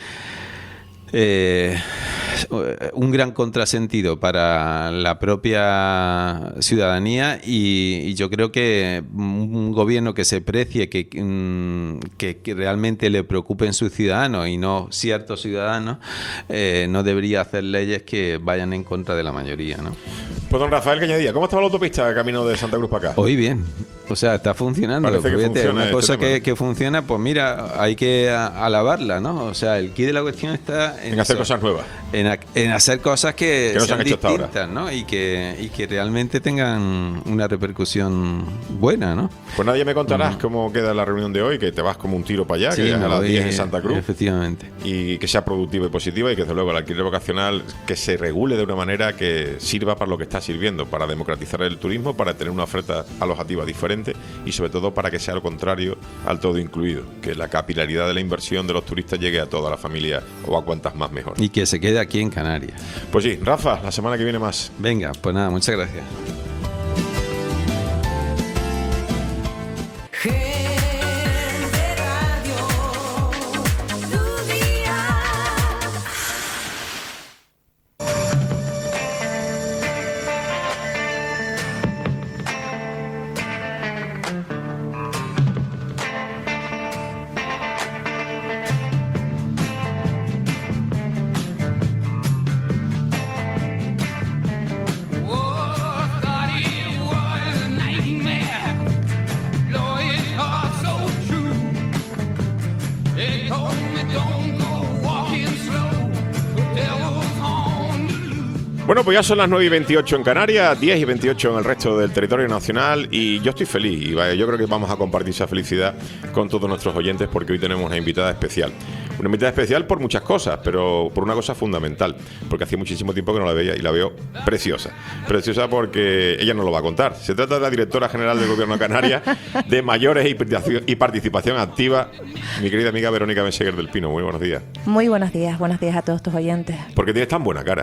eh, un gran contrasentido para la propia ciudadanía y, y yo creo que un gobierno que se precie, que, que, que realmente le preocupen sus ciudadanos y no ciertos ciudadanos, eh, no debería hacer leyes que vayan en contra de la mayoría, ¿no? Pues don Rafael Cañadilla, ¿cómo estaba la autopista camino de Santa Cruz para acá? Hoy bien. O sea, está funcionando. Parece que Fíjate, funciona una este cosa tema, que, ¿no? que funciona, pues mira, hay que a- alabarla, ¿no? O sea, el quid de la cuestión está en, En hacer eso, cosas nuevas. En, ac- en hacer cosas que, Que no se sean han hecho hasta ahora. distintas, ¿no? Y que, y que realmente tengan una repercusión buena, ¿no? Pues nadie me contarás Mm. cómo queda la reunión de hoy, que te vas como un tiro para allá, Sí, que es me a las voy, diez en Santa Cruz. Efectivamente. Y que sea productiva y positiva y que desde luego el alquiler vacacional que se regule de una manera que sirva para lo que está sirviendo, para democratizar el turismo, para tener una oferta alojativa diferente y sobre todo para que sea lo contrario al todo incluido, que la capilaridad de la inversión de los turistas llegue a toda la familia o a cuantas más mejor. Y que se quede aquí en Canarias. Pues sí, Rafa, la semana que viene más. Venga, pues nada, muchas gracias. Bueno, pues ya son las nueve y veintiocho en Canarias, diez y veintiocho en el resto del territorio nacional y yo estoy feliz y vaya, yo creo que vamos a compartir esa felicidad con todos nuestros oyentes porque hoy tenemos una invitada especial. Una invitada especial por muchas cosas, pero por una cosa fundamental, porque hacía muchísimo tiempo que no la veía y la veo preciosa. Preciosa porque ella nos lo va a contar. Se trata de la directora general del Gobierno de Canarias de Mayores y Participación- y Participación Activa, mi querida amiga Verónica Meseguer del Pino. Muy buenos días. Muy buenos días, buenos días a todos tus oyentes. ¿Por qué tienes tan buena cara?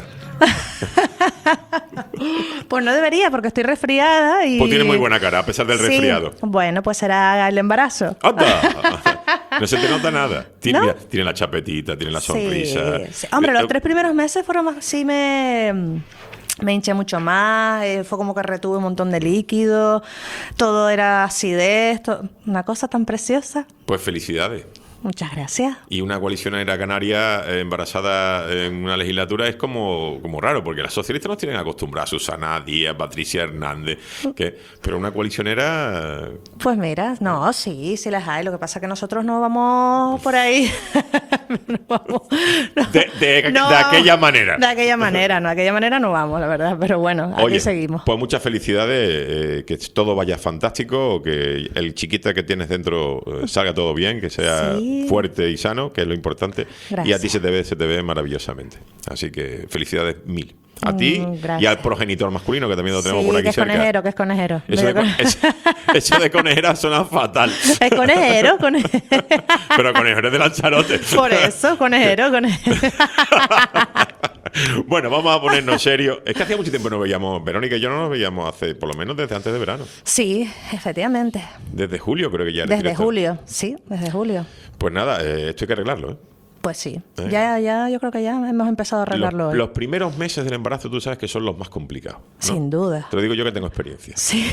Pues no debería, porque estoy resfriada y... Pues tienes muy buena cara, a pesar del Sí, resfriado. bueno, pues será el embarazo. ¡Anda! No se te nota nada. Tiene, ¿No? mira, tiene la chapetita, tiene la sonrisa. Sí, sí. Hombre, Eh, los tres primeros meses fueron más... Sí me... Me hinché mucho más, eh, fue como que retuve un montón de líquido, todo era acidez, to- una cosa tan preciosa. Pues felicidades. Muchas gracias. Y una coalicionera canaria eh, embarazada en una legislatura es como, como raro, porque las socialistas nos tienen acostumbradas, Susana Díaz, Patricia Hernández, que, pero una coalicionera... eh, Pues mira, no, sí, sí las hay. Lo que pasa es que nosotros no vamos por ahí. No vamos, no. De, de- No, de aquella manera. De aquella manera, no, de aquella manera no vamos, la verdad. Pero bueno, aquí Oye, seguimos. pues muchas felicidades, eh, que todo vaya fantástico, que el chiquita que tienes dentro eh, salga todo bien, que sea Sí. fuerte y sano, que es lo importante. Gracias. Y a ti se te ve, se te ve maravillosamente. Así que felicidades mil. A ti Mm, gracias. y al progenitor masculino, que también lo tenemos Sí, por aquí que es cerca. conejero, que es conejero. Eso de, Medio con- eso- eso de conejera suena fatal. Es conejero, conejero. Pero conejero es de Lanzarote. Por eso, conejero, conejero. Bueno, vamos a ponernos serios. Es que hacía mucho tiempo que no veíamos, Verónica y yo no nos veíamos hace, por lo menos desde antes de verano. Sí, efectivamente. Desde julio creo que ya eres Desde directora. julio, sí, desde julio. Pues nada, eh, esto hay que arreglarlo, ¿eh? Pues sí. Eh. Ya, ya, yo creo que ya hemos empezado a arreglarlo Los, hoy. los primeros meses del embarazo tú sabes que son los más complicados, ¿no? Sin duda. Te lo digo yo que tengo experiencia. Sí.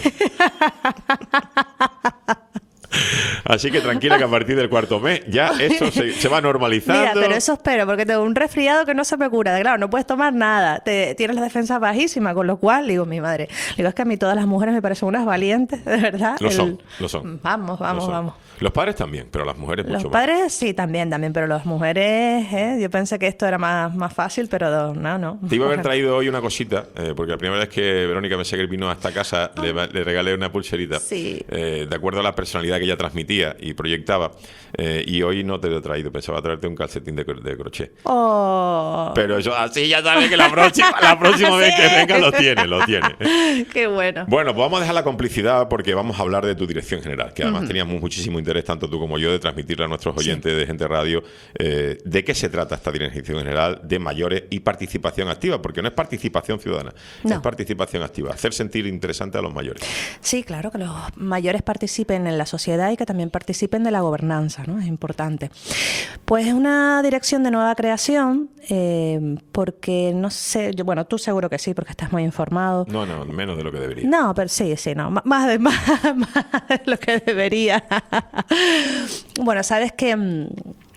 Así que tranquila que a partir del cuarto mes ya esto se, se va normalizando. Mira, pero eso espero, porque tengo un resfriado que no se me cura. Claro, no puedes tomar nada. Te, tienes la defensa bajísima, con lo cual, digo, mi madre, digo, es que a mí todas las mujeres me parecen unas valientes, de verdad. Lo El- son, lo son. Vamos, Lo vamos, son. vamos. Los padres también, pero las mujeres Los mucho más. padres sí, también, también, pero las mujeres, ¿eh? Yo pensé que esto era más, más fácil, pero no, no. Te iba a haber traído hoy una cosita, eh, porque la primera vez que Verónica Meseguer vino a esta casa le, le regalé una pulserita, Sí. eh, de acuerdo a la personalidad que ella transmitía y proyectaba, eh, y hoy no te lo he traído, pensaba traerte un calcetín de, cro- de crochet. Oh. Pero eso así ya sabes que la próxima, la próxima vez que Sí. venga lo tiene, lo tiene. Qué bueno. Bueno, pues vamos a dejar la complicidad porque vamos a hablar de tu dirección general, que además Ujú. teníamos muchísimo interés, tanto tú como yo, de transmitirle a nuestros oyentes de Gente Radio eh, de qué se trata esta dirección general de mayores y participación activa, porque no es participación ciudadana, No. es participación activa, hacer sentir interesante a los mayores. Sí, claro, que los mayores participen en la sociedad y que también participen de la gobernanza, ¿no? Es importante. Pues es una dirección de nueva creación, eh, porque no sé, yo, bueno, tú seguro que sí, porque estás muy informado. No, no, menos de lo que debería. No, pero sí, sí, no, m- más de, más, más de lo que debería. Bueno, sabes que mm,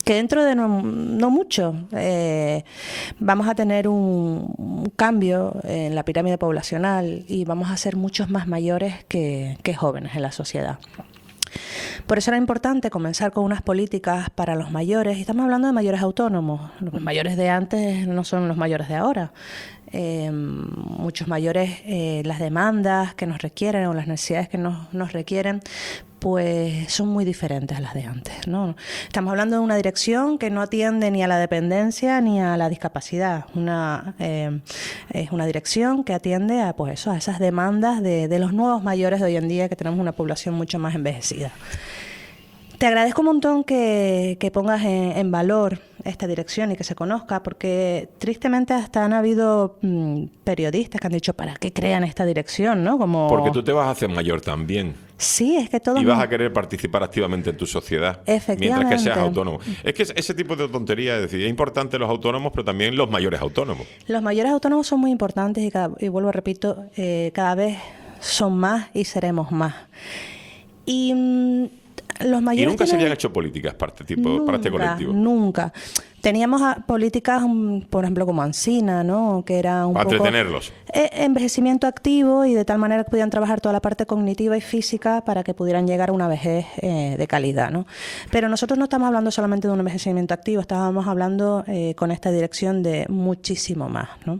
que dentro de no, no mucho eh, vamos a tener un, un cambio en la pirámide poblacional y vamos a ser muchos más mayores que, que jóvenes en la sociedad. Por eso era importante comenzar con unas políticas para los mayores, y estamos hablando de mayores autónomos. Los mayores de antes no son los mayores de ahora. Eh, muchos mayores, eh, las demandas que nos requieren o las necesidades que nos, nos requieren, pues son muy diferentes a las de antes, ¿no? Estamos hablando de una dirección que no atiende ni a la dependencia ni a la discapacidad. Una, eh, es una dirección que atiende a, pues eso, a esas demandas de, de los nuevos mayores de hoy en día, que tenemos una población mucho más envejecida. Te agradezco un montón que, que pongas en, en valor esta dirección y que se conozca, porque tristemente hasta han habido mmm, periodistas que han dicho, ¿para qué crean esta dirección? ¿No? Como... Porque tú te vas a hacer mayor también. Sí, es que todos... Y vas a querer participar activamente en tu sociedad. Efectivamente. Mientras que seas autónomo. Es que ese tipo de tontería, es decir, es importante los autónomos, pero también los mayores autónomos. Los mayores autónomos son muy importantes y, cada, y vuelvo, repito, eh, cada vez son más y seremos más. Y... Mmm, Los mayores y nunca tienen... se habían hecho políticas para este, tipo, nunca, para este colectivo. Nunca. Teníamos a, políticas, por ejemplo, como Ancina, ¿no? Que era un para poco... entretenerlos. Eh, envejecimiento activo, y de tal manera que pudieran trabajar toda la parte cognitiva y física para que pudieran llegar a una vejez eh, de calidad, ¿no? Pero nosotros no estamos hablando solamente de un envejecimiento activo, estábamos hablando eh, con esta dirección de muchísimo más, ¿no?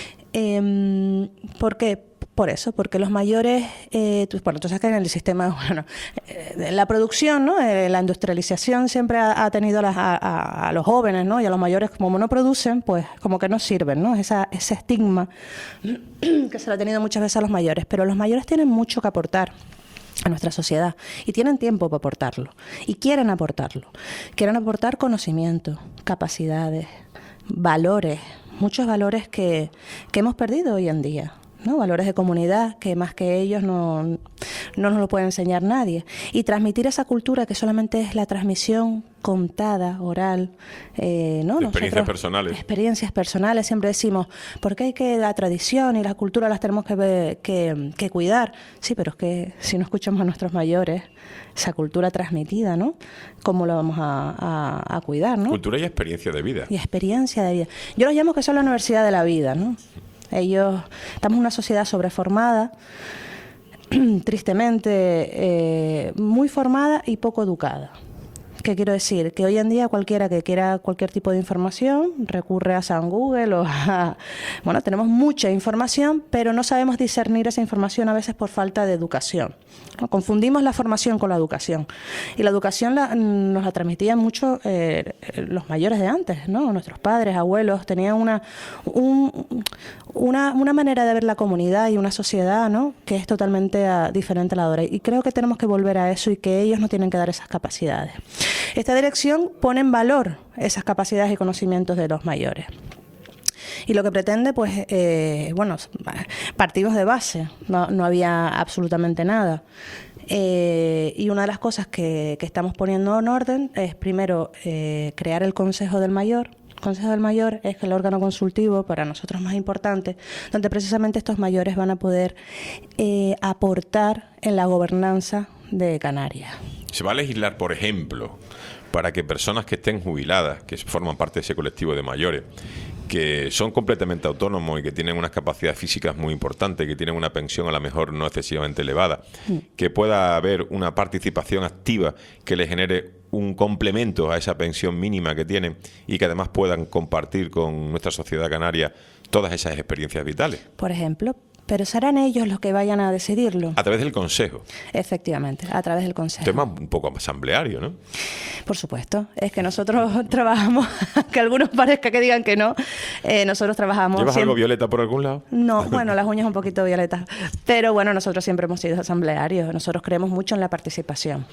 Eh, ¿Por qué? Por eso, porque los mayores, eh, tú, bueno, tú sabes que en el sistema, bueno, eh, la producción, ¿no? Eh, la industrialización siempre ha, ha tenido a, las, a, a los jóvenes, ¿no? Y a los mayores, como no producen, pues como que no sirven, ¿no? Esa, ese estigma que se lo ha tenido muchas veces a los mayores. Pero los mayores tienen mucho que aportar a nuestra sociedad y tienen tiempo para aportarlo y quieren aportarlo. Quieren aportar conocimiento, capacidades, valores, muchos valores que, que hemos perdido hoy en día, ¿no? Valores de comunidad que más que ellos no, no nos lo puede enseñar nadie. Y transmitir esa cultura que solamente es la transmisión contada, oral, eh, ¿no? De experiencias Nosotros, personales. Experiencias personales, siempre decimos, porque hay que la tradición y la cultura las tenemos que, que, que cuidar. Sí, pero es que si no escuchamos a nuestros mayores, esa cultura transmitida, ¿no? ¿Cómo la vamos a, a, a cuidar, ¿no? Cultura y experiencia de vida. Y experiencia de vida. Yo los llamo que son la universidad de la vida, ¿no? Ellos, estamos en una sociedad sobreformada, tristemente eh, muy formada y poco educada. ¿Qué quiero decir? Que hoy en día cualquiera que quiera cualquier tipo de información recurre a San Google o a... Bueno, tenemos mucha información, pero no sabemos discernir esa información a veces por falta de educación, ¿no? Confundimos la formación con la educación. Y la educación la, nos la transmitían mucho eh, los mayores de antes, ¿no? Nuestros padres, abuelos, tenían una, un, una, una manera de ver la comunidad y una sociedad, ¿no? Que es totalmente uh, diferente a la de ahora. Y creo que tenemos que volver a eso y que ellos no tienen que dar esas capacidades. Esta dirección pone en valor esas capacidades y conocimientos de los mayores. Y lo que pretende, pues, eh, bueno, partidos de base, no, no había absolutamente nada. Eh, y una de las cosas que, que estamos poniendo en orden es, primero, eh, crear el Consejo del Mayor. El Consejo del Mayor es el órgano consultivo, para nosotros más importante, donde precisamente estos mayores van a poder eh, aportar en la gobernanza de Canarias. Se va a legislar, por ejemplo, para que personas que estén jubiladas, que forman parte de ese colectivo de mayores, que son completamente autónomos y que tienen unas capacidades físicas muy importantes, que tienen una pensión a lo mejor no excesivamente elevada, mm. que pueda haber una participación activa que les genere un complemento a esa pensión mínima que tienen y que además puedan compartir con nuestra sociedad canaria todas esas experiencias vitales. Por ejemplo, pero serán ellos los que vayan a decidirlo. A través del Consejo. Efectivamente, a través del Consejo. Tema un poco asambleario, ¿no? Por supuesto. Es que nosotros trabajamos, que a algunos parezca que digan que no, eh, nosotros trabajamos... ¿Llevas siempre... algo violeta por algún lado? No, bueno, las uñas un poquito violetas. Pero bueno, nosotros siempre hemos sido asamblearios. Nosotros creemos mucho en la participación.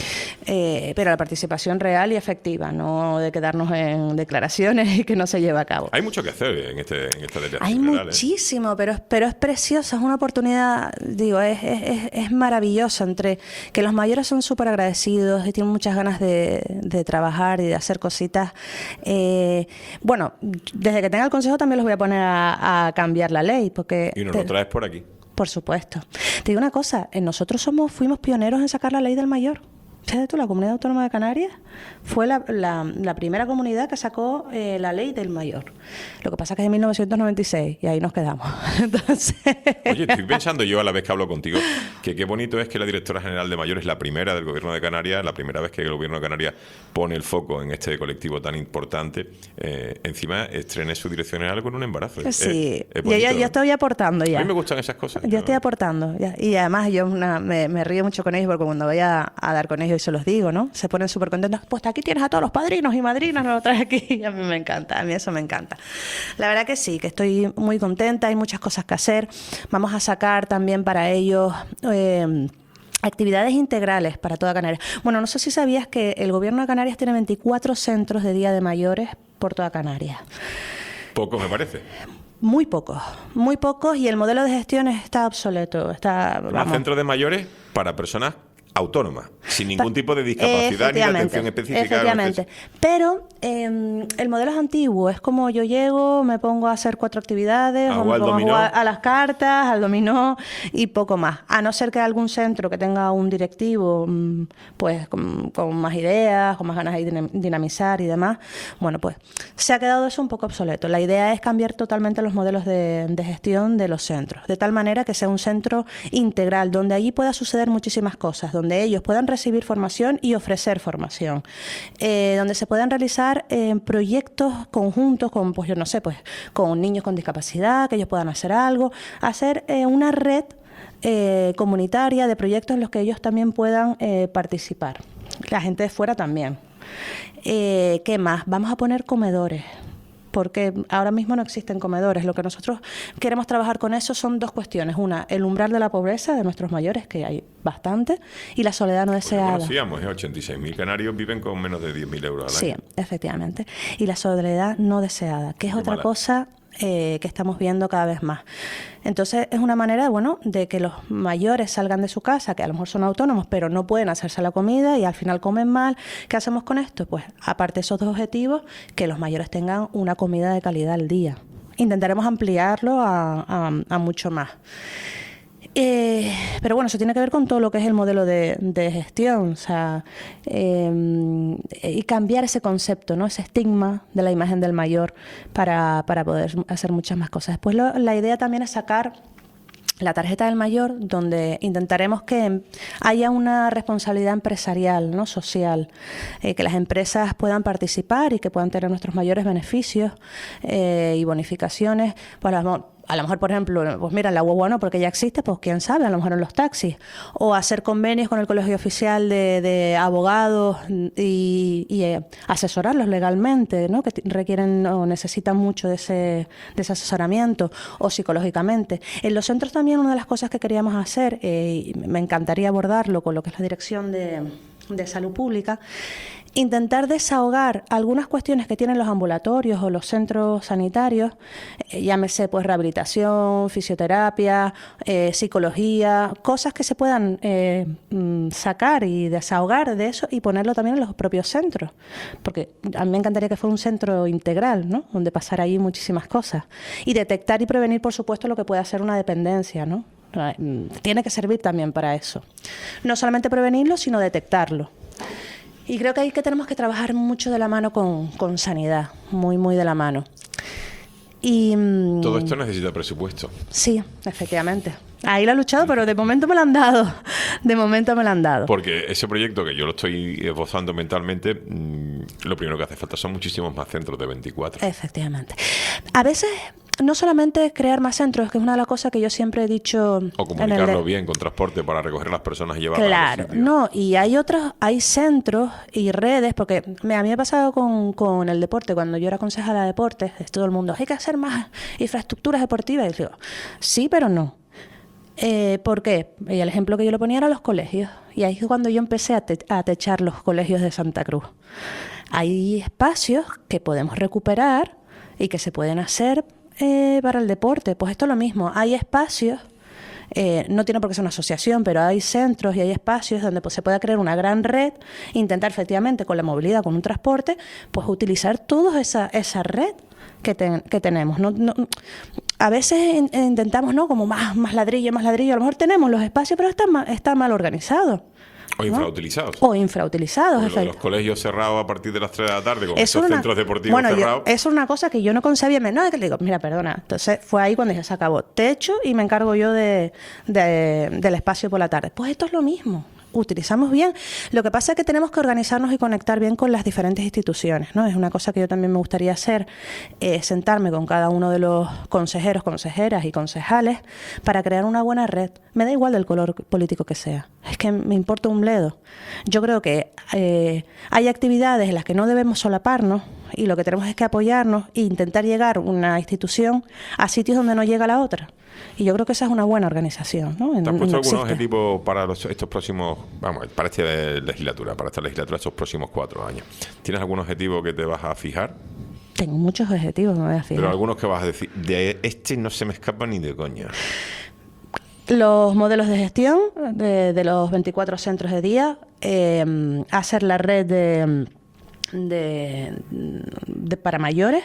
Eh, pero la participación real y efectiva, no de quedarnos en declaraciones y que no se lleve a cabo. Hay mucho que hacer en, este, en esta delegación. Hay general, muchísimo, ¿eh? pero, pero es preciosa, es una oportunidad, digo, es, es, es maravillosa, entre que los mayores son súper agradecidos y tienen muchas ganas de, de trabajar y de hacer cositas. Eh, bueno, desde que tenga el consejo también los voy a poner a, a cambiar la ley, porque... Y nos te, lo traes por aquí. Por supuesto. Te digo una cosa, nosotros somos fuimos pioneros en sacar la ley del mayor. Fíjate tú, la Comunidad Autónoma de Canarias fue la, la, la primera comunidad que sacó eh, la ley del mayor. Lo que pasa es que es de mil novecientos noventa y seis y ahí nos quedamos. Entonces... Oye, estoy pensando yo a la vez que hablo contigo que qué bonito es que la directora general de mayores, la primera del Gobierno de Canarias, la primera vez que el Gobierno de Canarias pone el foco en este colectivo tan importante, eh, encima estrene su dirección general con un embarazo. Sí, es, es yo, ya, yo estoy aportando ya. A mí me gustan esas cosas. Yo ¿no? estoy aportando. Ya. Y además yo una, me, me río mucho con ellos porque cuando voy a, a dar con ellos y se los digo, ¿no? Se ponen súper contentos. Pues aquí tienes a todos los padrinos y madrinas, nos lo traes aquí. Y a mí me encanta, a mí eso me encanta. La verdad que sí, que estoy muy contenta, hay muchas cosas que hacer. Vamos a sacar también para ellos... Eh, actividades integrales para toda Canarias. Bueno, no sé si sabías que el Gobierno de Canarias tiene veinticuatro centros de día de mayores por toda Canarias. Poco me parece. Muy pocos, muy pocos, y el modelo de gestión está obsoleto. Está, Un vamos. centro de mayores para personas autónomas, sin ningún tipo de discapacidad ni de atención específica. Efectivamente. Pero eh, el modelo es antiguo. Es como yo llego, me pongo a hacer cuatro actividades, o me pongo a jugar a las cartas, al dominó y poco más. A no ser que algún centro que tenga un directivo pues con, con más ideas, con más ganas de dinamizar y demás, bueno, pues se ha quedado eso un poco obsoleto. La idea es cambiar totalmente los modelos de, de gestión de los centros, de tal manera que sea un centro integral, donde allí pueda suceder muchísimas cosas, donde ellos puedan recibir formación y ofrecer formación, eh, donde se puedan realizar eh, proyectos conjuntos con, pues yo no sé, pues con niños con discapacidad, que ellos puedan hacer algo, hacer eh, una red eh, comunitaria de proyectos en los que ellos también puedan eh, participar. La gente de fuera también. Eh, ¿Qué más? Vamos a poner comedores, porque ahora mismo no existen comedores. Lo que nosotros queremos trabajar con eso son dos cuestiones. Una, el umbral de la pobreza de nuestros mayores, que hay bastante, y la soledad no deseada. Pues conocíamos, ¿eh? ochenta y seis mil canarios viven con menos de diez mil euros al sí, año. Sí, efectivamente. Y la soledad no deseada, que es Qué otra mala. cosa eh, que estamos viendo cada vez más. Entonces es una manera, bueno, de que los mayores salgan de su casa, que a lo mejor son autónomos, pero no pueden hacerse la comida y al final comen mal. ¿Qué hacemos con esto? Pues aparte de esos dos objetivos, que los mayores tengan una comida de calidad al día. Intentaremos ampliarlo a, a, a mucho más. Eh, pero bueno, eso tiene que ver con todo lo que es el modelo de, de gestión, o sea, eh, y cambiar ese concepto, ¿no? Ese estigma de la imagen del mayor para, para poder hacer muchas más cosas. Después lo, la idea también es sacar la tarjeta del mayor, donde intentaremos que haya una responsabilidad empresarial, ¿no? Social, eh, que las empresas puedan participar y que puedan tener nuestros mayores beneficios eh, y bonificaciones. Pues a lo mejor, a lo mejor, por ejemplo, pues mira, la guagua no, porque ya existe, pues quién sabe, a lo mejor en los taxis. O hacer convenios con el Colegio Oficial de, de Abogados y, y eh, asesorarlos legalmente, ¿no? Que requieren o necesitan mucho de ese, de ese asesoramiento, o psicológicamente. En los centros también una de las cosas que queríamos hacer, eh, y me encantaría abordarlo con lo que es la Dirección de, de Salud Pública, intentar desahogar algunas cuestiones que tienen los ambulatorios o los centros sanitarios, eh, llámese pues rehabilitación, fisioterapia, eh, psicología, cosas que se puedan eh, sacar y desahogar de eso y ponerlo también en los propios centros, porque a mí me encantaría que fuera un centro integral, ¿no? Donde pasara ahí muchísimas cosas y detectar y prevenir, por supuesto, lo que pueda ser una dependencia, ¿no? Tiene que servir también para eso, no solamente prevenirlo, sino detectarlo. Y creo que ahí que tenemos que trabajar mucho de la mano con, con sanidad, muy, muy de la mano. Y, Todo esto necesita presupuesto. Sí, efectivamente. Ahí lo he luchado, pero de momento me lo han dado. De momento me lo han dado. Porque ese proyecto que yo lo estoy esbozando mentalmente, mmm, lo primero que hace falta son muchísimos más centros de veinticuatro. Efectivamente. A veces no solamente crear más centros, que es una de las cosas que yo siempre he dicho. O comunicarlo en el... bien con transporte para recoger a las personas y llevarlas claro, a los sitios. no, y hay otros, hay centros y redes, porque me, a mí me ha pasado con, con el deporte, cuando yo era concejala de deportes, es todo el mundo, hay que hacer más infraestructuras deportivas, y digo, sí, pero no. Eh, ¿Por qué? Y el ejemplo que yo le ponía era los colegios, y ahí es cuando yo empecé a, te, a techar los colegios de Santa Cruz. Hay espacios que podemos recuperar y que se pueden hacer eh, para el deporte. Pues esto es lo mismo, hay espacios, eh, no tiene por qué ser una asociación, pero hay centros y hay espacios donde pues, se pueda crear una gran red, intentar efectivamente con la movilidad, con un transporte, pues utilizar toda esa, esa red que, ten, que tenemos. No, no, a veces in, intentamos, ¿no? Como más, más ladrillo, más ladrillo. A lo mejor tenemos los espacios, pero están mal, están mal organizados. O infrautilizados. ¿no? O infrautilizados, efectivamente. Los colegios cerrados a partir de las tres de la tarde, con es esos una, centros deportivos bueno, cerrados. Yo, es una cosa que yo no concebía. No, es que le digo, mira, perdona. Entonces fue ahí cuando ya se acabó. Techo y me encargo yo de, de, del espacio por la tarde. Pues esto es lo mismo. Utilizamos bien. Lo que pasa es que tenemos que organizarnos y conectar bien con las diferentes instituciones, ¿no? Es una cosa que yo también me gustaría hacer, eh, sentarme con cada uno de los consejeros, consejeras y concejales para crear una buena red. Me da igual del color político que sea. Es que me importa un bledo. Yo creo que eh, hay actividades en las que no debemos solaparnos y lo que tenemos es que apoyarnos e intentar llegar una institución a sitios donde no llega la otra. Y yo creo que esa es una buena organización, ¿no? ¿Te has puesto no algún existe. objetivo para los, estos próximos, vamos, para esta legislatura, para esta legislatura, estos próximos cuatro años? ¿Tienes algún objetivo que te vas a fijar? Tengo muchos objetivos, me voy a fijar. Pero algunos que vas a decir, de este no se me escapa ni de coña. Los modelos de gestión de, de los veinticuatro centros de día, eh, hacer la red de, de, de para mayores,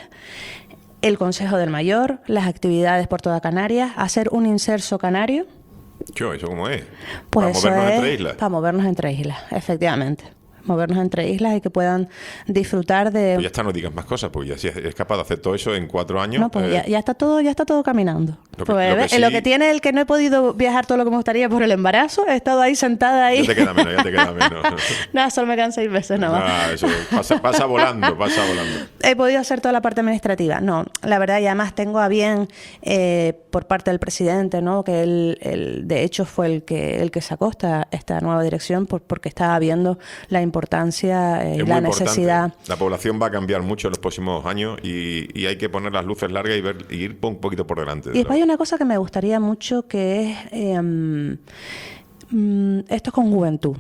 el Consejo del Mayor, las actividades por toda Canarias, hacer un inserso canario. ¿Qué? ¿Eso cómo es? Pues ¿Para movernos es entre islas? Para movernos entre islas, efectivamente. Movernos entre islas y que puedan disfrutar de... Pues ya está, no digas más cosas, porque ya si es capaz de hacer todo eso en cuatro años... No, pues eh, ya, ya está todo, ya está todo caminando. Lo que, pues, lo que eh, sí, lo que tiene el que no he podido viajar todo lo que me gustaría por el embarazo, he estado ahí sentada ahí. Ya te queda menos, ya te queda menos. Nada, solo me quedan seis meses nada más. Nah, eso pasa, pasa volando, pasa volando. He podido hacer toda la parte administrativa. No, la verdad, y además tengo a bien eh, por parte del presidente, ¿no? Que él, él de hecho fue el que el que sacó esta, esta nueva dirección por, porque estaba viendo la importancia y es la muy necesidad. Importante. La población va a cambiar mucho en los próximos años y, y hay que poner las luces largas y, ver, y ir un poquito por delante. Y después hay una cosa que me gustaría mucho que es eh, um, esto es con juventud.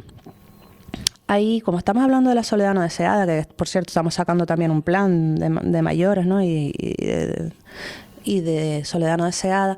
Ahí, como estamos hablando de la soledad no deseada, que por cierto estamos sacando también un plan de, de mayores, ¿no? y, y, de, y de soledad no deseada,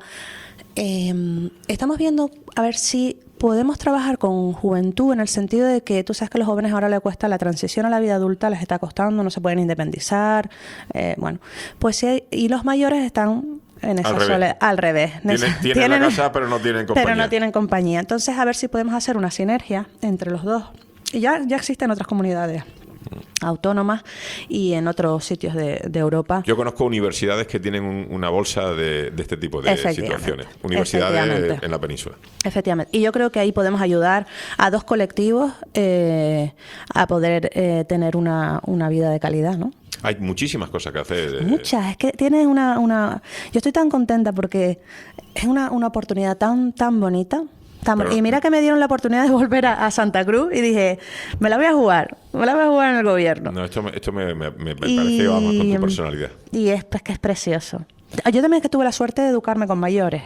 eh, estamos viendo a ver si podemos trabajar con juventud en el sentido de que tú sabes que a los jóvenes ahora les cuesta la transición a la vida adulta, les está costando, no se pueden independizar, eh, bueno, pues sí, y los mayores están en esa al revés. soledad, al revés. Tienen, tienen, tienen la casa pero no tienen compañía. Pero no tienen compañía. Entonces a ver si podemos hacer una sinergia entre los dos. Y ya, ya existen otras comunidades autónomas y en otros sitios de, de Europa. Yo conozco universidades que tienen un, una bolsa de, de este tipo de situaciones. Universidades en la península. Efectivamente. Y yo creo que ahí podemos ayudar a dos colectivos eh, a poder eh, tener una, una vida de calidad, ¿no? Hay muchísimas cosas que hacer. Muchas. Es que tienes una, una... Yo estoy tan contenta porque es una, una oportunidad tan, tan bonita. Pero, y mira que me dieron la oportunidad de volver a, a Santa Cruz y dije, me la voy a jugar, me la voy a jugar en el gobierno. No, esto me, esto me, me, me parece que va más con tu personalidad. Y es pues, que es precioso. Yo también es que tuve la suerte de educarme con mayores.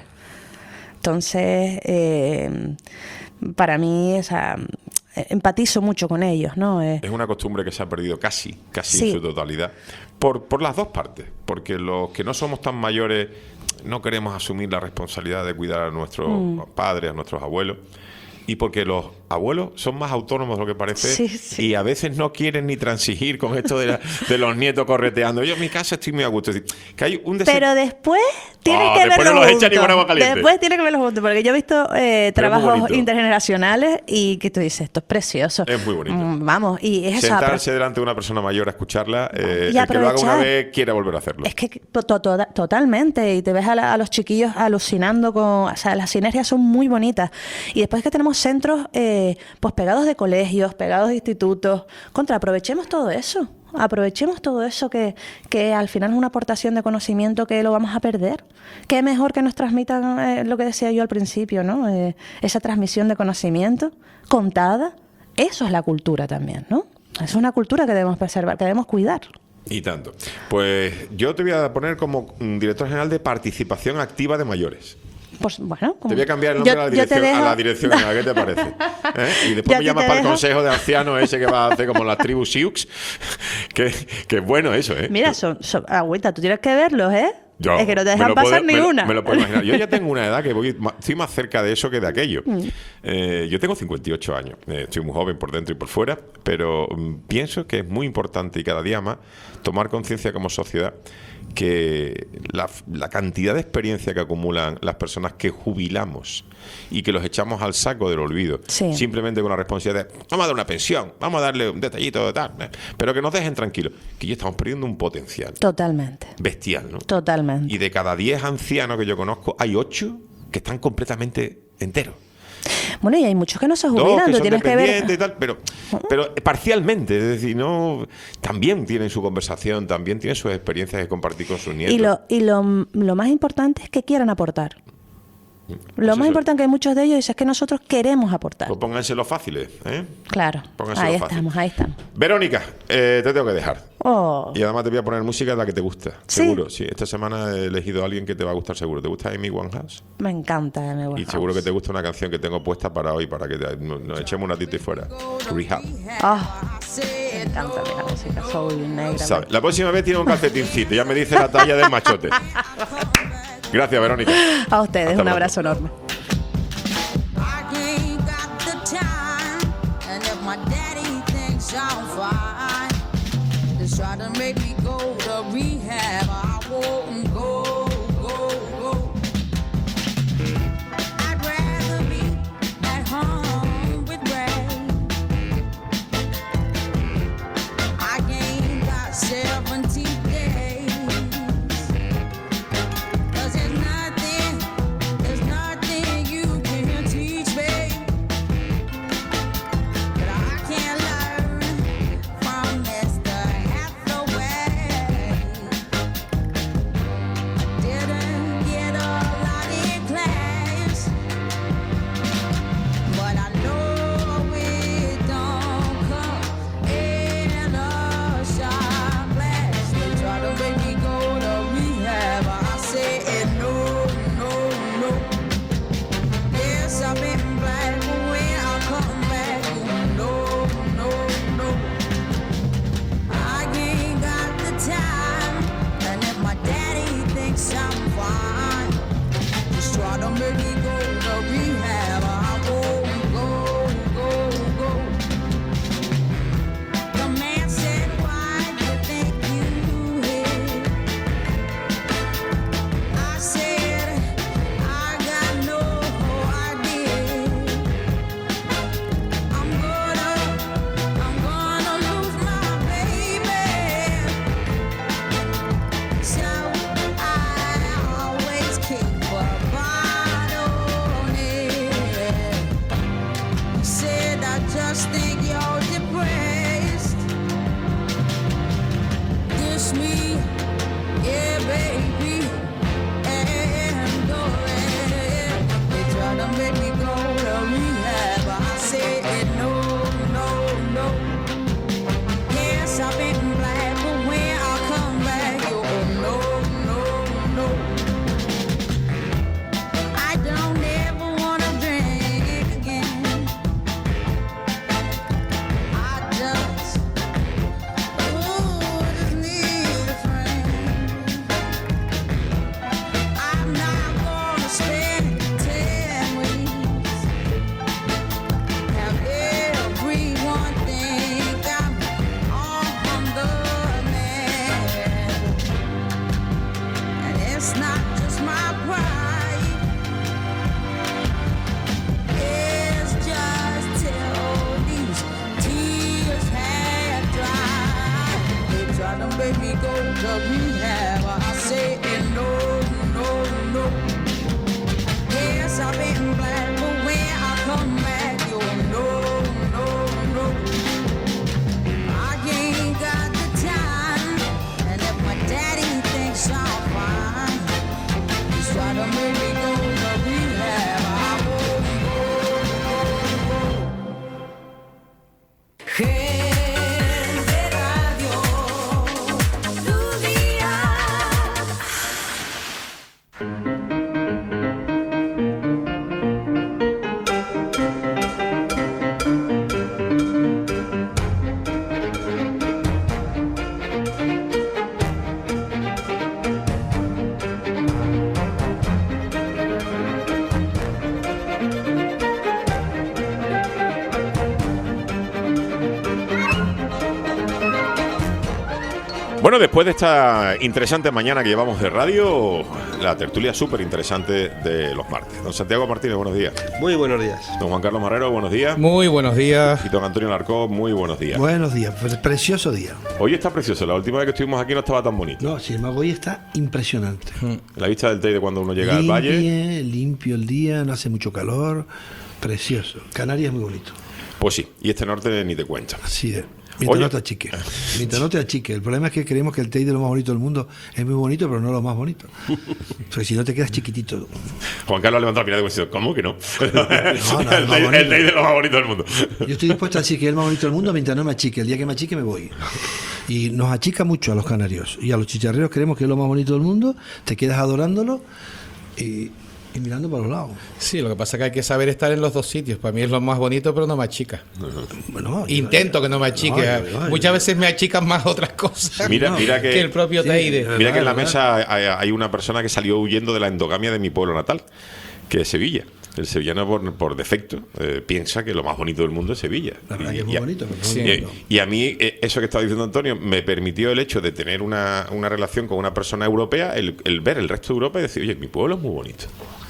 Entonces, eh, para mí, o sea, empatizo mucho con ellos, ¿no? Eh, es una costumbre que se ha perdido casi, casi sí. en su totalidad, por, por las dos partes, porque los que no somos tan mayores no queremos asumir la responsabilidad de cuidar a nuestros mm. padres, a nuestros abuelos, y porque los abuelos son más autónomos de lo que parece sí, sí. y a veces no quieren ni transigir con esto de, la, de los nietos correteando. Yo en mi casa estoy muy a gusto. Es decir, que hay un desen... Pero después tienes oh, que después verlo no los juntos. echan ni con agua caliente. Después tienes que verlo juntos, porque yo he visto eh, trabajos intergeneracionales y que tú dices, esto es precioso. Es muy bonito. Mm, vamos, y es sentarse eso, delante de una persona mayor a escucharla, eh, y el que lo haga una aprovechar. vez quiere volver a hacerlo. Es que to, to, to, totalmente, y te ves a, la, a los chiquillos alucinando con, o sea, las sinergias son muy bonitas. Y después que tenemos centros eh, pues pegados de colegios, pegados de institutos, contra, aprovechemos todo eso. Aprovechemos todo eso que, que al final es una aportación de conocimiento que lo vamos a perder. Qué mejor que nos transmitan eh, lo que decía yo al principio, ¿no? Eh, esa transmisión de conocimiento contada. Eso es la cultura también, ¿no? Es una cultura que debemos preservar, que debemos cuidar. Y tanto. Pues yo te voy a poner como director general de participación activa de mayores. Pues bueno, te voy a cambiar el nombre yo, a, la dirección, dejo... a la dirección. ¿Qué te parece? ¿Eh? Y después me llamas para dejo... el consejo de ancianos ese que va a hacer como las tribus Sioux. que, que es bueno eso, ¿eh? Mira, son, son, agüita, tú tienes que verlos, ¿eh? Yo es que no te me dejan lo pasar puedo- ni me lo- una. Me lo puedo imaginar. Yo ya tengo una edad que voy, ma- estoy más cerca de eso que de aquello. Mm. Eh, yo tengo cincuenta y ocho años. Eh, estoy muy joven por dentro y por fuera, pero mm, pienso que es muy importante y cada día más tomar conciencia como sociedad que la, la cantidad de experiencia que acumulan las personas que jubilamos y que los echamos al saco del olvido, Sí. simplemente con la responsabilidad de vamos a dar una pensión, vamos a darle un detallito de tal, eh, pero que nos dejen tranquilos, que ya estamos perdiendo un potencial Totalmente, bestial, ¿no? totalmente. Y de cada diez ancianos que yo conozco, hay ocho que están completamente enteros. Bueno, y hay muchos que no se Dos jubilan, que tú son tienes que dependientes ver... y tal, pero, pero parcialmente, es decir, no también tienen su conversación, también tienen sus experiencias que compartir con sus nietos. Y, lo, y lo, lo más importante es que quieran aportar. Lo Pues más eso. importante que hay muchos de ellos es que nosotros queremos aportar. Pues pónganse los fáciles, ¿eh? Claro, Pónganselo ahí fácil. estamos, ahí estamos. Verónica, eh, te tengo que dejar. Oh, Y además te voy a poner música de la que te gusta, ¿Sí? seguro. Sí, esta semana he elegido a alguien que te va a gustar seguro. ¿Te gusta Amy Winehouse? me encanta M. Y Winehouse. seguro que te gusta una canción que tengo puesta para hoy, para que te- nos, nos echemos un ratito y fuera. Rehab. Ah, me encanta a mí la música, soy negra. ¿Sabes? La próxima vez tiene un calcetincito, ya me dice la talla del machote. Gracias, Verónica. A ustedes, Hasta un pronto. abrazo enorme. I ain't got the time, and if my daddy thinks I'm fine, just try to make me go to rehab. I won't go, go, go. I'd rather be at home with Ray. I ain't got seventy days, 'cause there's nothing, there's nothing you can teach me that I can't learn from Mister Hathaway. Didn't get a lot in class, but I know it don't come in a shot glass. They try to make me go to rehab. I said no, no, no. Yes, I've been black, but when I come back, no, no, no. I ain't got the time, and if my daddy thinks I'm fine, just try to make me go to rehab. I won't go, go, go. The man said, why do you think you hit? I said, I got no idea. I'm gonna, I'm gonna lose my baby. So I always keep a bottle near. He said, I just think you're depressed. Dish me, yeah, baby, and go ahead. They try to make me go to rehab. I said no, no, no. Yes, I've been black, but when I come back, you no, no, no. I don't ever wanna drink again. I just, ooh, just need a friend. Bueno, después de esta interesante mañana que llevamos de radio, la tertulia súper interesante de los martes. Don Santiago Martínez, buenos días. Muy buenos días. Don Juan Carlos Marrero, buenos días. Muy buenos días. Y don Antonio Larcó, muy buenos días. Buenos días, pues precioso día. Hoy está precioso, la última vez que estuvimos aquí no estaba tan bonito. No, sin embargo, hoy está impresionante. La vista del Teide cuando uno llega Limpie, al valle. Limpio el día, no hace mucho calor, precioso. Canarias es muy bonito. Pues sí, y este norte ni te cuento. Así es. Mientras no te achique. Mientras no te achique. El problema es que creemos que el Teide es lo más bonito del mundo. Es muy bonito, pero no lo más bonito. Porque si no te quedas chiquitito. Juan Carlos ha levantado la mirada y dice, ¿cómo que no? no, no el, Teide, el Teide es lo más bonito del mundo. Yo estoy dispuesto a decir que es el más bonito del mundo mientras no me achique. El día que me achique me voy. Y nos achica mucho a los canarios. Y a los chicharreros creemos que es lo más bonito del mundo. Te quedas adorándolo y... y mirando para los lados. Sí, lo que pasa es que hay que saber estar en los dos sitios. Para mí es lo más bonito, pero no me achica. Bueno, Intento que no me achique. No, no, no, Muchas no. veces me achican más otras cosas mira, mira que, que el propio sí, Teide. Mira verdad, que en la mesa hay, hay una persona que salió huyendo de la endogamia de mi pueblo natal, que es Sevilla. El sevillano por, por defecto eh, piensa que lo más bonito del mundo es Sevilla. La verdad y, que es muy y, bonito. Pero sí. y, y a mí, eh, eso que estaba diciendo Antonio, me permitió el hecho de tener una, una relación con una persona europea, el, el ver el resto de Europa y decir, oye, mi pueblo es muy bonito.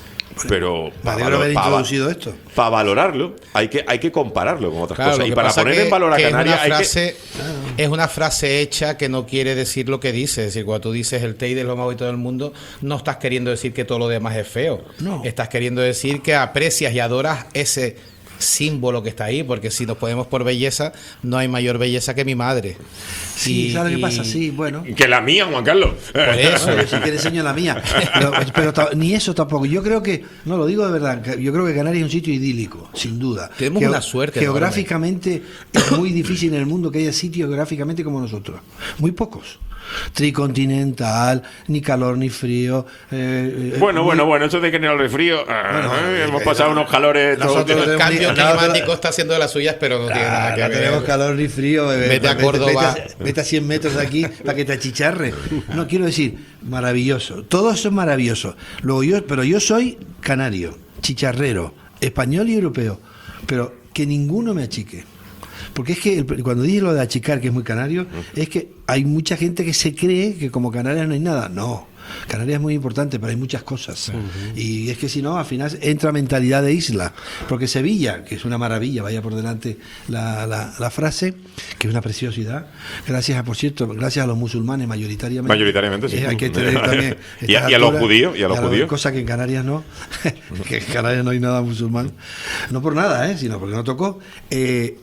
Pero para valor, haber introducido pa, esto. Para valorarlo hay que hay que compararlo con otras claro, cosas. Y para poner que, en valor a Canarias es una, frase, hay que... es una frase hecha que no quiere decir lo que dice. Es decir, cuando tú dices el Teide es lo más bonito del mundo, no estás queriendo decir que todo lo demás es feo. No. Estás queriendo decir que aprecias y adoras ese símbolo que está ahí, porque si nos ponemos por belleza, no hay mayor belleza que mi madre. Sí, y, ¿sabes y... qué pasa? Sí, bueno. Que la mía, Juan Carlos. Por eso. Bueno, sí que le enseño la mía. Pero, pero, pero ni eso tampoco. Yo creo que, no lo digo de verdad, yo creo que Canarias es un sitio idílico, sin duda. Tenemos Geo- una suerte. Geográficamente es muy difícil en el mundo que haya sitios geográficamente como nosotros. Muy pocos. Tricontinental, ni calor ni frío. Eh, bueno, muy... bueno, bueno, eso de general de frío. Bueno, eh, hemos pasado eh, unos calores. El cambio climático está haciendo de las suyas, pero no claro, tiene nada que no ver. tenemos calor ni frío. Bebé. Vete a Córdoba. Vete, vete, vete a cien metros de aquí para que te achicharre. No, quiero decir, maravilloso. Todo eso es maravilloso. Luego yo, pero yo soy canario, chicharrero, español y europeo. Pero que ninguno me achique. Porque es que el, cuando dije lo de achicar, que es muy canario, es que hay mucha gente que se cree que como Canarias no hay nada. No, Canarias es muy importante, pero hay muchas cosas. Uh-huh. Y es que si no, al final entra mentalidad de isla. Porque Sevilla, que es una maravilla, vaya por delante la, la, la frase, que es una preciosidad, gracias a, por cierto, gracias a los musulmanes mayoritariamente. Mayoritariamente, sí. Eh, hay que tener también y, a, y a los judíos, y a los y a judíos. Cosa que en Canarias no, que en Canarias no hay nada musulmán. No por nada, ¿eh? Sino porque no tocó. Eh,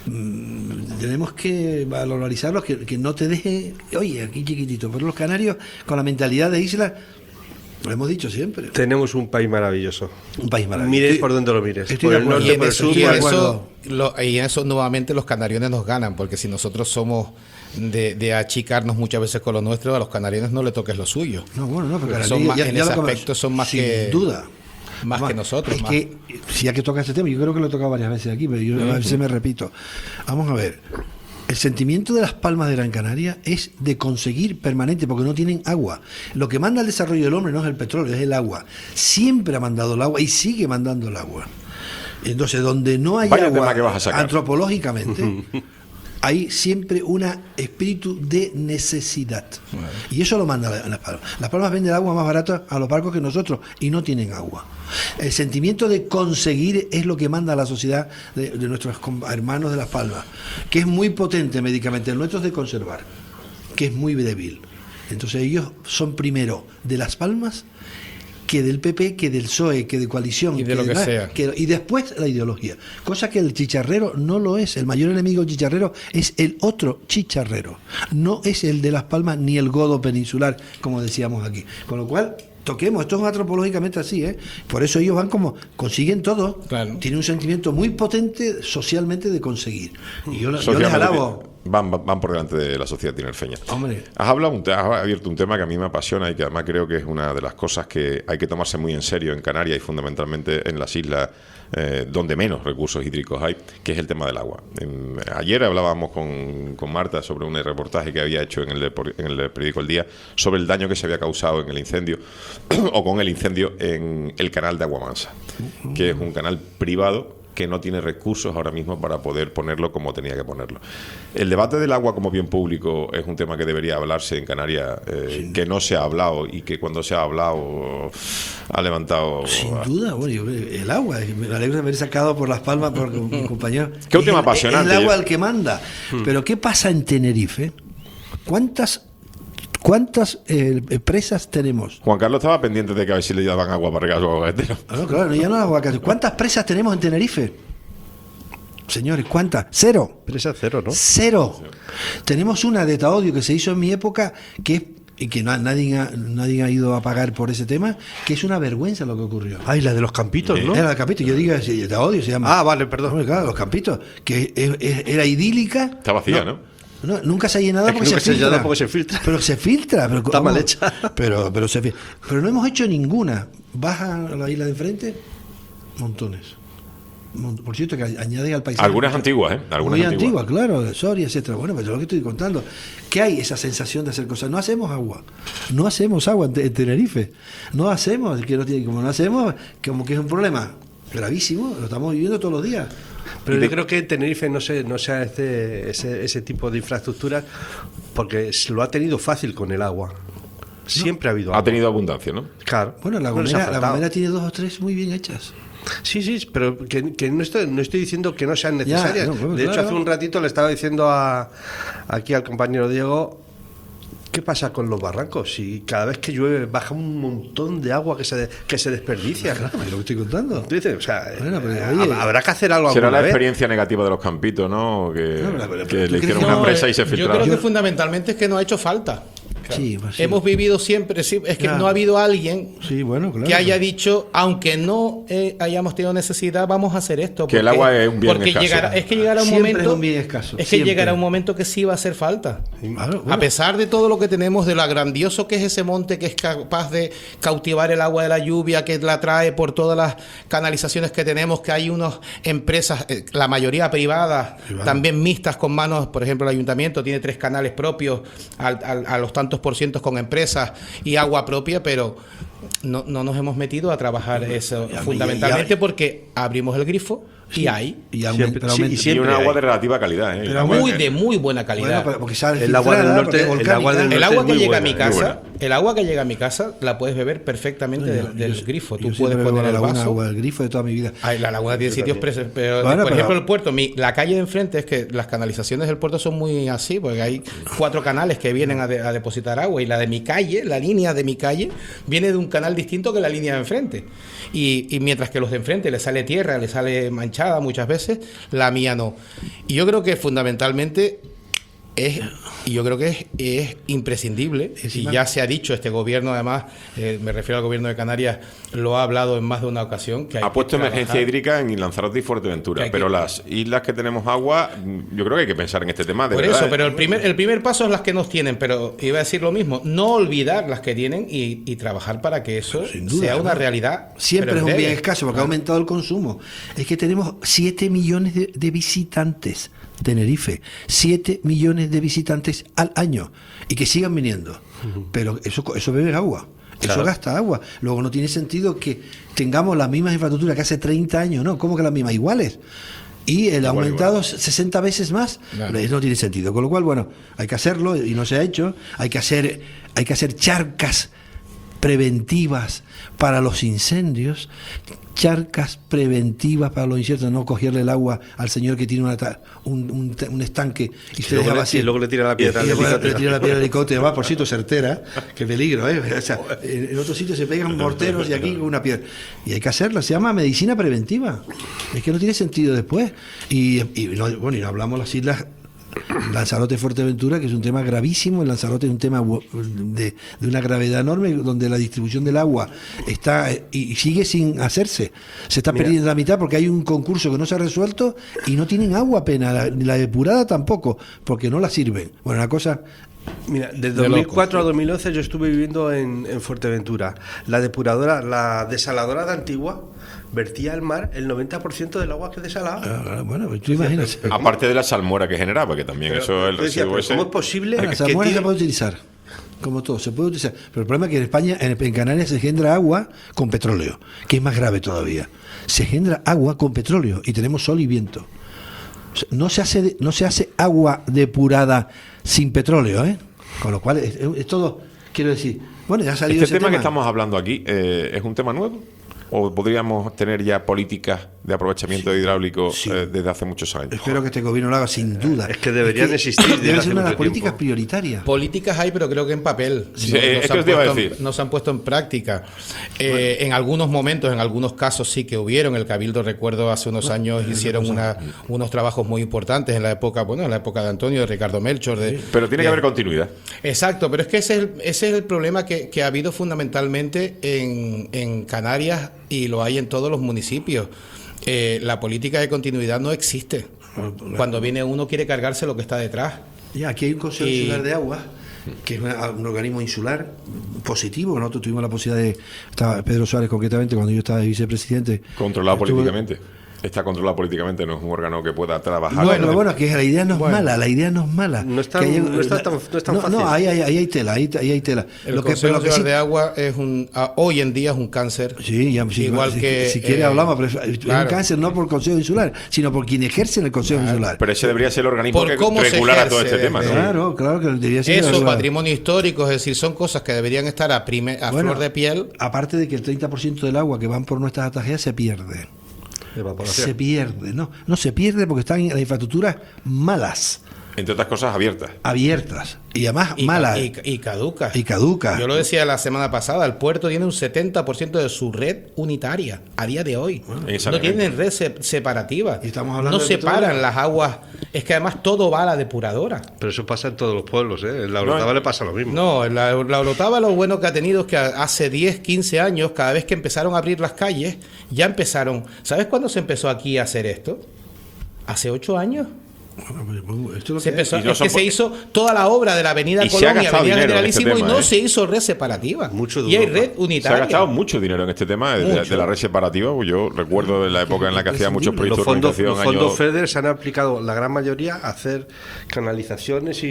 tenemos que valorizarlos, que, que no te deje, oye, aquí chiquitito, pero los canarios con la mentalidad de isla, lo hemos dicho siempre. Tenemos un país maravilloso. Un país maravilloso. Mires estoy, por donde lo mires. Estoy por el norte, por el sur. Y en eso, lo, y en eso nuevamente los canariones nos ganan, porque si nosotros somos de, de achicarnos muchas veces con lo nuestro, a los canariones no le toques lo suyo. No, bueno, no, porque son más, ya, en ya ese aspecto como, son más sin que... duda. Más Además, que nosotros. Es más. que, si hay que tocar este tema, yo creo que lo he tocado varias veces aquí, pero yo a veces me repito. Vamos a ver. El sentimiento de las Palmas de Gran Canaria es de conseguir permanente, porque no tienen agua. Lo que manda el desarrollo del hombre no es el petróleo, es el agua. Siempre ha mandado el agua y sigue mandando el agua. Entonces, donde no hay Vaya agua, que vas a sacar. antropológicamente, hay siempre un espíritu de necesidad. Bueno. Y eso lo manda Las Palmas. Las Palmas venden agua más barata a los barcos que nosotros y no tienen agua. El sentimiento de conseguir es lo que manda a la sociedad de, de nuestros hermanos de Las Palmas, que es muy potente médicamente. El nuestro es de conservar, que es muy débil. Entonces ellos son primero de Las Palmas que del P P, que del P S O E, que de coalición, y de que lo de que nada, sea. Que, y después la ideología. Cosa que el chicharrero no lo es. El mayor enemigo del chicharrero es el otro chicharrero. No es el de Las Palmas ni el godo peninsular, como decíamos aquí. Con lo cual, toquemos. Esto es antropológicamente así, ¿eh? Por eso ellos van como, consiguen todo. Claro. Tienen un sentimiento muy potente socialmente de conseguir. Y yo, yo les alabo. Van, van por delante de la sociedad tinerfeña. Hombre. Has hablado, un, has abierto un tema que a mí me apasiona y que además creo que es una de las cosas que hay que tomarse muy en serio en Canarias y fundamentalmente en las islas eh, donde menos recursos hídricos hay, que es el tema del agua. En, ayer hablábamos con, con Marta sobre un reportaje que había hecho en el, en el periódico El Día sobre el daño que se había causado en el incendio o con el incendio en el canal de Agua Mansa, que es un canal privado que no tiene recursos ahora mismo para poder ponerlo como tenía que ponerlo. El debate del agua como bien público es un tema que debería hablarse en Canarias, eh, que no se ha hablado y que cuando se ha hablado ha levantado... Sin duda, bueno, yo, el agua, me alegro de haber sacado por las palmas por mi compañero. Que un tema el, apasionante. El agua el que manda. Hmm. Pero ¿qué pasa en Tenerife? ¿Cuántas... ¿Cuántas eh, presas tenemos? Juan Carlos estaba pendiente de que a ver si le daban agua para regar su aguacatero. Ah, no, claro, ya no es aguacate. ¿Cuántas presas tenemos en Tenerife? Señores, ¿cuántas? Cero. Presa cero, ¿no? Cero. Cero. Tenemos una de Taodio que se hizo en mi época, que es y que no, nadie, ha, nadie ha ido a pagar por ese tema, que es una vergüenza lo que ocurrió. Ay, la de los campitos, ¿no? Era la Campitos, yo digo, Taodio se llama. Ah, vale, perdón. No, claro, los Campitos, que es, es, era idílica. Está vacía, ¿no? ¿no? No, nunca se ha llenado es que porque, nunca se filtra. se llenado porque se filtra. Pero se filtra. Pero, Está mal hecha. Pero, pero, se, pero no hemos hecho ninguna. Baja a la isla de enfrente, montones. Por cierto, que añaden al paisaje. Algunas antiguas, ¿eh? Algunas muy antiguas, antiguas, claro, de Soria, etcétera. Bueno, pues es lo que estoy contando. Que hay esa sensación de hacer cosas. No hacemos agua. No hacemos agua en, en Tenerife. No hacemos, que no tiene, como no hacemos, como que es un problema gravísimo. Lo estamos viviendo todos los días. Pero yo creo que en Tenerife no se, no se hace ese, ese tipo de infraestructuras porque lo ha tenido fácil con el agua. Siempre no. ha habido agua. Ha tenido abundancia, ¿no? Claro. Bueno, la Gomera, la Gomera tiene dos o tres muy bien hechas. Sí, sí, pero que, que no, estoy, no estoy diciendo que no sean necesarias. Ya, no, bueno, de hecho, claro. hace un ratito le estaba diciendo a, aquí al compañero Diego, ¿qué pasa con los barrancos? Si cada vez que llueve baja un montón de agua que se, que se desperdicia. Claro, es lo que estoy contando. ¿Tú dices? O sea, bueno, pero, eh, oye, habrá que hacer algo. Será la vez. experiencia negativa de los campitos, ¿no? Que, no, pero, pero, que le hicieron no, una empresa y se filtraron. Yo creo que fundamentalmente es que no ha hecho falta. Claro. Sí, pues sí. Hemos vivido siempre, sí, es que claro. no ha habido alguien sí, bueno, claro. que haya dicho, aunque no eh, hayamos tenido necesidad, vamos a hacer esto. Que porque, el agua es un bien porque escaso. Llegará, es que llegará un siempre momento. Es un bien escaso. Es que siempre. llegará un momento que sí va a hacer falta. Claro, bueno. A pesar de todo lo que tenemos, de lo grandioso que es ese monte, que es capaz de cautivar el agua de la lluvia, que la trae por todas las canalizaciones que tenemos, que hay unas empresas, eh, la mayoría privadas, Privado. también mixtas con manos, por ejemplo, el ayuntamiento tiene tres canales propios al, al, a los tantos por cientos con empresas y agua propia, pero no, no nos hemos metido a trabajar eso ya, fundamentalmente ya, ya. porque abrimos el grifo y sí, hay y, aumenta, siempre, sí, y siempre un agua hay. de relativa calidad, ¿eh? Pero muy de muy buena calidad. Bueno, porque sale el agua del norte, el agua del norte el agua que llega buena, a mi casa, el agua que llega a mi casa la puedes beber perfectamente no, del, del yo, grifo. Tú puedes poner el vaso. Agua del grifo de toda mi vida. Ay, la laguna tiene sitios presos, pero bueno, por pero, ejemplo el puerto, mi, la calle de enfrente es que las canalizaciones del puerto son muy así, porque hay cuatro canales que vienen a, de, a depositar agua y la de mi calle, la línea de mi calle viene de un canal distinto que la línea de enfrente. Y, y mientras que los de enfrente le sale tierra, le sale manchada muchas veces, la mía no. Y yo creo que fundamentalmente es, y yo creo que es, es imprescindible, y ya se ha dicho, este gobierno además, eh, me refiero al gobierno de Canarias, lo ha hablado en más de una ocasión. Que hay ha puesto que emergencia hídrica en Lanzarote y Fuerteventura, pero que... las islas que tenemos agua, yo creo que hay que pensar en este tema. De Por verdad, eso, ¿eh? pero el primer, el primer paso es las que nos tienen, pero iba a decir lo mismo, no olvidar las que tienen y, y trabajar para que eso duda, sea una ¿no? realidad. Siempre es un bien escaso, porque ¿no? ha aumentado el consumo. Es que tenemos siete millones de, de visitantes. Tenerife, siete millones de visitantes al año y que sigan viniendo. Uh-huh. Pero eso, eso bebe agua, claro. Eso gasta agua. Luego no tiene sentido que tengamos las mismas infraestructuras que hace treinta años, ¿no? ¿Cómo que las mismas? Iguales. Y el igual, aumentado igual. sesenta veces más, claro. No tiene sentido. Con lo cual, bueno, hay que hacerlo y no se ha hecho. Hay que hacer, hay que hacer charcas preventivas para los incendios. Charcas preventivas para los incendios, no cogerle el agua al señor que tiene una, un, un, un estanque y, y se deja vacío. Y luego le tira la piedra. Y luego le tira la piedra del helicóptero, va por sitio certera, qué peligro, ¿eh? O sea, en otros sitios se pegan morteros y aquí con una piedra. Y hay que hacerlo, se llama medicina preventiva. Es que no tiene sentido después. Y, y no, bueno, y no hablamos las islas. Lanzarote, Fuerteventura, que es un tema gravísimo. El Lanzarote es un tema de, de una gravedad enorme, donde la distribución del agua está y sigue sin hacerse. Se está Mira. perdiendo la mitad porque hay un concurso que no se ha resuelto y no tienen agua apenas, ni la depurada tampoco, porque no la sirven. Bueno, una cosa... Mira, de dos mil cuatro a dos mil once yo estuve viviendo en, en Fuerteventura. La depuradora, la desaladora de Antigua vertía al mar el noventa por ciento del agua que desalaba. Ah, bueno, pues tú imaginas. Aparte de la salmuera que generaba, que también pero, eso es el residuo ese. ¿Cómo es posible? La salmuera se puede utilizar. como todo, se puede utilizar. Pero el problema es que en España, en, en Canarias se engendra agua con petróleo, que es más grave todavía. Se engendra agua con petróleo y tenemos sol y viento. O sea, no se hace no se hace agua depurada sin petróleo, ¿eh? Con lo cual es, es todo, quiero decir, bueno, ya ha salido ¿Este ese tema, tema que estamos hablando aquí eh, es un tema nuevo? ¿O podríamos tener ya políticas de aprovechamiento sí, hidráulico sí. Eh, desde hace muchos años? Espero que este gobierno lo haga sin duda. Es que deberían es que existir. Debe ser una de las políticas tiempo. prioritarias. Políticas hay, pero creo que en papel. Sí, no, eh, no, se puesto, a decir. no se han puesto en práctica. Eh, bueno. En algunos momentos, en algunos casos sí que hubieron. El Cabildo, recuerdo, hace unos años bueno, hicieron una, unos trabajos muy importantes en la época, bueno, en la época de Antonio, de Ricardo Melchor. De, sí. Pero tiene de, que haber continuidad. Exacto, pero es que ese es el, ese es el problema que, que ha habido fundamentalmente en, en Canarias y lo hay en todos los municipios. Eh, la política de continuidad no existe. Cuando viene uno quiere cargarse lo que está detrás. Ya, aquí hay un Consejo y... Insular de Agua, que es una, un organismo insular positivo. Nosotros tuvimos la posibilidad de... Estaba Pedro Suárez concretamente, cuando yo estaba de vicepresidente. Controlado estuve, políticamente. Está controlado políticamente, no es un órgano que pueda trabajar. Bueno, pero bueno, que la idea no es bueno, mala, la idea no es mala. No es tan, hay, no está tan, no es tan no, fácil. No, ahí, ahí, ahí hay tela, ahí, ahí hay tela. El lo que, Consejo lo que sí, de Agua es un, hoy en día es un cáncer. Sí, ya, sí, igual si, que... Si, si quiere eh, hablamos, pero es claro. un cáncer no por el Consejo Insular, sino por quien ejerce en el Consejo claro. Insular. Pero ese debería ser el organismo que regulara todo este tema, ¿no? Claro, claro que debería ser. Eso, patrimonio histórico, es decir, son cosas que deberían estar a, prime, a bueno, flor de piel. Aparte de que el treinta por ciento del agua que van por nuestras atajías se pierde. Se pierde, no, no se pierde porque están en las infraestructuras malas. Entre otras cosas, abiertas. Abiertas. Y además y, malas. Y, y caducas. Y caducas. Yo lo decía la semana pasada, el puerto tiene un setenta por ciento de su red unitaria a día de hoy. Bueno, no tienen red se, separativa. Y estamos hablando no de separan petróleo. las aguas. Es que además todo va a la depuradora. Pero eso pasa en todos los pueblos, ¿eh? En la Orotava no, le pasa lo mismo. No, en la, la Orotava lo bueno que ha tenido es que hace diez, quince años, cada vez que empezaron a abrir las calles, ya empezaron. ¿Sabes cuándo se empezó aquí a hacer esto? Hace ocho años. Bueno, esto es, se que empezó, no es que por... se hizo toda la obra de la Avenida Colonia, Avenida Generalísimo, este tema, y no ¿eh? se hizo red separativa. Mucho y hay red unitaria. Se ha gastado mucho dinero en este tema de, de la red separativa. Yo recuerdo de la época en la que hacía muchos proyectos los fondos, de los fondos años... FEDER se han aplicado, la gran mayoría, a hacer canalizaciones y,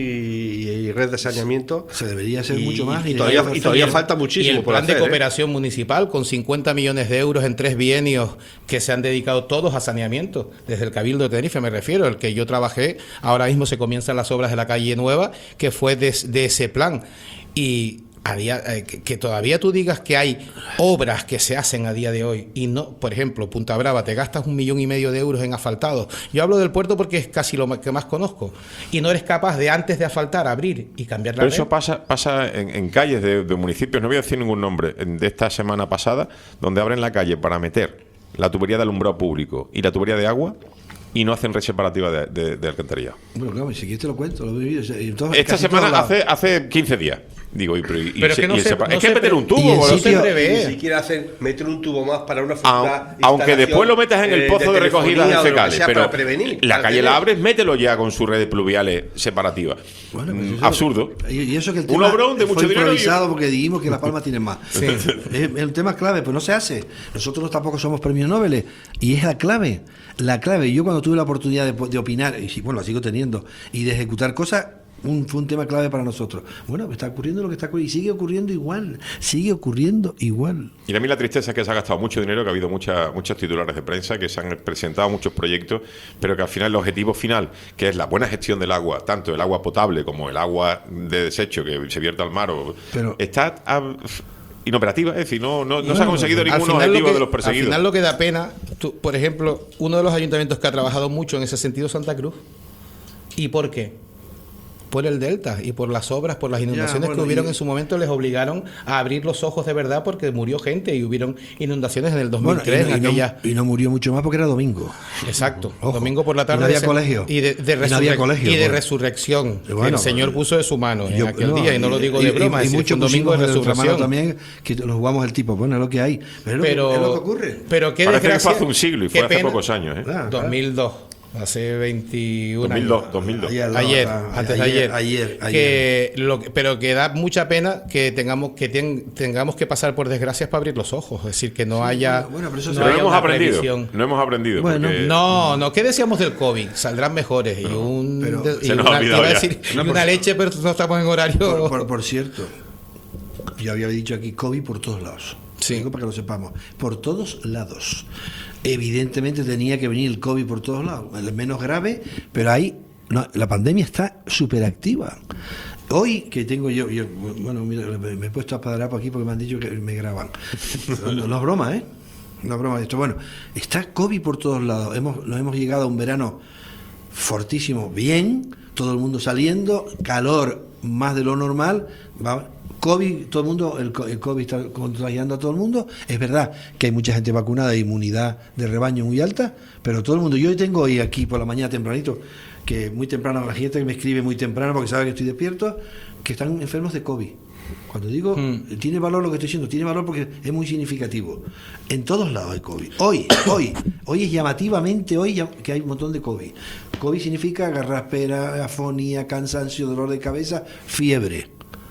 y red de saneamiento. Se debería hacer y, mucho más. Y, y todavía, y todavía falta muchísimo y el por plan hacer, de cooperación ¿eh? municipal con cincuenta millones de euros en tres bienios que se han dedicado todos a saneamiento. Desde el Cabildo de Tenerife me refiero, el que yo trabajé, ahora mismo se comienzan las obras de la calle Nueva, que fue de, de ese plan. Y a día, eh, que, que todavía tú digas que hay obras que se hacen a día de hoy y no, por ejemplo, Punta Brava, te gastas un millón y medio de euros en asfaltado. Yo hablo del puerto porque es casi lo que más conozco. Y no eres capaz de, antes de asfaltar, abrir y cambiar la Pero red. eso pasa, pasa en, en calles de, de municipios, no voy a decir ningún nombre, de esta semana pasada, donde abren la calle para meter la tubería de alumbrado público y la tubería de agua y no hacen red separativa de, de, de alcantarillado. Bueno, claro, si quieres te lo cuento, lo he vivido. Entonces, esta semana hace, hace quince días. Digo, y, pero, y, pero y, es que no y se, separa... no es que meter un tubo, no se sitio, prevé. Ni siquiera hacen meter un tubo más para una futura aunque después lo metas en el pozo eh, de, de recogida de fecales, pero prevenir, la calle tener. La abres, mételo ya con sus redes pluviales separativas. Bueno, pues eso, absurdo. Y eso que el un tema obrón de mucho fue improvisado dinero porque dijimos que Las Palmas tienen más. Sí. Es el tema clave, pues no se hace. Nosotros tampoco somos premios Nobel y es la clave. La clave. Yo cuando tuve la oportunidad de, de opinar, y bueno, la sigo teniendo, y de ejecutar cosas, Un, fue un tema clave para nosotros. Bueno, está ocurriendo lo que está ocurriendo y sigue ocurriendo igual, sigue ocurriendo igual. Y a mí la tristeza es que se ha gastado mucho dinero, que ha habido mucha, muchos titulares de prensa, que se han presentado muchos proyectos, pero que al final el objetivo final, que es la buena gestión del agua, tanto el agua potable como el agua de desecho que se vierte al mar, o, pero, está a, inoperativa, es decir, no, no, no bueno, se ha conseguido ningún objetivo que, de los perseguidos. Al final lo que da pena, tú, por ejemplo, uno de los ayuntamientos que ha trabajado mucho en ese sentido es Santa Cruz. ¿Y por qué? Por el delta y por las obras, por las inundaciones ya, bueno, que hubieron y... en su momento, les obligaron a abrir los ojos de verdad porque murió gente y hubieron inundaciones en el dos mil tres. Bueno, y, no, aquella... y, no, y no murió mucho más porque era domingo. Exacto, Ojo. domingo por la tarde. Y no había colegio. Y de, de, y no había colegio, y de bueno. resurrección. Bueno, el Señor bueno. puso de su mano yo, en aquel no, día y no lo digo de broma. Y, y, y mucho un domingo de resurrección también, que nos jugamos el tipo. Bueno, es lo que hay. Pero, pero es lo que ocurre. Pero qué Parece desgracia, que fue hace un siglo y fue hace pena, pocos años. ¿eh? Claro, dos mil dos. hace veintiún dos mil dos, años. dos mil dos. Ayer, no, ayer ah, antes de ayer, ayer. ayer, Que lo que- pero que da mucha pena que tengamos que ten- tengamos que pasar por desgracias para abrir los ojos. Es decir, que no Sí, haya. bueno, bueno, pero eso no se- Pero haya no hemos una aprendido. previsión. No hemos aprendido. Bueno, porque- No, no, ¿qué decíamos del COVID? Saldrán mejores. Y, un, pero de- y se nos ha una, olvidado iba a ya. decir, y No, por- una leche, pero no estamos en horario. Por, por- por cierto, yo había dicho aquí COVID por todos lados. Sí. Digo para que lo sepamos. Por todos lados. Evidentemente tenía que venir el COVID por todos lados. El menos grave, pero ahí no, la pandemia está súper activa. Hoy que tengo yo, yo, bueno, mira, me, me he puesto a padrar aquí porque me han dicho que me graban. No, no es broma, ¿eh? No es broma esto. Bueno, está COVID por todos lados. Hemos, nos hemos llegado a un verano fortísimo, bien, todo el mundo saliendo, calor más de lo normal, va, COVID, todo el mundo, el, co- el COVID está contagiando a todo el mundo. Es verdad que hay mucha gente vacunada, inmunidad de rebaño muy alta, pero todo el mundo, yo tengo hoy aquí por la mañana tempranito, que muy temprano la gente que me escribe muy temprano porque sabe que estoy despierto, que están enfermos de COVID. Cuando digo, Mm. tiene valor lo que estoy diciendo, tiene valor porque es muy significativo. En todos lados hay COVID. Hoy, hoy, hoy es llamativamente hoy ya- que hay un montón de COVID. COVID significa garraspera, afonía, cansancio, dolor de cabeza, fiebre.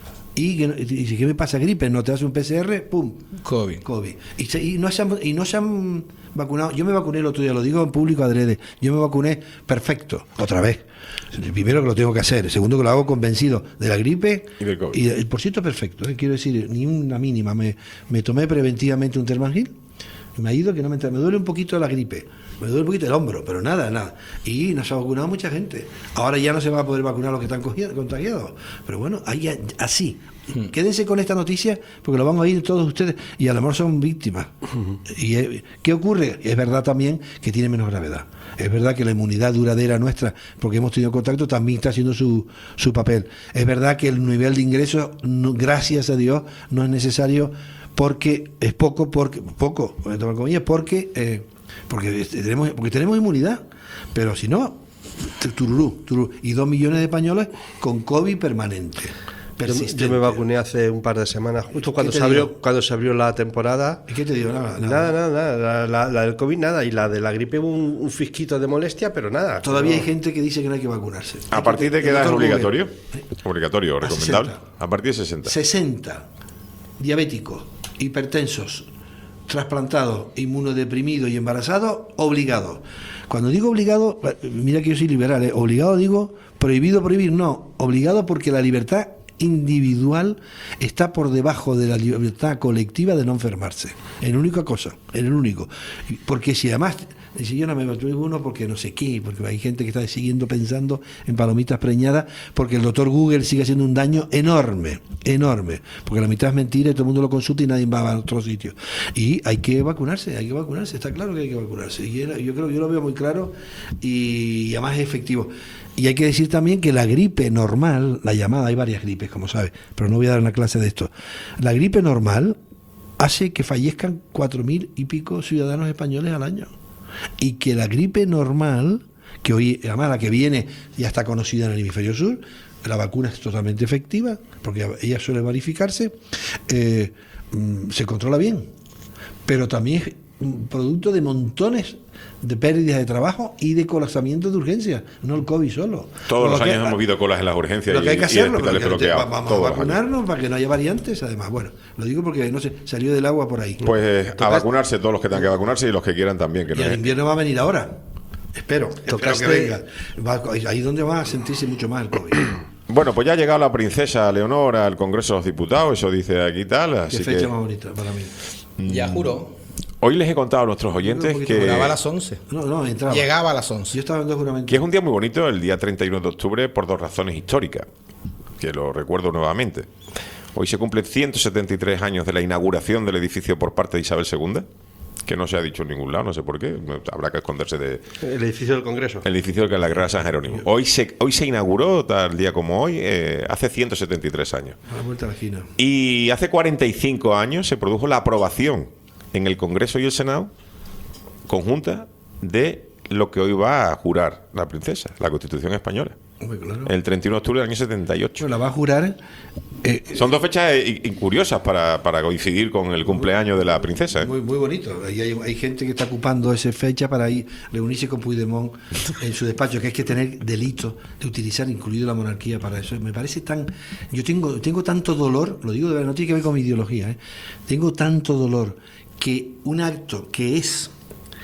Y, que, no- y dice, ¿qué me pasa? Gripe, no te hace un P C R, pum, COVID. COVID. Y, se- y no se han, y no se han vacunado. Yo me vacuné el otro día, lo digo en público adrede. Yo me vacuné perfecto, otra vez. El primero que lo tengo que hacer, el segundo que lo hago convencido de la gripe Y del COVID. y el por cierto perfecto, ¿eh? Quiero decir, ni una mínima. Me, me tomé preventivamente un Termangil y me ha ido que no me entra. Me duele un poquito la gripe, me duele un poquito el hombro, pero nada, nada. Y nos ha vacunado mucha gente. Ahora ya no se va a poder vacunar los que están cogi- contagiados. Pero bueno, ahí ya- así. Quédense con esta noticia porque lo van a oír todos ustedes y a lo mejor son víctimas. ¿Y eh, qué ocurre? Es verdad también que tiene menos gravedad. Es verdad que la inmunidad duradera nuestra, porque hemos tenido contacto, también está haciendo su, su papel. Es verdad que el nivel de ingresos, no- gracias a Dios, no es necesario porque es poco, porque poco, entre comillas, porque, eh, porque, tenemos, porque tenemos inmunidad. Pero si no, tururú, tururú. Y dos millones de españoles con COVID permanente. Yo, persistente. yo me vacuné hace un par de semanas, justo cuando ¿Qué se te abrió, dio? cuando se abrió la temporada. ¿Y qué te digo? Nada, Nada, nada, nada. La, la- la del COVID nada. Y la de la gripe hubo un, un fisquito de molestia, pero nada. Todavía No. hay gente que dice que no hay que vacunarse. ¿A partir de qué edad es Doctor obligatorio? Google. Obligatorio, A recomendable. sesenta. A partir de sesenta. sesenta. Diabéticos, hipertensos, trasplantados, inmunodeprimidos y embarazados, obligados. Cuando digo obligado, mira que yo soy liberal, ¿eh? Obligado digo prohibido prohibir, no, obligado porque la libertad individual está por debajo de la libertad colectiva de no enfermarse. En única cosa, en el único. Porque si además, si yo no me vacuno uno porque no sé qué, porque hay gente que está siguiendo pensando en palomitas preñadas, porque el doctor Google sigue haciendo un daño enorme, enorme, porque la mitad es mentira y todo el mundo lo consulta y nadie va a otro sitio. Y hay que vacunarse, hay que vacunarse, está claro que hay que vacunarse. Y era- yo creo, yo lo veo muy claro y además es efectivo. Y hay que decir también que la gripe normal, la llamada, hay varias gripes, como sabes, pero no voy a dar una clase de esto. La gripe normal hace que fallezcan cuatro mil y pico ciudadanos españoles al año. Y que la gripe normal, que hoy, además la que viene ya está conocida en el hemisferio sur, la vacuna es totalmente efectiva, porque ella suele verificarse, eh, mm, se controla bien. Pero también es un producto de montones de pérdidas de trabajo y de colapsamiento de urgencias, no el COVID solo. Todos Lo los que- años hemos visto colas en las urgencias lo que hay que y, y hacerlo, hospitales porque bloqueados. vamos todos a los años. vacunarnos para que no haya variantes, además. Bueno, lo digo porque no sé, salió del agua por ahí. Pues eh, a Tocaste- vacunarse todos los que tengan que vacunarse y los que quieran también. Que y no el es- invierno va a venir ahora. Espero, espero Tocaste- que venga. Va- ahí es donde va a sentirse mucho más el COVID. Bueno, pues ya ha llegado la princesa Leonor al Congreso de los Diputados, eso dice aquí tal, Qué así fecha que más bonita para mí. Ya juró. hoy les he contado a nuestros oyentes poquito, que, Juraba a las once. No, no, entraba. Llegaba a las once. Yo estaba dando juramento. que es un día muy bonito, el día treinta y uno de octubre, por dos razones históricas, que lo recuerdo nuevamente. Hoy se cumplen ciento setenta y tres años de la inauguración del edificio por parte de Isabel segunda, que no se ha dicho en ningún lado, no sé por qué, habrá que esconderse de El edificio del Congreso. el edificio de la Guerra de San Jerónimo. Hoy se, hoy se inauguró, tal día como hoy, eh, hace ciento setenta y tres años. A la vuelta de la esquina. Y hace cuarenta y cinco años se produjo la aprobación en el Congreso y el Senado conjunta de lo que hoy va a jurar la princesa, la Constitución española. Muy claro. El treinta y uno de octubre del año setenta y ocho. Bueno, la va a jurar Eh, Son dos fechas eh, curiosas para, para coincidir con el cumpleaños de la princesa. ¿eh? Muy, muy bonito. Y hay, hay gente que está ocupando esa fecha para ir reunirse con Puigdemont en su despacho, que hay que tener delito de utilizar, incluido la monarquía, para eso. Me parece tan... Yo tengo, tengo tanto dolor, lo digo de verdad, no tiene que ver con mi ideología, ¿eh? Tengo tanto dolor que un acto que es...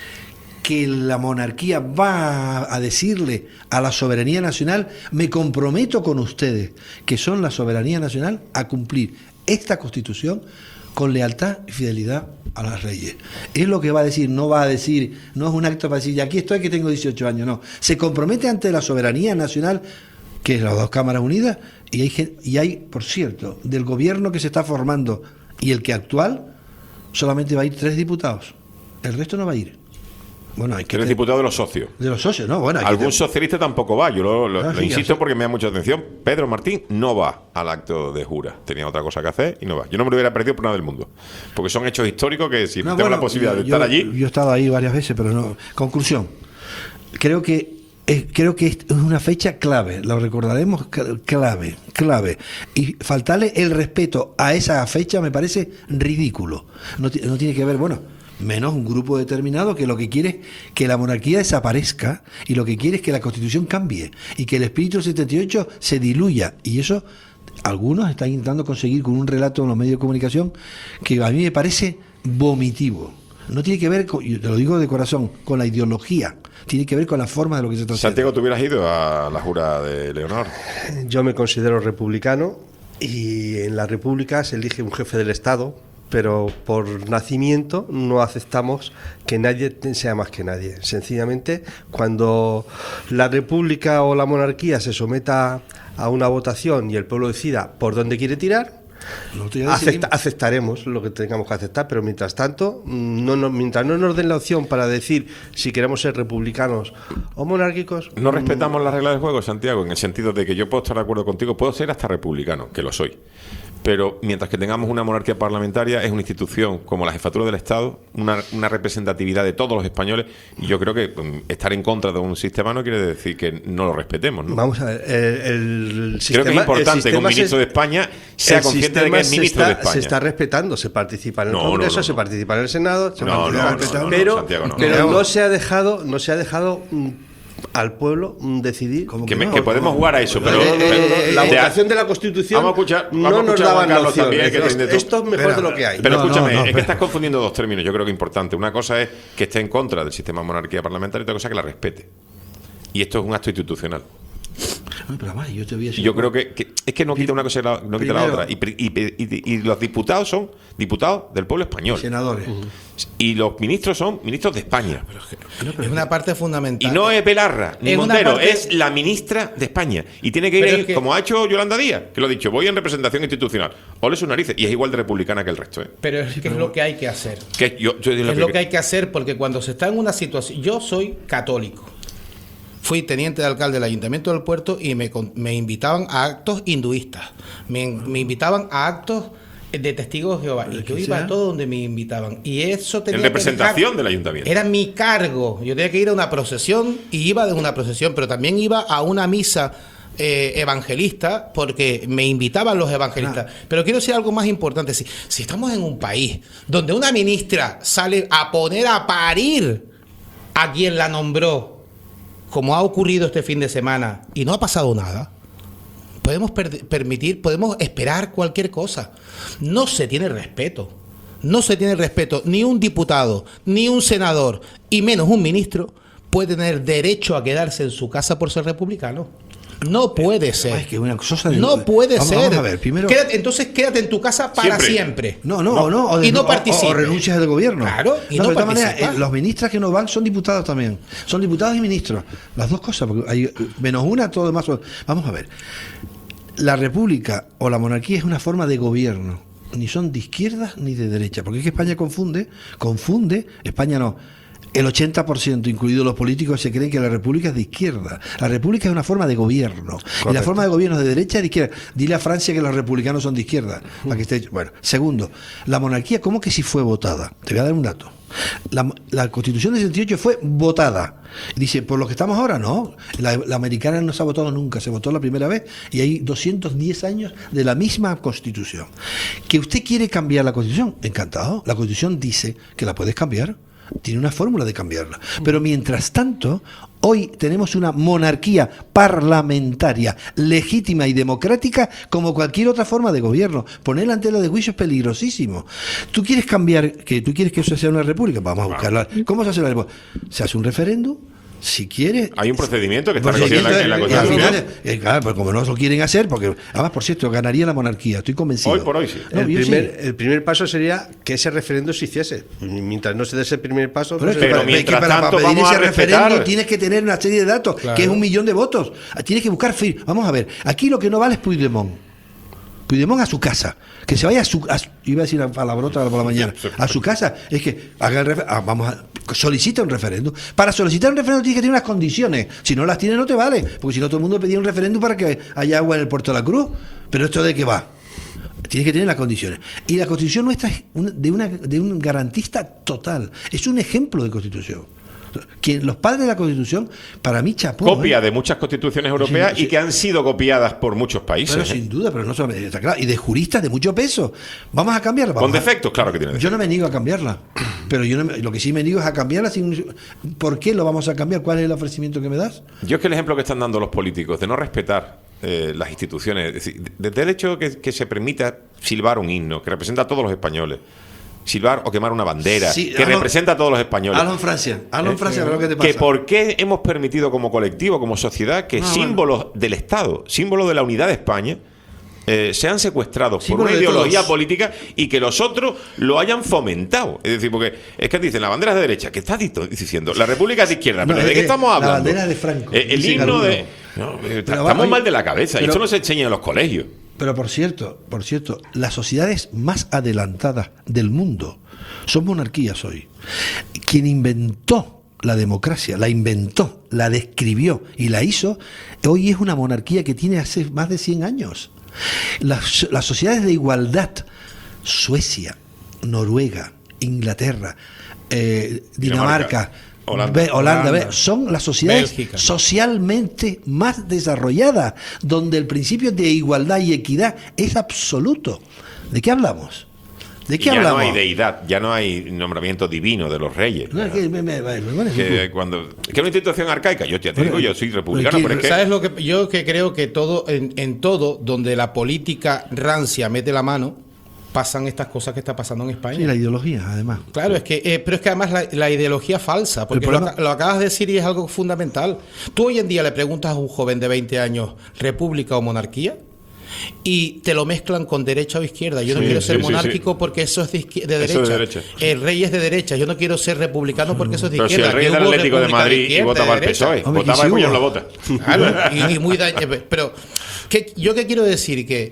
que la monarquía va a decirle a la soberanía nacional, me comprometo con ustedes, que son la soberanía nacional, a cumplir esta Constitución con lealtad y fidelidad a las reyes. Es lo que va a decir, no va a decir, no es un acto para decir, y aquí estoy que tengo dieciocho años, no. Se compromete ante la soberanía nacional, que es las dos cámaras unidas, y hay, y hay, por cierto, del gobierno que se está formando y el que actual, solamente va a ir tres diputados. El resto no va a ir. Bueno, hay que Eres tener... diputado de los socios. De los socios, ¿no? Bueno, algún tener... socialista tampoco va. Yo lo, lo, ah, lo sí, insisto sí. porque me da mucha atención. Pedro Martín no va al acto de jura. Tenía otra cosa que hacer y no va. Yo no me lo hubiera perdido por nada del mundo. Porque son hechos históricos que si no, tengo bueno, la posibilidad yo, de estar yo, allí... Yo he estado ahí varias veces, pero no. Conclusión. Creo que es, creo que es una fecha clave. Lo recordaremos clave, clave. Y faltarle el respeto a esa fecha me parece ridículo. No, no tiene que ver, bueno... menos un grupo determinado que lo que quiere es que la monarquía desaparezca y lo que quiere es que la Constitución cambie y que el espíritu del setenta y ocho se diluya, y eso algunos están intentando conseguir con un relato en los medios de comunicación que a mí me parece vomitivo. No tiene que ver, con, yo te lo digo de corazón, con la ideología, tiene que ver con la forma de lo que se trata. Santiago, ¿tú hubieras ido a la jura de Leonor? Yo me considero republicano y en la República se elige un jefe del Estado, pero por nacimiento no aceptamos que nadie sea más que nadie. Sencillamente, cuando la República o la monarquía se someta a una votación y el pueblo decida por dónde quiere tirar, acepta, aceptaremos lo que tengamos que aceptar, pero mientras tanto, no, no, mientras no nos den la opción para decir si queremos ser republicanos o monárquicos... No respetamos las reglas del juego, Santiago, en el sentido de que yo puedo estar de acuerdo contigo, puedo ser hasta republicano, que lo soy. Pero mientras que tengamos una monarquía parlamentaria, es una institución como la jefatura del Estado, una, una representatividad de todos los españoles, y yo creo que um, estar en contra de un sistema no quiere decir que no lo respetemos, ¿no? Vamos a ver, el, el creo sistema, que es importante que un ministro se, de España sea consciente de que es ministro está, de España. Se está respetando, se participa en el no, Congreso, no, no, se no. participa en el Senado, se no, participa no, no, no, pero, no, Santiago, no. pero no se ha dejado, no se ha dejado al pueblo decidir que, me, que podemos jugar a eso, pero, eh, pero eh, la de, votación de la Constitución vamos a escuchar, vamos no a nos escuchar daban la opción. También, que esto, esto es mejor espera, de lo que hay. Pero no, escúchame, no, no, es que pero... estás confundiendo dos términos, yo creo que es importante. Una cosa es que esté en contra del sistema de monarquía parlamentaria y otra cosa es que la respete. Y esto es un acto institucional. Ay, pero además, yo te voy a decir, yo creo que, que es que no quita una cosa y la, no quita primero, la otra. Y, y, y, y los diputados son diputados del pueblo español. Senadores. Uh-huh. Y los ministros son ministros de España. Pero es, que, no, pero es una parte fundamental. Y no es Belarra ni es Montero, parte... es la ministra de España. Y tiene que ir ahí, es que... como ha hecho Yolanda Díaz, que lo ha dicho, voy en representación institucional. Ole sus narices. Y es igual de republicana que el resto. ¿eh? Pero es que es lo que hay que hacer. Que yo, yo es lo, lo que... que hay que hacer, porque cuando se está en una situación... Yo soy católico. Fui teniente de alcalde del Ayuntamiento del Puerto y me, me invitaban a actos hinduistas. Me, me invitaban a actos de testigos de Jehová. Y yo iba a todo donde me invitaban. Y eso tenía en representación que dejar, del ayuntamiento. Era mi cargo. Yo tenía que ir a una procesión y iba de una procesión, pero también iba a una misa eh, evangelista porque me invitaban los evangelistas. Ah. Pero quiero decir algo más importante. Si, si estamos en un país donde una ministra sale a poner a parir a quien la nombró, como ha ocurrido este fin de semana, y no ha pasado nada, podemos per- permitir, podemos esperar cualquier cosa. No se tiene respeto. No se tiene respeto. Ni un diputado, ni un senador, y menos un ministro, puede tener derecho a quedarse en su casa por ser republicano. No puede ser. Es que una cosa de... No puede vamos, ser. Vamos a ver, primero... Quédate, entonces quédate en tu casa para siempre. siempre. No, no, no. no o de, y no, no participes. O, o renuncias del gobierno. Claro, y no, no, no de todas maneras, eh, los ministros que no van son diputados también. Son diputados y ministros. Las dos cosas, porque hay menos una, todo demás. Vamos a ver. La república o la monarquía es una forma de gobierno. Ni son de izquierda ni de derecha. Porque es que España confunde, confunde, España no. el ochenta por ciento, incluidos los políticos, se creen que la república es de izquierda. La república es una forma de gobierno. Correcto. Y la forma de gobierno es de derecha y de izquierda. Dile a Francia que los republicanos son de izquierda. Para que esté... Bueno, segundo, la monarquía, ¿cómo que sí fue votada? Te voy a dar un dato. La, la Constitución del sesenta y ocho fue votada. Dice, por lo que estamos ahora, no. La, la americana no se ha votado nunca, se votó la primera vez y hay doscientos diez años de la misma Constitución. ¿Que usted quiere cambiar la Constitución? Encantado. La Constitución dice que la puedes cambiar. Tiene una fórmula de cambiarla. Pero mientras tanto, hoy tenemos una monarquía parlamentaria, legítima y democrática como cualquier otra forma de gobierno. Ponerla ante la de juicio es peligrosísimo. ¿Tú quieres cambiar, que tú quieres que eso sea una república? Vamos a buscarla. ¿Cómo se hace la república? Se hace un referéndum. Si quiere... Hay un procedimiento que está recogido en la, en la Constitución. Final, eh, claro, pero como no lo quieren hacer, porque además, por cierto, ganaría la monarquía, estoy convencido. Hoy por hoy sí. No, el, primer, sí. el primer paso sería que ese referéndum se hiciese. Mientras no se dé ese primer paso... Pero, no pero se mientras para, tanto, para pedir ese referéndum tienes que tener una serie de datos, claro, que es un millón de votos. Tienes que buscar... Vamos a ver, aquí lo que no vale es Puigdemont. Puigdemont a su casa, que se vaya a su, a su iba a decir la palabrota por la mañana, a su casa, es que haga el refer, ah, vamos a, solicita un referéndum. Para solicitar un referéndum tienes que tener unas condiciones, si no las tienes no te vale, porque si no todo el mundo pedía un referéndum para que haya agua en el Puerto de la Cruz, pero esto de qué va, tienes que tener las condiciones. Y la Constitución nuestra es de, una, de un garantista total, es un ejemplo de Constitución. Quien, los padres de la Constitución, para mí, chapó. Copia ¿eh? de muchas constituciones europeas sí, sí. y que han sido copiadas por muchos países. Pero ¿eh? Sin duda, pero no solamente, está claro. Y de juristas de mucho peso. Vamos a cambiarla. Vamos Con defectos, a... claro que tiene defectos. Yo no me niego a cambiarla. Pero yo no me... lo que sí me niego es a cambiarla. Sin... ¿Por qué lo vamos a cambiar? ¿Cuál es el ofrecimiento que me das? Yo es que el ejemplo que están dando los políticos de no respetar eh, las instituciones, es decir, desde el hecho que, que se permita silbar un himno que representa a todos los españoles, silbar o quemar una bandera sí, que hazlo, representa a todos los españoles. Hazlo en Francia, hazlo en ¿Eh? Francia, pero ¿qué te pasa? Que por qué hemos permitido como colectivo, como sociedad, que ah, símbolos bueno. del Estado, símbolos de la unidad de España, eh, sean secuestrados símbolo por una de ideología todos. política y que los otros lo hayan fomentado. Es decir, porque es que dicen, la bandera es de derecha, ¿qué estás diciendo? La República es de izquierda, no, pero ¿de eh, qué estamos hablando? La bandera de Franco. Eh, el himno de... No, eh, estamos va, mal de la cabeza, pero, y esto no se enseña en los colegios. Pero por cierto, por cierto, las sociedades más adelantadas del mundo son monarquías hoy. Quien inventó la democracia, la inventó, la describió y la hizo, hoy es una monarquía que tiene hace más de cien años. Las, las sociedades de igualdad, Suecia, Noruega, Inglaterra, eh, Dinamarca, Holanda, Be, Holanda, Holanda. Be, son las sociedades Bélgica. socialmente más desarrolladas, donde el principio de igualdad y equidad es absoluto. ¿De qué hablamos? ¿De qué ya hablamos? no hay deidad, ya no hay nombramiento divino de los reyes. No, es que, me, me, me, me, que cuando que es una institución arcaica, yo te digo, yo soy republicano, pero es que ¿sabes lo que yo que creo que todo en, en todo donde la política rancia mete la mano pasan estas cosas que está pasando en España? Sí, la ideología, además. Claro, es que eh, pero es que además la, la ideología falsa, porque problema... lo, lo acabas de decir y es algo fundamental. Tú hoy en día le preguntas a un joven de veinte años, ¿república o monarquía? Y te lo mezclan con derecha o izquierda. Yo no sí, quiero ser sí, monárquico sí, sí. porque eso es de, izquier- de, eso derecha. de derecha. El rey es de derecha. Yo no quiero ser republicano porque eso es de pero izquierda. si el rey del Atlético de Madrid y votaba al P S O E, Hombre, votaba si y hubo. no lo vota. Claro, y, y muy daño, pero ¿qué, yo qué quiero decir que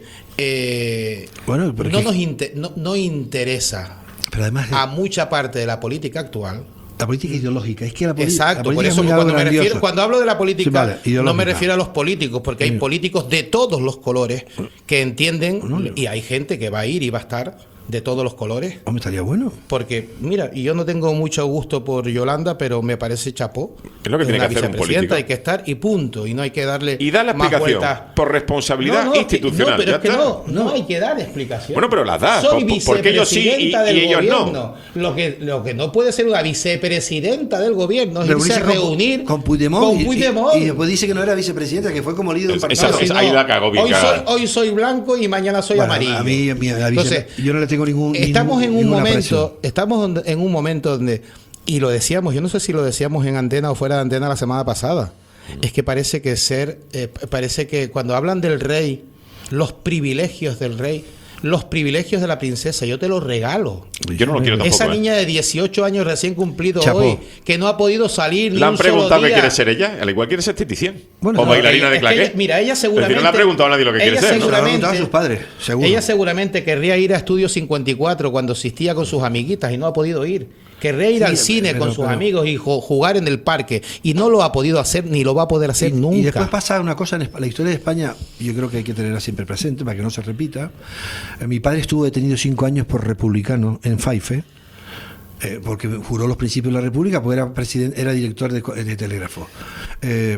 eh, bueno, pero no que... nos inter, no, no interesa pero además, a mucha parte de la política actual. La política ideológica, es que la, poli- Exacto, la política por eso es cuando, algo me refiero, grandioso. cuando hablo de la política, Sí, vale, no me refiero a los políticos, porque hay Sí. políticos de todos los colores que entienden, No, no. y hay gente que va a ir y va a estar de todos los colores. Hombre, estaría bueno. Porque, mira, y yo no tengo mucho gusto por Yolanda, pero me parece chapó. Es lo que tiene la que hacer un vicepresidenta, político. hay que estar y punto, y no hay que darle Y da la más explicación vueltas. por responsabilidad No, no, institucional. No, pero ya es que está. no, no hay que dar explicación. Bueno, pero las da. Soy ¿Por- por qué ellos sí y- vicepresidenta y del ellos no? gobierno. Lo que, lo que no puede ser una vicepresidenta del gobierno es irse Reunirse a con- reunir con Puigdemont, con y- Puigdemont. Y, y después dice que no era vicepresidenta, que fue como líder de un Esa- partido. esa- ahí la cagó bien hoy, soy, cagada. hoy soy blanco y mañana soy Bueno, amarillo. a mí, a mí, a la vice- Entonces, yo no le tengo ningún estamos ningún- en un ninguna momento, presión. estamos donde- en un momento donde, y lo decíamos, yo no sé si lo decíamos en antena o fuera de antena la semana pasada, es que parece que ser, eh, parece que cuando hablan del rey, los privilegios del rey, los privilegios de la princesa, yo te los regalo. Yo no lo quiero tampoco. Esa ¿eh? niña de dieciocho años recién cumplido Chapó. hoy, que no ha podido salir ni Le han un solo preguntado qué día. quiere ser ella. Al igual quiere ser esteticien. Bueno, o no, bailarina ella- de es que claqué. ella- mira, ella seguramente- Es decir, no le ha preguntado a nadie lo que ella quiere ser. Se lo seguramente- preguntaba a sus padres, seguro. Ella seguramente querría ir a Estudio cincuenta y cuatro cuando asistía con sus amiguitas y no ha podido ir. querría ir Sí, al cine pero- con sus pero- amigos y jo- jugar en el parque, y no lo ha podido hacer ni lo va a poder hacer Y, nunca. y después pasa una cosa en Espa- la historia de España, yo creo que hay que tenerla siempre presente para que no se repita. Eh, mi padre estuvo detenido cinco años por republicano en Faife, eh, porque juró los principios de la República, porque era presidente, era director de, co- de telégrafo. Eh,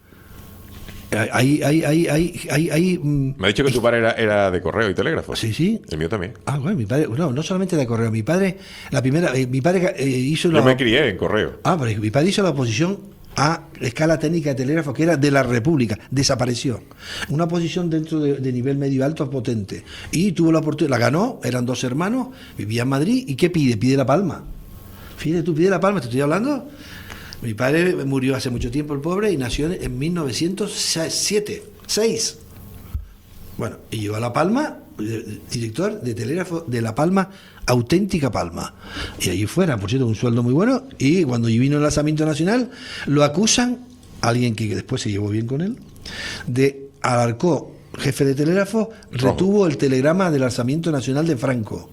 hay, hay, hay, hay, hay, hay, mm, Me ha dicho que tu padre era, era de correo y telégrafo. Sí, sí. El mío también. Ah, bueno, mi padre, no, no solamente de correo, mi padre, la primera, eh, mi padre eh, hizo Yo la, me crié en correo. ah, pero mi padre hizo la oposición a escala técnica de telégrafo, que era de la República, desapareció. Una posición dentro de, de nivel medio alto potente. Y tuvo la oportunidad, la ganó, eran dos hermanos, vivía en Madrid, ¿y qué pide? Pide la palma. Fíjate, tú pide la palma, te estoy hablando. Mi padre murió hace mucho tiempo, el pobre, y nació en, en mil novecientos siete, seis. Bueno, y llegó a La Palma, eh, director de telégrafo de La Palma, auténtica Palma. Y allí fuera, por cierto, un sueldo muy bueno. Y cuando vino el lanzamiento nacional, lo acusan, alguien que después se llevó bien con él, de Alarcó, jefe de telégrafo, retuvo el telegrama del alzamiento nacional de Franco.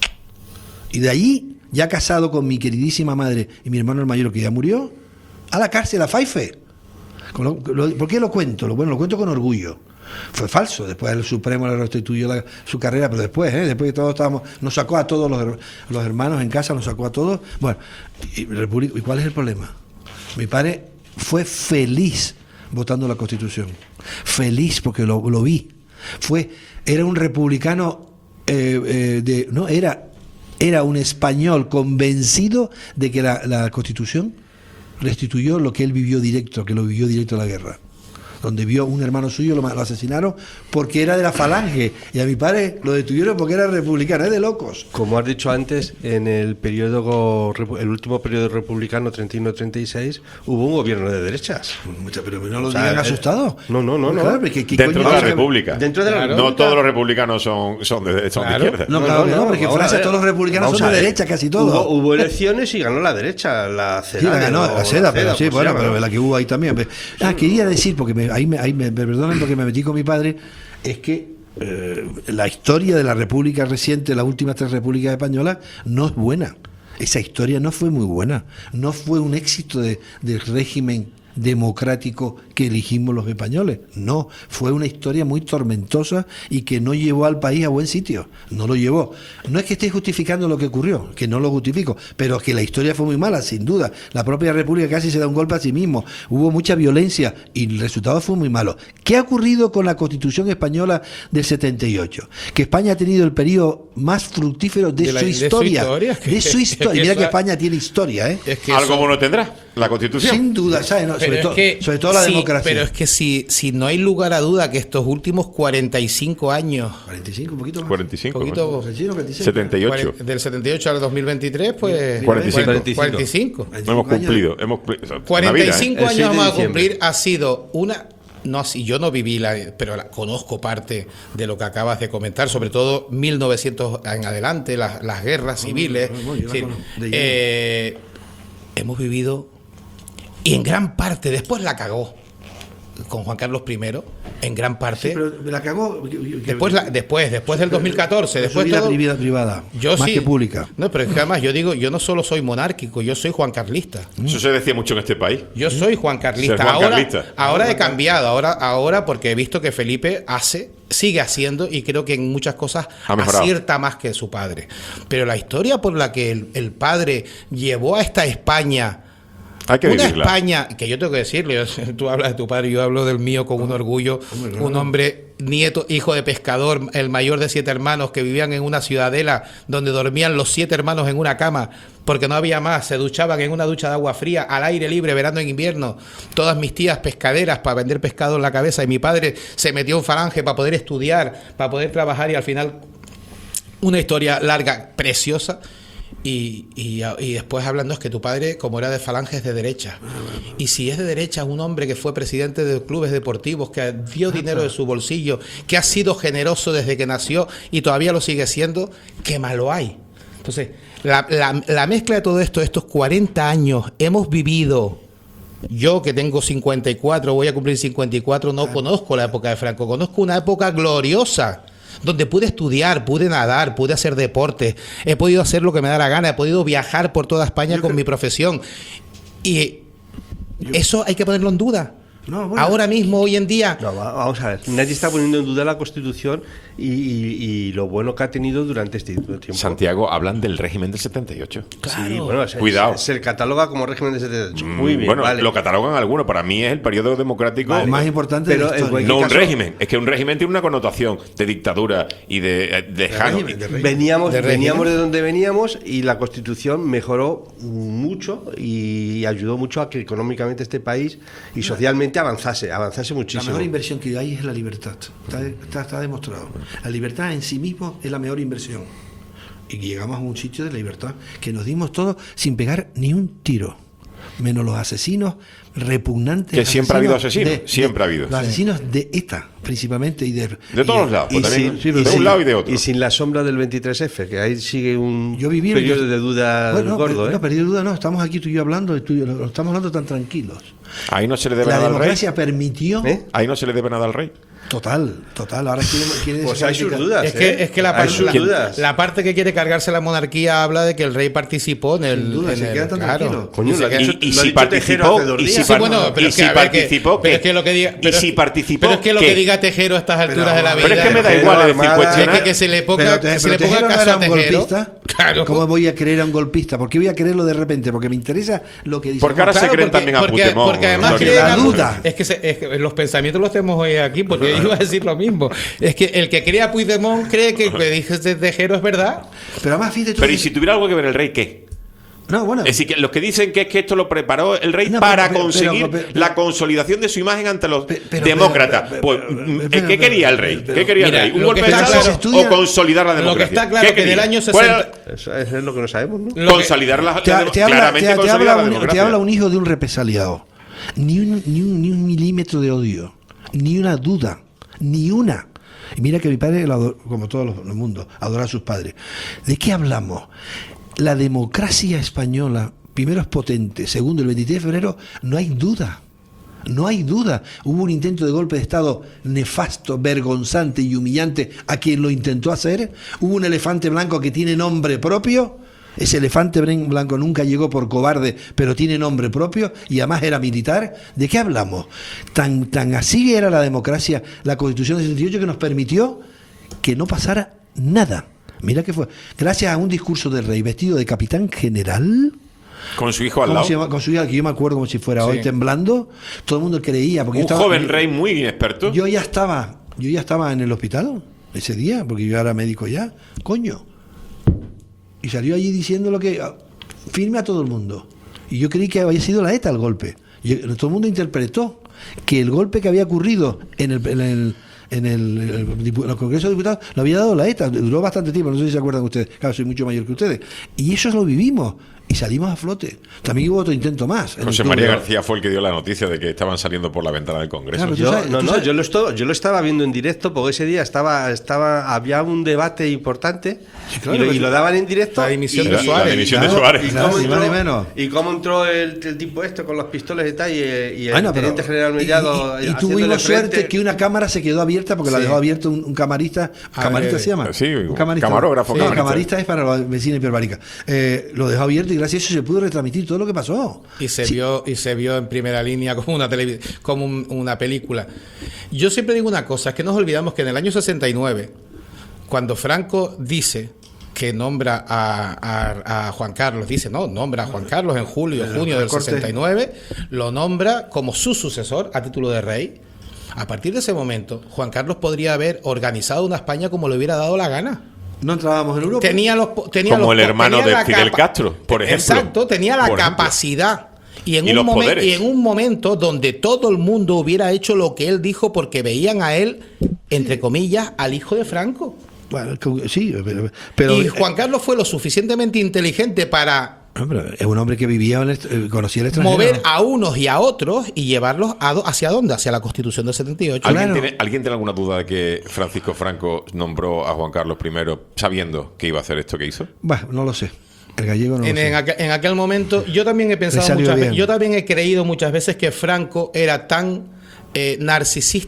Y de allí, ya casado con mi queridísima madre y mi hermano el mayor, que ya murió, a la cárcel, a Faife. Con lo- lo- ¿Por qué lo cuento? Lo, bueno, lo cuento con orgullo. Fue falso, después el Supremo le restituyó la- su carrera, pero después, ¿eh? después que todos estábamos, nos sacó a todos los, her- los hermanos en casa, nos sacó a todos. Bueno, y, República- ¿y cuál es el problema? Mi padre fue feliz votando la Constitución, feliz porque lo, lo vi. Fue, era un republicano, eh, eh, de, no, era, era un español convencido de que la, la Constitución restituyó lo que él vivió directo, que lo vivió directo a la guerra, donde vio un hermano suyo, lo, lo asesinaron porque era de la Falange, y a mi padre lo detuvieron porque era republicano, es de locos. Como has dicho antes, en el periodo, repu- el último periodo republicano treinta y uno treinta y seis, hubo un gobierno de derechas. Pero no lo O sea, digan eh, asustado. No, no, no, no. Claro, porque ¿qué Dentro coño de la vamos a- República. Dentro de la No República. todos los republicanos son, son, de, son Claro. de izquierda. No, claro que no, porque en vamos a Francia ver. todos los republicanos Vamos son a de ver. derecha, casi todos. Hubo, hubo elecciones y ganó la derecha, la CEDA. Sí, la ganó o la seda, pero sí, pues bueno, ya, pero la que hubo ahí también. Ah, quería decir, porque me, ahí, me, ahí me, me perdonen porque me metí con mi padre, es que eh, la historia de la República reciente, las últimas tres repúblicas españolas, no es buena. Esa historia no fue muy buena. No fue un éxito de, del régimen democrático que elegimos los españoles. No, fue una historia muy tormentosa y que no llevó al país a buen sitio. No lo llevó. No es que esté justificando lo que ocurrió, que no lo justifico, pero que la historia fue muy mala, sin duda. La propia República casi se da un golpe a sí mismo. Hubo mucha violencia y el resultado fue muy malo. ¿Qué ha ocurrido con la Constitución española del setenta y ocho? Que España ha tenido el periodo más fructífero de, De la- su de su historia. historia. De su historia. Es que Mira que esa- España tiene historia, ¿eh? Es que Algo eso- bueno tendrá la Constitución. Sin duda, ¿sabes? No, sobre, Pero es todo, que- sobre todo la sí, democracia. Pero es que si, si no hay lugar a duda que estos últimos cuarenta y cinco años, cuarenta y cinco, un poquito más. cuarenta y cinco. Poquito- ¿no? cuarenta y cinco, cuarenta y seis. setenta y ocho. cuarenta del setenta y ocho al dos mil veintitrés, pues cuarenta y cinco. cuarenta y cinco. Hemos cumplido. Hemos, cumplido. cuarenta y cinco Una vida, ¿eh? años vamos a cumplir. Ha sido una. No, si yo no viví, la, pero la, conozco parte de lo que acabas de comentar, sobre todo mil novecientos en adelante, las, las guerras civiles. no, no, yo la Sí, conozco, de lleno. eh, hemos vivido, y en gran parte, después la cagó con Juan Carlos primero, en gran parte. Sí, pero me la cagó. que- que- Después, la- después, después del dos mil catorce, Pero después su vida todo- privada, privada, yo más sí. que pública. No, pero es que además yo digo, yo no solo soy monárquico, yo soy Juan Carlista. Eso se decía mucho en este país. Yo soy Juan Carlista. Ser Juan ahora, Carlista. ahora he cambiado, ahora, ahora porque he visto que Felipe hace, sigue haciendo y creo que en muchas cosas Ha mejorado. acierta más que su padre. Pero la historia por la que el, el padre llevó a esta España. Hay que Una vivirla. España, que yo tengo que decirle, yo- tú hablas de tu padre, yo hablo del mío con un orgullo, un hombre nieto, hijo de pescador, el mayor de siete hermanos que vivían en una ciudadela donde dormían los siete hermanos en una cama porque no había más, se duchaban en una ducha de agua fría, al aire libre, verano en invierno, todas mis tías pescaderas para vender pescado en la cabeza y mi padre se metió en falange para poder estudiar, para poder trabajar y al final una historia larga, preciosa. Y, y, y después hablando es que tu padre, como era de falange, es de derecha. Y si es de derecha, un hombre que fue presidente de clubes deportivos, que dio dinero de su bolsillo, que ha sido generoso desde que nació y todavía lo sigue siendo, qué malo hay. Entonces, la, la, la mezcla de todo esto, estos cuarenta años, hemos vivido. Yo que tengo cincuenta y cuatro, voy a cumplir cincuenta y cuatro, no conozco la época de Franco, conozco una época gloriosa. donde pude estudiar, pude nadar, pude hacer deporte, he podido hacer lo que me da la gana, he podido viajar por toda España yo con creo... mi profesión. Y yo... eso hay que ponerlo en duda. No, bueno. Ahora mismo, hoy en día... No, vamos a ver, nadie está poniendo en duda la Constitución y, y, y lo bueno que ha tenido durante este tiempo. Santiago, hablan del régimen del setenta y ocho. Claro. Sí, bueno, se, cuidado. Se, se le cataloga como régimen del setenta y ocho. Muy bien, bueno, vale. Lo catalogan algunos. Para mí es el periodo democrático vale, más importante. Pero de la no un régimen. Es que un régimen tiene una connotación de dictadura y de, de jano. De régimen, de veníamos, de veníamos de donde veníamos y la Constitución mejoró mucho y ayudó mucho a que económicamente este país y socialmente avanzase, avanzase muchísimo. La mejor inversión que hay es la libertad. Está, está, está demostrado. La libertad en sí mismo es la mejor inversión. Y llegamos a un sitio de libertad que nos dimos todos sin pegar ni un tiro. Menos los asesinos repugnantes. Que siempre ha habido asesinos, de, siempre de, ha habido. Los asesinos de ETA, principalmente. y De, de todos y, lados, pues también, sin, sí, de sin, un lado y de otro. Y sin la sombra del veintitrés efe, que ahí sigue un yo viví periodo el, de duda bueno, gordo. No, ¿eh? no, periodo de duda no, estamos aquí tú y yo hablando, y tú y yo, lo estamos hablando tan tranquilos. Ahí no se le debe la nada al rey. La democracia permitió... ¿Eh? Ahí no se le debe nada al rey. Total, total. Ahora quiere, quiere pues hay sus dudas. Es que, ¿eh? es que la, par la, la parte que quiere cargarse la monarquía habla de que el rey participó en el. Sin duda, en se el, queda tan claro. tranquilo. Coño, y, y, y, y si participó, y si, sí, bueno, pero y es que, si ver, participó, que, pero es que lo que diga, pero, y si participó, pero es que lo ¿qué? que diga Tejero a estas alturas pero, de la vida. Pero es que me da igual decir cuestionar. Es que, que se le ponga, pero, que se le ponga caso a Tejero. Claro. ¿Cómo voy a creer a un golpista? ¿Por qué voy a creerlo de repente? Porque me interesa lo que dice. Porque ahora se creen también a Puigdemont. Porque además creen la duda. Es que los pensamientos los tenemos hoy aquí, porque yo iba a decir lo mismo. Es que el que crea a Puigdemont cree que lo que dices de Tejero es verdad. Pero además, fíjate tú. Pero ¿y si tuviera algo que ver el rey, qué? No, bueno. Es decir, que los que dicen que es que esto lo preparó el rey no, para pero, conseguir pero, pero, pero, la consolidación de su imagen ante los pero, demócratas. Pero, pues, pero, pero, ¿qué quería el rey? ¿Qué quería mira, el rey? ¿Un golpe de estado estudia, o consolidar la democracia? Lo que está claro que en el año sesenta... Eso es lo que no sabemos, ¿no? Consolidar la, te, la, te habla, claramente te, consolidar te la habla democracia. Un, te habla un hijo de un represaliado. Ni un, ni un, ni un milímetro de odio. Ni una duda. Ni una. Y mira que mi padre, como todos los del mundo, adora a sus padres. ¿De qué hablamos? La democracia española, primero es potente, segundo, el veintitrés de febrero, no hay duda. No hay duda. Hubo un intento de golpe de Estado nefasto, vergonzante y humillante a quien lo intentó hacer. Hubo un elefante blanco que tiene nombre propio. Ese elefante blanco nunca llegó por cobarde, pero tiene nombre propio y además era militar. ¿De qué hablamos? Tan, tan así era la democracia, la Constitución del sesenta y ocho, que nos permitió que no pasara nada. Mira que fue. Gracias a un discurso del rey vestido de capitán general. Con su hijo al lado. Se llama? Con su hijo, que yo me acuerdo como si fuera sí. hoy, temblando. Todo el mundo creía. Porque un yo estaba, joven rey muy inexperto. Yo ya estaba, yo ya estaba en el hospital ese día, porque yo era médico ya. Coño. Y salió allí diciendo lo que firme a todo el mundo. Y yo creí que había sido la ETA el golpe. Y todo el mundo interpretó que el golpe que había ocurrido en el, en el, en el, el, el Congreso de Diputados lo había dado la ETA. Duró bastante tiempo, no sé si se acuerdan ustedes. Claro, soy mucho mayor que ustedes. Y eso lo vivimos. Y salimos a flote. También hubo otro intento más. José María García fue el que dio la noticia de que estaban saliendo por la ventana del Congreso. Claro, yo, sabes, no, no, yo lo, estoy, yo lo estaba viendo en directo porque ese día estaba, estaba había un debate importante sí, claro, y, lo, y lo daban en directo. La dimisión y, de Suárez. La dimisión de Suárez. Y, claro, cómo entró, menos. y cómo entró el, el tipo este con los pistoles y tal, y, y el bueno, teniente pero, general Mellado. Y, y, y tuvimos suerte que una cámara se quedó abierta porque sí. la dejó abierta un, un camarista. A ¿Camarista ver, se llama? Sí, un camarista, camarógrafo. Sí, camarista. camarista es para los vecinos de Hiperbárica. Eh, lo dejó abierto y gracias a eso se pudo transmitir todo lo que pasó. Y se sí. vio y se vio en primera línea como una televis como un, una película. Yo siempre digo una cosa, es que nos olvidamos que en el año sesenta y nueve, cuando Franco dice que nombra a, a, a Juan Carlos, dice, no, nombra a Juan Carlos en julio, Pero junio del sesenta y nueve, lo nombra como su sucesor a título de rey. A partir de ese momento, Juan Carlos podría haber organizado una España como le hubiera dado la gana. No entrábamos en Europa. Tenía los, tenía Como los, el hermano de Fidel Castro, por ejemplo. Exacto, tenía la capacidad. Y en, y, un momen, y en un momento donde todo el mundo hubiera hecho lo que él dijo porque veían a él, entre comillas, al hijo de Franco. Bueno, sí, pero, pero y Juan Carlos fue lo suficientemente inteligente para... Es un hombre que vivía, en el, conocía el extranjero. Mover a unos y a otros y llevarlos a do, hacia dónde, hacia la Constitución del setenta y ocho. ¿Alguien, claro. tiene, ¿Alguien tiene alguna duda de que Francisco Franco nombró a Juan Carlos primero sabiendo que iba a hacer esto que hizo? Bueno, no lo sé. El gallego no en, lo sé. En, aquel, en aquel momento, yo también he pensado muchas veces, yo también he creído muchas veces que Franco era tan eh, narcisista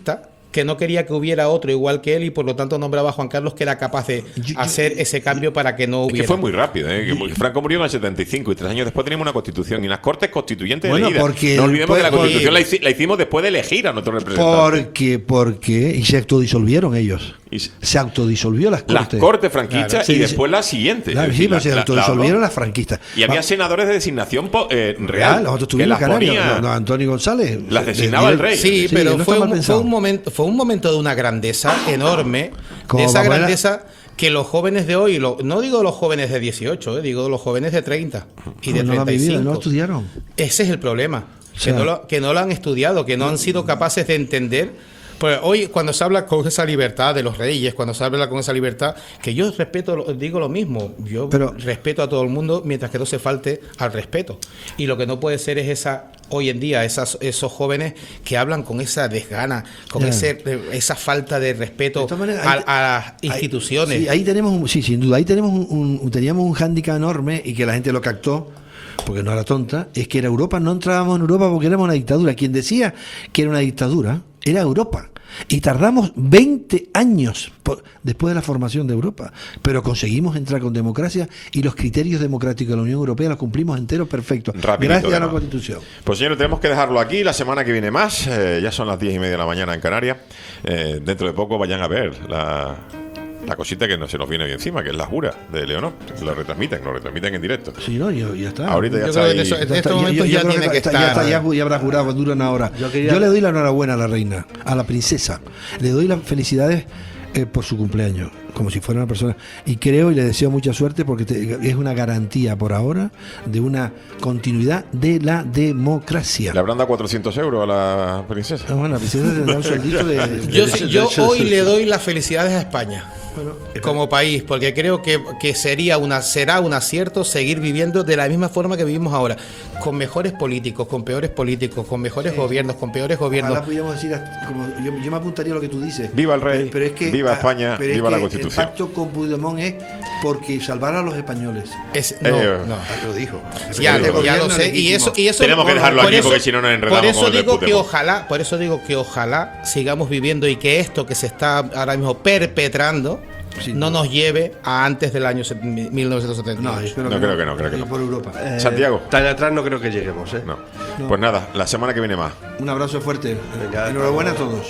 que no quería que hubiera otro igual que él y por lo tanto nombraba a Juan Carlos, que era capaz de yo, hacer yo, ese cambio para que no hubiera. Es que fue muy rápido, ¿eh? Que Franco murió en el setenta y cinco y tres años después teníamos una constitución y unas cortes constituyentes bueno, elegidas. Porque no olvidemos pues, que la constitución la, hici- la hicimos después de elegir a nuestros representantes. Porque, porque, y se autodisolvieron ellos. Y se, se autodisolvió las cortes. Las cortes franquistas claro, sí, y sí, después las siguientes. Claro, sí, pero se autodisolvieron la, las franquistas. Y había senadores de designación eh, real. real nosotros tuvimos Canarias, no, Antonio González. Las designaba de, el rey. Sí, sí pero no fue, un, fue, un momento, fue un momento de una grandeza enorme. De esa grandeza que los jóvenes de hoy, lo, no digo los jóvenes de dieciocho, eh, digo los jóvenes de treinta y de no treinta y cinco. Vivido, no estudiaron. Ese es el problema. O sea, que, no lo, que no lo han estudiado, que no han sido capaces de entender. Pues hoy, cuando se habla con esa libertad de los reyes, cuando se habla con esa libertad, que yo respeto, digo lo mismo, yo Pero, respeto a todo el mundo mientras que no se falte al respeto. Y lo que no puede ser es esa, hoy en día, esas, esos jóvenes que hablan con esa desgana, con yeah. ese, esa falta de respeto de manera, a, ahí, a las instituciones. Ahí, sí, ahí tenemos, un, sí, sin duda, ahí tenemos un, un, teníamos un hándicap enorme y que la gente lo captó. Porque no era tonta, es que era Europa, no entrábamos en Europa porque éramos una dictadura. Quien decía que era una dictadura era Europa. Y tardamos veinte años por, después de la formación de Europa, pero conseguimos entrar con democracia y los criterios democráticos de la Unión Europea los cumplimos enteros perfectos. Rapidito, gracias a la Constitución. Pues señores, tenemos que dejarlo aquí. La semana que viene más, eh, ya son las diez y media de la mañana en Canarias. Eh, dentro de poco vayan a ver la... La cosita que no se nos viene bien encima, que es la jura de Leonor. Lo retransmiten, lo retransmiten en directo. Sí, no, ya, ya está. Ahorita ya yo está. Creo ahí. Que eso, en estos momentos ya, ya tiene que, que estar. Ya, está, ya, ya habrá jurado, dura una hora. Yo, quería... yo le doy la enhorabuena a la reina, a la princesa. Le doy las felicidades eh, por su cumpleaños, como si fuera una persona. Y creo y le deseo mucha suerte porque te, es una garantía por ahora de una continuidad de la democracia. ¿Le habrán dado cuatrocientos euros a la princesa? No, bueno, la princesa tendrá un sueldito de... de yo de, yo de, hoy de, le doy las felicidades a España. Bueno, como país, porque creo que, que sería una será un acierto seguir viviendo de la misma forma que vivimos ahora, con mejores políticos, con peores políticos, con mejores sí. gobiernos, con peores gobiernos. Ahora podríamos decir, como yo, yo me apuntaría a lo que tú dices. Viva el rey, pero es que, viva España, pero viva es la que Constitución. El pacto con Puigdemont es porque salvar a los españoles. Es, no, eh, no, lo dijo. Ya, lo, ya lo sé. Y eso, y eso tenemos que dejarlo aquí eso, porque si no nos enredamos. Por eso con digo que ojalá, por eso digo que ojalá sigamos viviendo y que esto que se está ahora mismo perpetrando sí, no, no nos lleve a antes del año mil novecientos setenta. No, yo creo, no, que, creo no. que no, creo que no. Por Europa. Eh, Santiago. Tan atrás no creo que lleguemos, ¿eh? No. no. Pues nada, la semana que viene más. Un abrazo fuerte. Venga, enhorabuena a todos.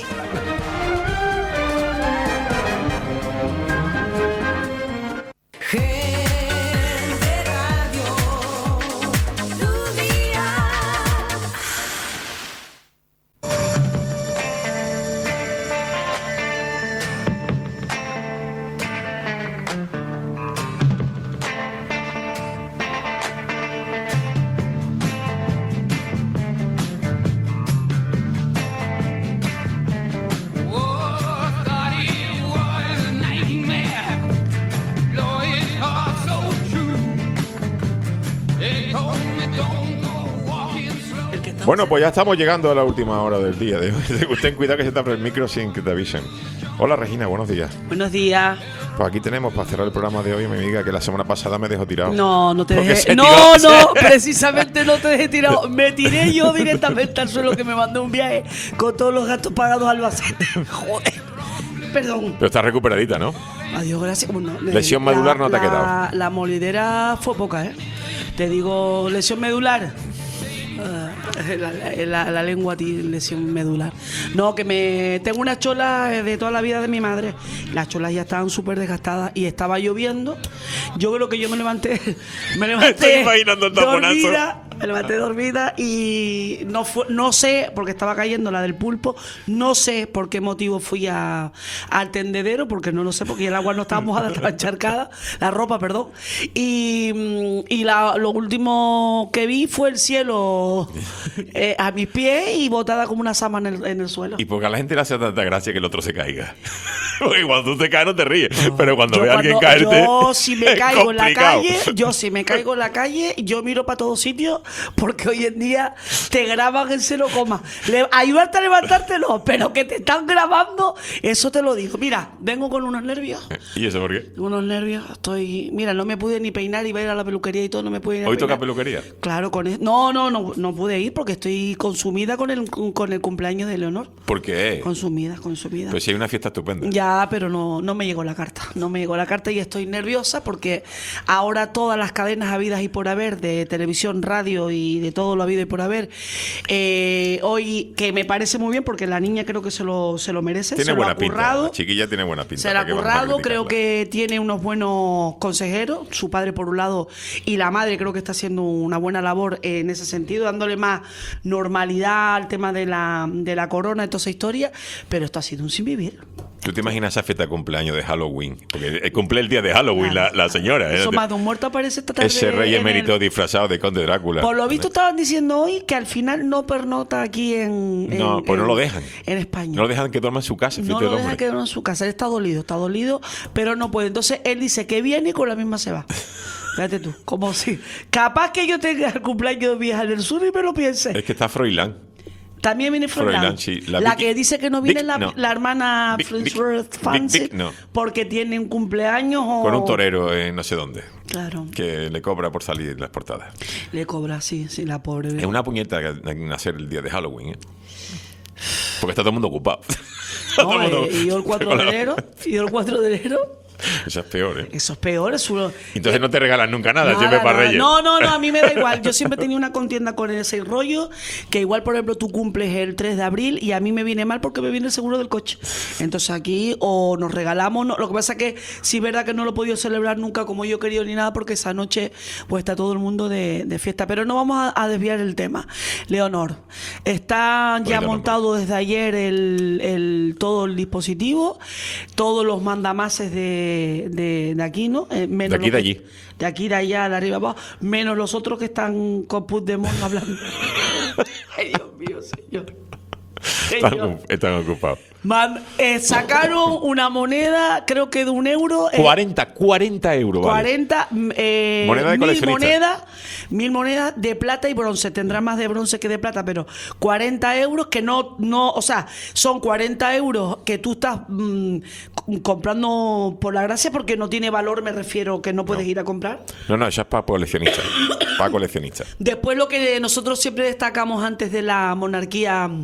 Bueno, pues ya estamos llegando a la última hora del día de hoy. Ten cuidado que se te abre el micro sin que te avisen. Hola Regina, buenos días. Buenos días. Pues aquí tenemos para cerrar el programa de hoy mi amiga que la semana pasada me dejó tirado. No, no te dejé. No, no, precisamente no te dejé tirado. Me tiré yo directamente al suelo que me mandó un viaje con todos los gastos pagados al Albacete. Joder. Perdón. Pero estás recuperadita, ¿no? Adiós, gracias. Bueno, lesión la, medular no te la, ha quedado. La molidera fue poca, ¿eh? Te digo, lesión medular. Uh, la, la, la lengua tiene lesión medular. No, que me tengo una chola de toda la vida de mi madre. Las cholas ya estaban súper desgastadas y estaba lloviendo. Yo creo que yo me levanté, me levanté Estoy imaginando el dormida, me levanté dormida y no fue, no sé, porque estaba cayendo la del pulpo, no sé por qué motivo fui a, al tendedero, porque no lo sé, porque el agua no estaba mojada, estaba encharcada, la ropa, perdón. Y, y la, lo último que vi fue el cielo eh, a mis pies y botada como una sama en el, en el suelo. Y porque a la gente le hace tanta gracia que el otro se caiga. Porque cuando tú te caes no te ríes, pero cuando Yo ve a alguien cuando- caerte Yo si me es caigo en la complicado. calle, yo si me caigo en la calle, yo miro para todos sitios, porque hoy en día te graban en cero coma. Le- ayudarte a levantarte no, pero que te están grabando, eso te lo digo. Mira, vengo con unos nervios. ¿Y eso por qué? Tengo unos nervios, estoy... Mira, no me pude ni peinar, iba a ir a la peluquería y todo, no me pude ir a ¿Hoy peinar. toca peluquería? Claro, con es- no, no, no, no pude ir porque estoy consumida con el, con el cumpleaños de Leonor. ¿Por qué? Consumida, consumida. Pues si hay una fiesta estupenda. Ya, pero no, no me llegó la carta. No me llegó la carta y estoy nerviosa porque ahora todas las cadenas habidas y por haber de televisión, radio y de todo lo habido y por haber, eh, hoy, que me parece muy bien porque la niña creo que se lo, se lo merece, Tiene se lo buena ha pinta. currado. La chiquilla tiene buena pinta. Se la ha ¿para qué vamos a currado, criticarla? creo que tiene unos buenos consejeros, su padre por un lado y la madre creo que está haciendo una buena labor en ese sentido, dándole más normalidad al tema de la, de la corona y toda esa historia, pero esto ha sido un sin vivir. ¿Tú te imaginas esa fiesta de cumpleaños de Halloween? Porque cumple el día de Halloween la, la señora. ¿eh? Eso más de un muerto aparece esta tarde. Ese rey en emérito el- disfrazado de Conde Drácula. Por lo visto estaban diciendo hoy que al final no pernota aquí en... No, en- pues no en- lo dejan. En España. No lo dejan que duerma en su casa, No fíjate lo el deja hombre. que duerma en su casa. Él está dolido, está dolido, pero no puede. Entonces él dice que viene y con la misma se va. Fíjate tú, como si... Capaz que yo tenga el cumpleaños de Vieja del Sur y me lo piense. Es que está Froilán. También viene Froilán. Froilán, sí. La, La Vicky- que dice que no viene Vic- la, no. la hermana Vic- Vic- Fritzworth Fancy Vic- no. porque tiene un cumpleaños o... Con un torero en no sé dónde. Claro. Que le cobra por salir en las portadas. Le cobra, sí, sí, la pobre. Es una puñeta nacer el día de Halloween, ¿eh? Porque está todo el mundo ocupado. Está todo el No, mundo- eh, y yo el cuatro de enero, y yo el cuatro de enero, Eso es peor, ¿eh? eso es peor, es uno... Entonces no te regalan nunca nada, Nada, siempre para nada. Reyes. No, no, no, a mí me da igual. Yo siempre he tenido una contienda con ese rollo, que igual, por ejemplo, tú cumples el tres de abril y a mí me viene mal porque me viene el seguro del coche. Entonces aquí o nos regalamos, no, lo que pasa es que sí es verdad que no lo he podido celebrar nunca como yo he querido ni nada porque esa noche pues está todo el mundo de, de fiesta. Pero no vamos a, a desviar el tema. Leonor, está ya Leonor. montado desde ayer el, el- todo el dispositivo, todos los mandamases de, de, de aquí, ¿no? Eh, menos De aquí, los de que- allí. de aquí, de allá, de arriba abajo, menos los otros que están con Puigdemont hablando. Ay, Dios mío, señor. Están, Señor. ocup- están ocupados. Man, eh, sacaron una moneda, creo que de un euro. eh, cuarenta, cuarenta euros, vale. cuarenta eh, Moneda de mil coleccionista. monedas, mil monedas de plata y bronce. Tendrá más de bronce que de plata, pero cuarenta euros que no, no, o sea, son cuarenta euros que tú estás mm, c- comprando por la gracia porque no tiene valor, me refiero, que no puedes ir a comprar. No, no, eso es para coleccionistas. Para coleccionistas. Después lo que nosotros siempre destacamos antes de la monarquía mm,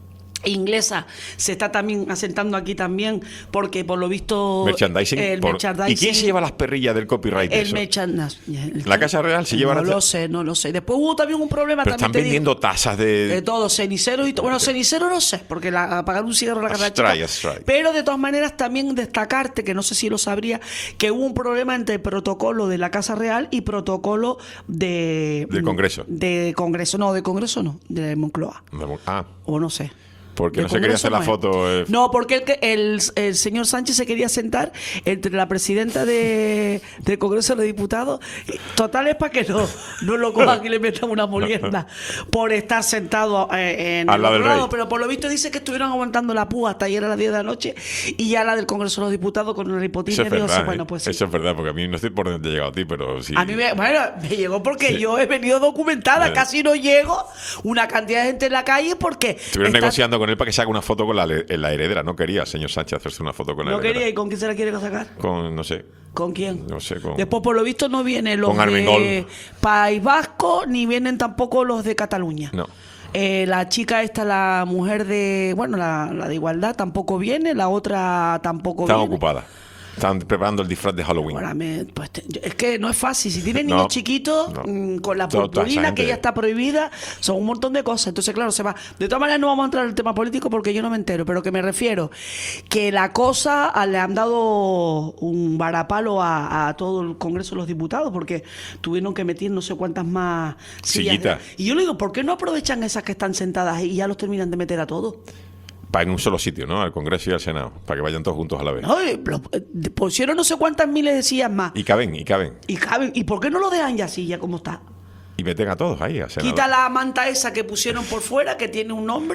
inglesa se está también asentando aquí también porque por lo visto Merchandising. el por- merchandising ¿Y quién se lleva las perrillas del copyright? de el eso? merchandising ¿La Casa Real se lleva no las- lo sé, no lo sé. Después hubo también un problema Pero también están te digo, vendiendo tasas de... de todo, cenicero y todo. Bueno, cenicero no sé, porque la, apagar un cigarro en la cara Astray, chica. astray. Pero de todas maneras también destacarte, que no sé si lo sabría, que hubo un problema entre protocolo de la Casa Real y protocolo de... Del Congreso. De Congreso, no, de Congreso no, de Moncloa. Ah, O no sé. porque De no se quería Congreso hacer la no es. foto... eh, No, porque el, que- el, el señor Sánchez se quería sentar entre la presidenta de, del Congreso de Diputados. Total es para que no, no lo cojan y le metan una molienda por estar sentado eh, en Al el lado otro del rey. lado. Pero por lo visto dice que estuvieron aguantando la púa hasta ayer a las diez de la noche y ya la del Congreso de los Diputados con una ripotina. Eso es y digo, verdad, sí, bueno, ¿eh? pues sí. Eso es verdad, porque a mí no sé por dónde te ha llegado a ti, pero sí. A mí me, bueno, me llegó porque Sí. yo he venido documentada, Bien. casi no llego, una cantidad de gente en la calle porque... Estuvieron está- negociando con él para que se haga una foto con la, le- la heredera. No quería, señor Sánchez, hacerse una foto con la No heredera. quería, ¿y con quién se la quiere sacar? Con, no sé, ¿Con quién? no sé, con... Después, por lo visto, no vienen los Con de Armengol. País Vasco, ni vienen tampoco los de Cataluña. No. Eh, la chica esta, la mujer de... Bueno, la, la de Igualdad tampoco viene, la otra tampoco Están viene. ocupadas. Están preparando el disfraz de Halloween. Ahora me- pues, te- yo- es que no es fácil. Si tienen No, niños chiquitos, no. mm, con la Toda- toda esa purpurina que gente. ya está prohibida, son un montón de cosas. Entonces, claro, se va. De todas maneras, no vamos a entrar en el tema político porque yo no me entero, pero que me refiero que la cosa ah, le han dado un varapalo a, a todo el Congreso de los Diputados porque tuvieron que meter no sé cuántas más sillas de- Sillitas. Y yo le digo, ¿por qué no aprovechan esas que están sentadas y ya los terminan de meter a todos? Para en un solo sitio, ¿no? Al Congreso y al Senado. Para que vayan todos juntos a la vez. Ay, lo- eh, pusieron no sé cuántas miles de sillas más. Y caben, y caben. Y caben. ¿Y por qué no lo dejan ya así, ya como está? Y meten a todos ahí al Senado. Quita la manta esa que pusieron por fuera, que tiene un nombre.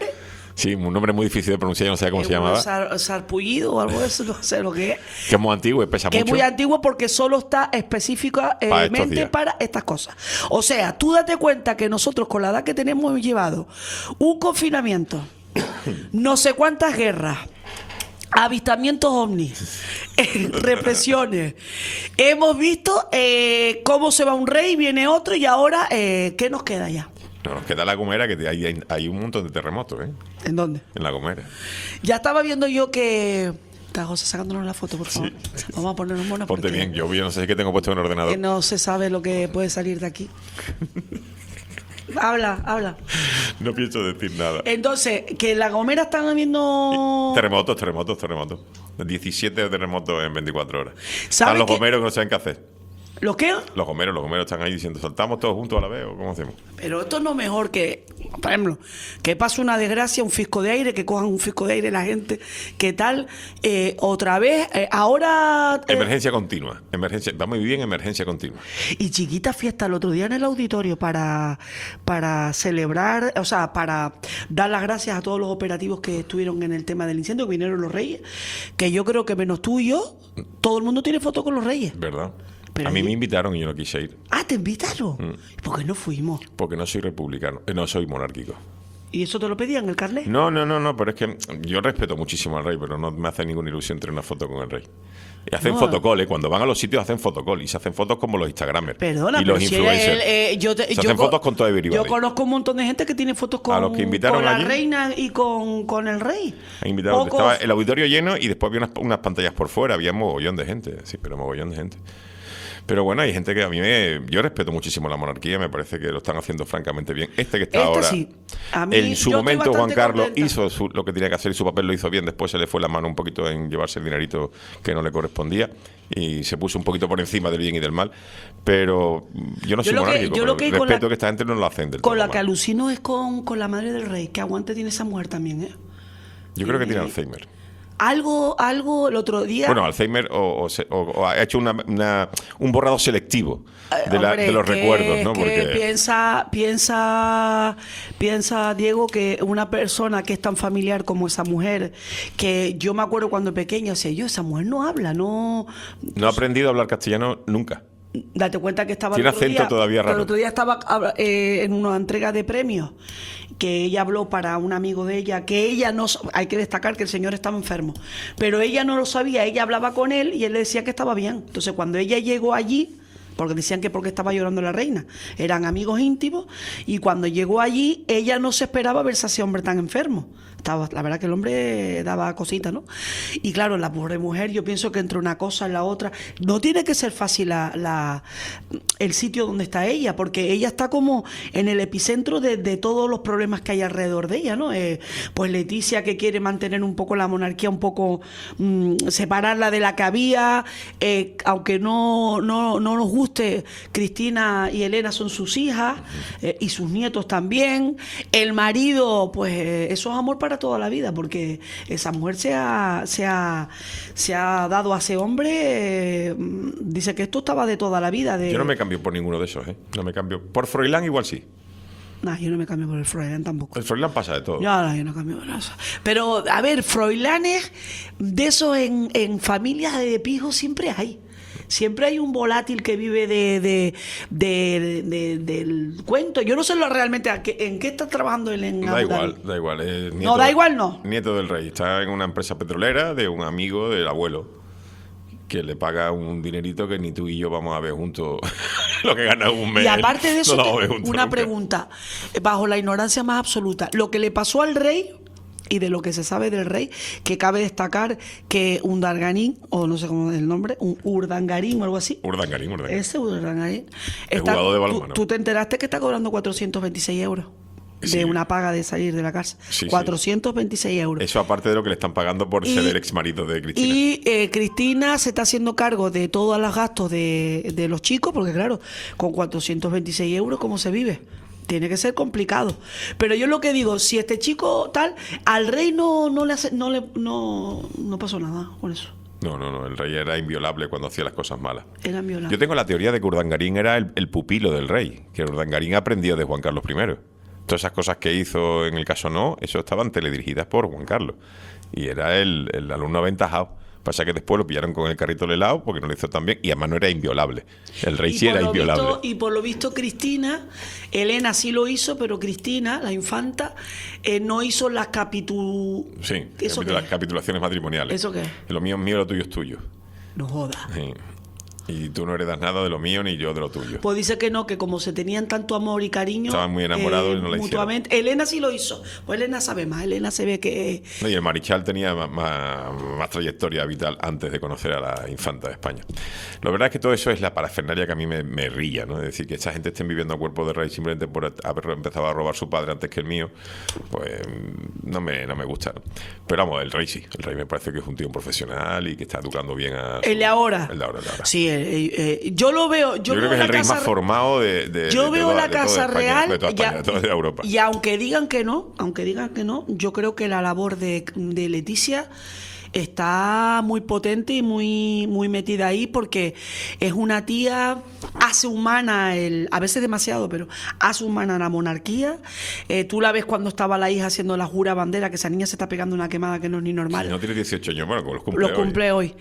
Sí, un nombre muy difícil de pronunciar, yo no sé cómo Eh, se llamaba. Sar, sarpullido o algo de eso, no sé lo que es. Que es muy antiguo y pesa Que mucho. es muy antiguo porque solo está específicamente Para estos días. para estas cosas. O sea, tú date cuenta que nosotros con la edad que tenemos hemos llevado un confinamiento, no sé cuántas guerras, avistamientos ovnis, eh, represiones. Hemos visto eh, cómo se va un rey, viene otro y ahora, eh, ¿qué nos queda ya? No, nos queda La Gomera, que hay, hay, hay un montón de terremotos, ¿eh? ¿En dónde? En La Gomera. Ya estaba viendo yo que... Está José sacándonos la foto, por favor. Vamos a ponernos monos. Ponte porque bien, yo, yo no sé qué tengo puesto en el ordenador. que no se sabe lo que puede salir de aquí. Habla, habla. No pienso decir nada. Entonces, que en La Gomera están habiendo... Terremotos, terremotos, terremotos. diecisiete terremotos en veinticuatro horas. ¿Sabe Están los que- gomeros que no saben qué hacer. ¿Lo qué? Los gomeros, los gomeros están ahí diciendo, ¿saltamos todos juntos a la vez o cómo hacemos? Pero esto no es mejor que, por ejemplo, que pase una desgracia, un fisco de aire, que cojan un fisco de aire la gente, ¿qué tal? Eh, otra vez, eh, ahora... eh, Emergencia continua. Emergencia, va muy bien, emergencia continua. y chiquita fiesta el otro día en el auditorio para, para celebrar, o sea, para dar las gracias a todos los operativos que estuvieron en el tema del incendio, que vinieron los reyes, que yo creo que menos tú y yo, todo el mundo tiene foto con los reyes. ¿Verdad? Pero a mí ahí- me invitaron y yo no quise ir. Ah, ¿te invitaron? Mm. ¿Por qué no fuimos? Porque no soy republicano, eh, no soy monárquico. ¿Y eso te lo pedían el carnet? No, no, no, no, pero es que yo respeto muchísimo al rey, pero no me hace ninguna ilusión tener una foto con el rey. Y hacen No. fotocall, ¿eh? Cuando van a los sitios hacen fotocall y se hacen fotos como los Instagramers Perdona, y los pero si influencers. él, eh, yo te- se yo hacen co- fotos con todo everybody. Yo conozco un montón de gente que tiene fotos con, A los que invitaron con la allí. reina y con, con el rey. Han invitado, Pocos- estaba el auditorio lleno y después había unas, unas pantallas por fuera, había mogollón de gente, sí, pero mogollón de gente. Pero bueno, hay gente que a mí me... Yo respeto muchísimo la monarquía, me parece que lo están haciendo francamente bien. Este que está Este ahora... sí. A mí, En su yo estoy momento Juan bastante Carlos contenta. hizo su- lo que tenía que hacer y su papel lo hizo bien. Después se le fue la mano un poquito en llevarse el dinerito que no le correspondía y se puso un poquito por encima del bien y del mal. Pero yo no Yo soy lo que- monárquico, yo lo pero que con respeto la- que esta gente no lo hacen del todo Con la mal. que alucino es con, con la madre del rey. Que aguante tiene esa mujer también, ¿eh? Yo creo que tiene Alzheimer. Algo, algo el otro día... Bueno, Alzheimer o, o se- o- o ha hecho una, una- un borrado selectivo de, la- Hombre, de los que- recuerdos, ¿no? que Porque piensa, piensa, piensa, Diego, que una persona que es tan familiar como esa mujer, que yo me acuerdo cuando pequeña, decía yo, esa mujer no habla, no... no ha aprendido a hablar castellano nunca. Date cuenta que estaba Tiene el otro acento día, todavía raro. El otro día estaba habla- eh, en una entrega de premios que ella habló para un amigo de ella, que ella no, hay que destacar que el señor estaba enfermo, pero ella no lo sabía, ella hablaba con él y él le decía que estaba bien. Entonces cuando ella llegó allí, porque decían que porque estaba llorando la reina, eran amigos íntimos, y cuando llegó allí, ella no se esperaba verse a ese hombre tan enfermo. Estaba, la verdad que el hombre daba cositas, ¿no? Y claro, la pobre mujer, yo pienso que entre una cosa y la otra, no tiene que ser fácil la, la- el sitio donde está ella, porque ella está como en el epicentro de, de todos los problemas que hay alrededor de ella, ¿no? Eh, pues Leticia, que quiere mantener un poco la monarquía, un poco mm, separarla de la que había, eh, aunque no, no, no nos guste, Cristina y Elena son sus hijas, eh, y sus nietos también. El marido, pues eh, eso es amor para toda la vida, porque esa mujer se ha, se ha, se ha dado a ese hombre, eh, dice que esto estaba de toda la vida. De... yo no me cambio por ninguno de esos, ¿eh? No me cambio. Por Froilán igual sí. No, yo no me cambio por el Froilán tampoco. El Froilán pasa de todo. No, no, yo no cambio por eso. Pero, a ver, Froilanes, de esos en, en familias de pijos siempre hay. Siempre hay un volátil que vive de, de, de- de- del cuento. Yo no sé lo realmente a qué- en qué está trabajando él en Da Abu Dhabi. igual, da igual. es No, da igual, no. Nieto del rey. Está en una empresa petrolera de un amigo del abuelo que le paga un dinerito que ni tú y yo vamos a ver juntos lo que gana un mes. Y aparte de eso, no lo vamos a te- ver juntos una nunca. pregunta, eh, bajo la ignorancia más absoluta. Lo que le pasó al rey, y de lo que se sabe del rey, que cabe destacar que un Darganín, o no sé cómo es el nombre, un Urdangarín o algo así. Urdangarín, Urdangarín. Ese Urdangarín. El está- jugador de tú- balonmano. Tú te enteraste que está cobrando cuatrocientos veintiséis euros de Sí. una paga de salir de la cárcel. Sí, sí. cuatrocientos veintiséis euros. Eso aparte de lo que le están pagando por Y- ser el ex marido de Cristina. Y eh, Cristina se está haciendo cargo de todos los gastos de, de los chicos, porque claro, con cuatrocientos veintiséis euros, ¿cómo se vive? Tiene que ser complicado. Pero yo lo que digo, si este chico tal, al rey no, no le hace, no le no, no pasó nada con eso. No, no, no. El rey era inviolable cuando hacía las cosas malas. Era violado. Yo tengo la teoría de que Urdangarín era el, el pupilo del rey, que Urdangarín aprendió de Juan Carlos primero. todas esas cosas que hizo en el caso No, eso estaban teledirigidas por Juan Carlos. Y era el, el alumno aventajado. Pasa que después lo pillaron con el carrito del helado porque no lo hizo tan bien y además no era inviolable. El rey sí era inviolable. Visto, y por lo visto Cristina, Elena sí lo hizo, pero Cristina, la infanta, eh, no hizo las capitu... Sí, capitul las capitulaciones matrimoniales. ¿Eso qué? Lo mío es mío, lo tuyo es tuyo. No jodas. Sí. Y tú no heredas nada de lo mío ni yo de lo tuyo. Pues dice que no, que como se tenían tanto amor y cariño... Estaban muy enamorados eh, y no la mutuamente. Hicieron. Elena sí lo hizo. Pues Elena sabe más. Elena se ve que... No, y el Marichal tenía más, más, más trayectoria vital antes de conocer a la infanta de España. La verdad es que todo eso es la parafernalia que a mí me, me rilla, ¿no? Es decir, que esta gente esté viviendo a cuerpo de rey simplemente por haber empezado a robar su padre antes que el mío, pues no me, no me gusta, ¿no? Pero vamos, el rey sí. El rey me parece que es un tío profesional y que está educando bien a... Su, el de ahora. El de ahora, el de ahora. Sí, eh, eh, yo lo veo. Yo, yo veo creo que es el rey casa, más formado de, de yo de veo toda, la de toda casa España, real de toda España, ya, de toda Europa. Y aunque digan que no, aunque digan que no, yo creo que la labor de, de Leticia está muy potente y muy, muy metida ahí porque es una tía, hace humana, el, a veces demasiado, pero hace humana la monarquía. Eh, tú la ves cuando estaba la hija haciendo la jura bandera, que esa niña se está pegando una quemada que no es ni normal. Sí, no tiene dieciocho años, bueno, como los cumple los cumple hoy. hoy.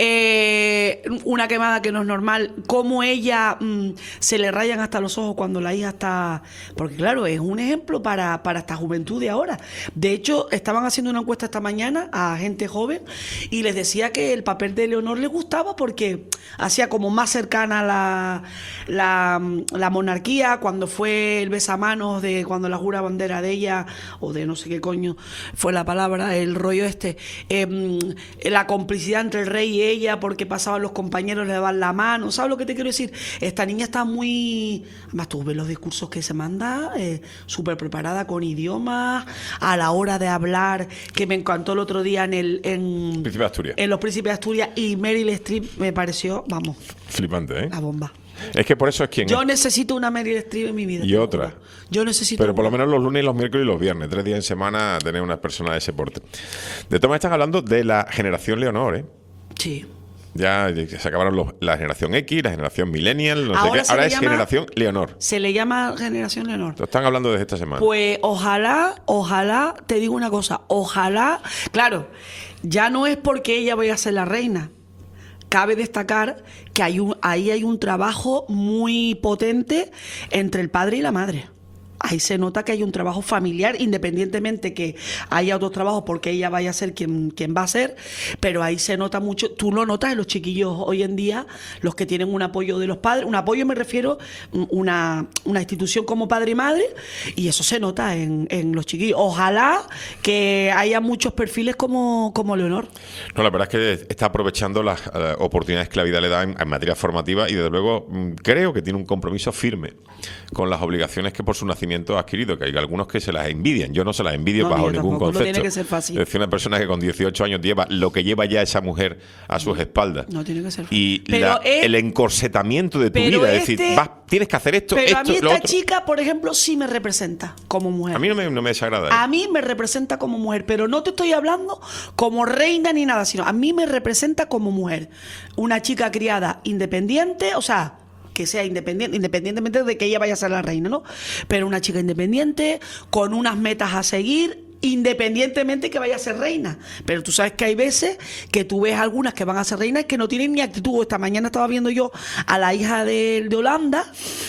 Eh, una quemada que no es normal. Cómo ella mmm, se le rayan hasta los ojos cuando la hija está... Porque claro, es un ejemplo para, para esta juventud de ahora. De hecho, estaban haciendo una encuesta esta mañana a gente joven y les decía que el papel de Leonor les gustaba porque hacía como más cercana la, la, la monarquía, cuando fue el besamanos de cuando la jura bandera de ella, o de no sé qué coño fue la palabra, el rollo este, eh, la complicidad entre el rey y ella porque pasaban los compañeros, le daban la mano, ¿sabes lo que te quiero decir? Esta niña está muy... Además tú ves los discursos que se manda, eh, súper preparada con idiomas, a la hora de hablar, que me encantó el otro día en el... En, Príncipe de Asturias. En Los Príncipes de Asturias, y Meryl Streep me pareció, vamos... Flipante, ¿eh? La bomba. Es que por eso es quien Yo es. necesito una Meryl Streep en mi vida. Y otra. Yo necesito... Pero por lo menos los lunes, los miércoles y los viernes, tres días en semana, tener una persona de ese porte. De todas maneras, están hablando de la generación Leonor, ¿eh? Sí. Ya se acabaron los, la generación X, la generación Millennial, no ahora sé qué. Ahora es llama, generación Leonor. Se le llama generación Leonor. Lo están hablando desde esta semana. Pues ojalá, ojalá, te digo una cosa, ojalá, claro, ya no es porque ella vaya a ser la reina. Cabe destacar que hay un, ahí hay un trabajo muy potente entre el padre y la madre. Ahí se nota que hay un trabajo familiar, independientemente que haya otros trabajos porque ella vaya a ser quien, quien va a ser, pero ahí se nota mucho, tú lo notas en los chiquillos hoy en día, los que tienen un apoyo de los padres, un apoyo me refiero, una, una institución como padre y madre, y eso se nota en, en los chiquillos. Ojalá que haya muchos perfiles como, como Leonor. No, la verdad es que está aprovechando las uh, oportunidades que la vida le da en, en materia formativa y desde luego mm, creo que tiene un compromiso firme con las obligaciones que por su nacimiento ha adquirido, que hay algunos que se las envidian. Yo no se las envidio no, bajo ningún concepto. No tiene que ser fácil. Es decir, una persona que con dieciocho años lleva lo que lleva ya esa mujer a sus espaldas. No tiene que ser fácil. Y la, es, el encorsetamiento de tu vida. Este, es decir, vas, tienes que hacer esto, pero esto, a mí lo esta otro. chica, por ejemplo, sí me representa como mujer. A mí no me, no me desagrada. ¿eh? A mí me representa como mujer, pero no te estoy hablando como reina ni nada, sino a mí me representa como mujer. Una chica criada independiente, o sea... que sea independiente, independientemente de que ella vaya a ser la reina, ¿no? Pero una chica independiente, con unas metas a seguir, independientemente que vaya a ser reina. Pero tú sabes que hay veces que tú ves algunas que van a ser reinas que no tienen ni actitud. Esta mañana estaba viendo yo a la hija de, de Holanda.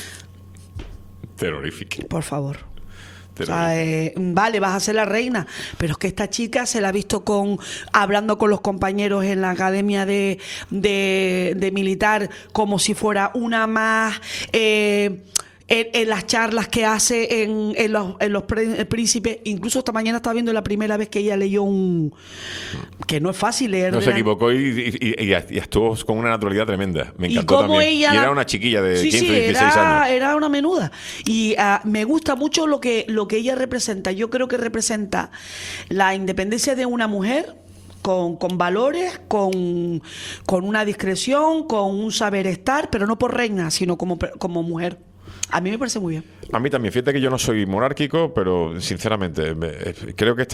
Terrorífica. Por favor. O sea, eh, vale, vas a ser la reina, pero es que esta chica se la ha visto con hablando con los compañeros en la academia de, de, de militar como si fuera una más... Eh, En, en las charlas que hace en, en los, en los príncipes. Incluso esta mañana estaba viendo la primera vez que ella leyó un... que no es fácil leer. No se equivocó y, y, y, y estuvo con una naturalidad tremenda. Me encantó y también. Ella y era la... una chiquilla de sí, quince, sí, dieciséis era, años. Era una menuda. Y uh, me gusta mucho lo que, lo que ella representa. Yo creo que representa la independencia de una mujer... Con, con valores, con, con una discreción, con un saber estar, pero no por reina, sino como, como mujer. A mí me parece muy bien. A mí también. Fíjate que yo no soy monárquico, pero sinceramente me, creo que estas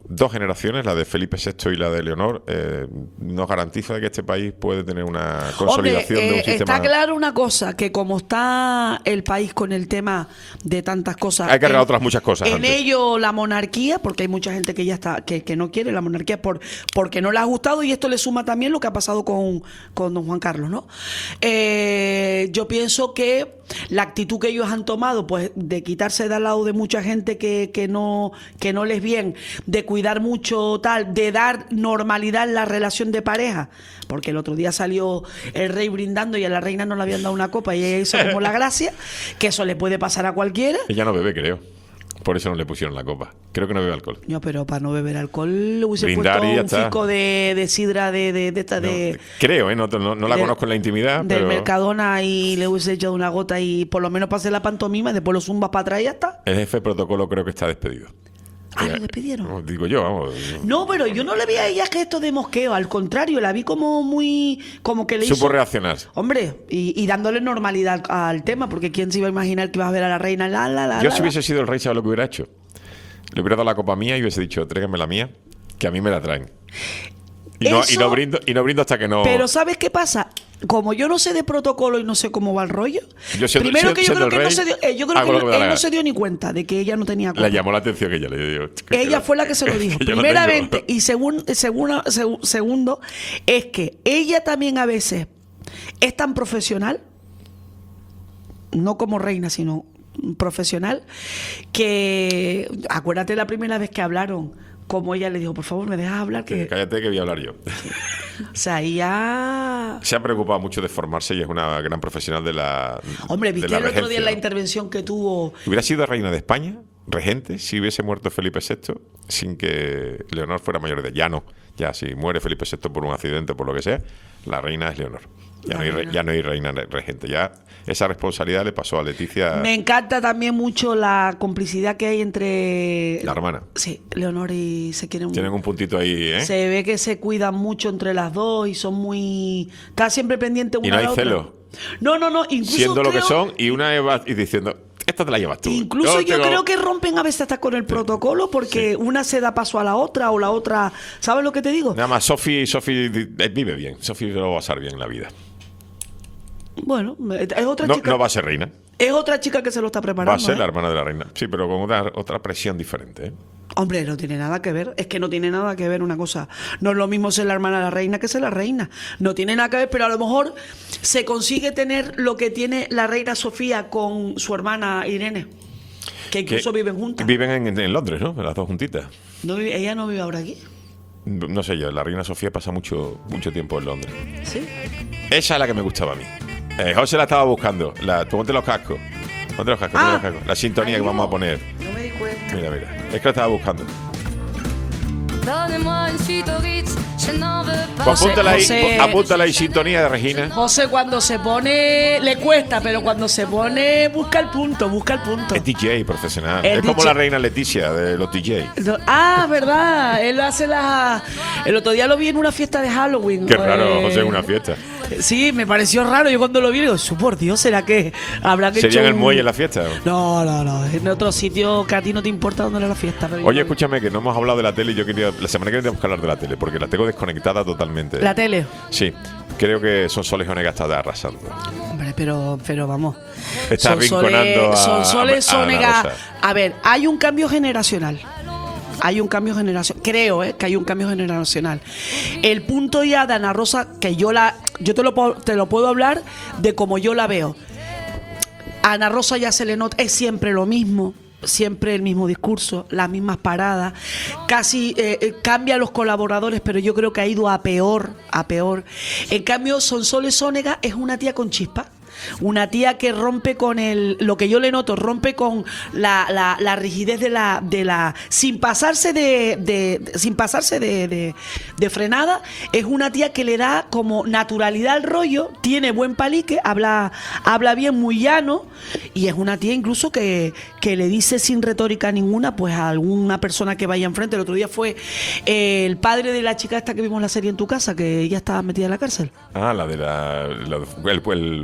dos generaciones, la de Felipe sexto y la de Leonor, eh, nos garantiza de que este país puede tener una consolidación Hombre, de un eh, sistema. Está claro una cosa, que como está el país con el tema de tantas cosas, Hay que arreglar en- otras muchas cosas En antes. ello la monarquía, porque hay mucha gente que ya está, que, que no quiere la monarquía por, porque no le ha gustado, y esto le suma también lo que ha pasado con, con don Juan Carlos, ¿no? Eh, yo pienso que la actitud que ellos han tomado, pues de quitarse de al lado de mucha gente que, que no, que no les bien, de cuidar mucho tal, de dar normalidad en la relación de pareja, porque el otro día salió el rey brindando y a la reina no le habían dado una copa y ella hizo como la gracia, que eso le puede pasar a cualquiera. Ella no bebe, creo. Por eso no le pusieron la copa. Creo que no bebe alcohol. No, pero para no beber alcohol le hubiese Brindar y ya puesto un está. fico de, de sidra de, de, de esta de, Creo, ¿eh? No, no, no la del- conozco en la intimidad, del pero Mercadona, y le hubiese echado una gota y por lo menos pase la pantomima y después lo zumbas para atrás y ya está. el jefe de protocolo creo que está despedido. Ah, lo despidieron. No, digo yo, vamos. No, pero yo no le vi a ella gesto de mosqueo, al contrario, la vi como muy, como que le Supo hizo, reaccionar. hombre, y, y dándole normalidad al, al tema, porque quién se iba a imaginar que iba a ver a la reina, la, la, la, Yo la, si la. hubiese sido el rey, ¿sabes lo que hubiera hecho? Le hubiera dado la copa mía y hubiese dicho, tráigame la mía, que a mí me la traen. Y no, y Eso- no brindo, y no brindo hasta que no... Pero ¿sabes qué pasa? Como yo no sé de protocolo y no sé cómo va el rollo, Yo siendo- primero siendo- que yo siendo creo que el no rey, se dio, eh, yo creo hago que lo que me da él la no gana. se dio ni cuenta de que ella no tenía copa. Le llamó la atención que ella le dio. Ella fue la que se lo dijo. Que yo no Primeramente, tengo. y segun- seguna- segu- segundo, es que ella también a veces es tan profesional, no como reina, sino profesional, que acuérdate la primera vez que hablaron, como ella le dijo, por favor, me dejas hablar, que, Cállate que voy a hablar yo. o sea, ella... Se ha preocupado mucho de formarse y es una gran profesional de la Hombre, de ¿viste la el otro día regencia, la ¿no? intervención que tuvo? Hubiera sido reina de España, regente, si hubiese muerto Felipe sexto, sin que Leonor fuera mayor de edad. Ya no. Ya, si muere Felipe sexto por un accidente o por lo que sea, la reina es Leonor. Ya, La no hay, re- reina. ya no hay reina regente. Ya esa responsabilidad le pasó a Leticia, Me encanta también mucho la complicidad que hay entre... la hermana. Sí, Leonor y se quieren... Tienen un puntito ahí, ¿eh? Se ve que se cuidan mucho entre las dos y son muy... Está siempre pendiente una Y no de hay la otra. celos. No, no, no. Incluso Siendo lo que creo- son, y una va y diciendo, esta te la llevas tú. Incluso yo tengo- creo que rompen a veces hasta con el protocolo porque una se da paso a la otra o la otra... ¿Sabes lo que te digo? Nada más, Sofi, Sofi eh, vive bien. Sofi lo va a pasar bien en la vida. Bueno, es otra No, chica... no va a ser reina. Es otra chica que se lo está preparando. Va a ser ¿eh? la hermana de la reina. Sí, pero con otra, otra presión diferente, ¿eh? Hombre, no tiene nada que ver. Es que no tiene nada que ver una cosa. No es lo mismo ser la hermana de la reina que ser la reina. No tiene nada que ver, pero a lo mejor se consigue tener lo que tiene la reina Sofía con su hermana Irene. Que incluso Que viven juntas. Viven en, en Londres, ¿no? Las dos juntitas. No vive- ella no vive ahora aquí. No sé yo, la reina Sofía pasa mucho, mucho tiempo en Londres. Sí. Esa es la que me gustaba a mí. Eh, José la estaba buscando. La, ponte los cascos. Ponte los cascos, ponte Ah. los cascos. La sintonía que vamos a poner. No me di cuenta. Mira, mira. Es que la estaba buscando. Donnez-moi une suite au Ritz, je n'en veux pas. Pues apúntala ahí, José- apúntala ahí, sintonía de Regina. José cuando se pone, le cuesta, pero cuando se pone, busca el punto, busca el punto. Es D J profesional. El es como D J. la reina Leticia de los D J. No- Ah, verdad, él hace la... El otro día lo vi en una fiesta de Halloween. Qué raro, Eh, José, en una fiesta. Sí, me pareció raro. Yo cuando lo vi, digo, "Su, por Dios, ¿será que habrá que ¿Sería en el muelle la fiesta? No, no, no. En otro sitio que a ti no te importa dónde era la fiesta. Pero yo Oye, no- escúchame, que no hemos hablado de la tele y yo quería... La semana que viene tenemos que hablar de la tele, porque la tengo desconectada totalmente. La tele. Sí, creo que son Soles Onega está arrasando. Hombre, pero, pero vamos. Está Sonsoles- arrinconando a- Sonsoles a- a Ana Onega- Rosa. A ver, hay un cambio generacional. Hay un cambio generacional. Creo eh, que hay un cambio generacional. El punto ya de Ana Rosa, que yo la yo te lo, puedo- te lo puedo hablar de como yo la veo. A Ana Rosa ya se le nota, es siempre lo mismo. Siempre el mismo discurso, las mismas paradas, casi eh, eh, cambia los colaboradores, pero yo creo que ha ido a peor, a peor. En cambio, Sonsoles Onega es una tía con chispa. Una tía que rompe con el, lo que yo le noto, rompe con la, la, la rigidez de la, de la, sin pasarse de, de- de- sin pasarse de, de, de frenada, es una tía que le da como naturalidad al rollo, tiene buen palique, habla, habla bien, muy llano, y es una tía incluso que, que le dice sin retórica ninguna, pues a alguna persona que vaya enfrente. El otro día fue eh, el padre de la chica esta que vimos la serie En tu casa, que ella estaba metida en la cárcel. Ah, la de la, la- el, el cuerpo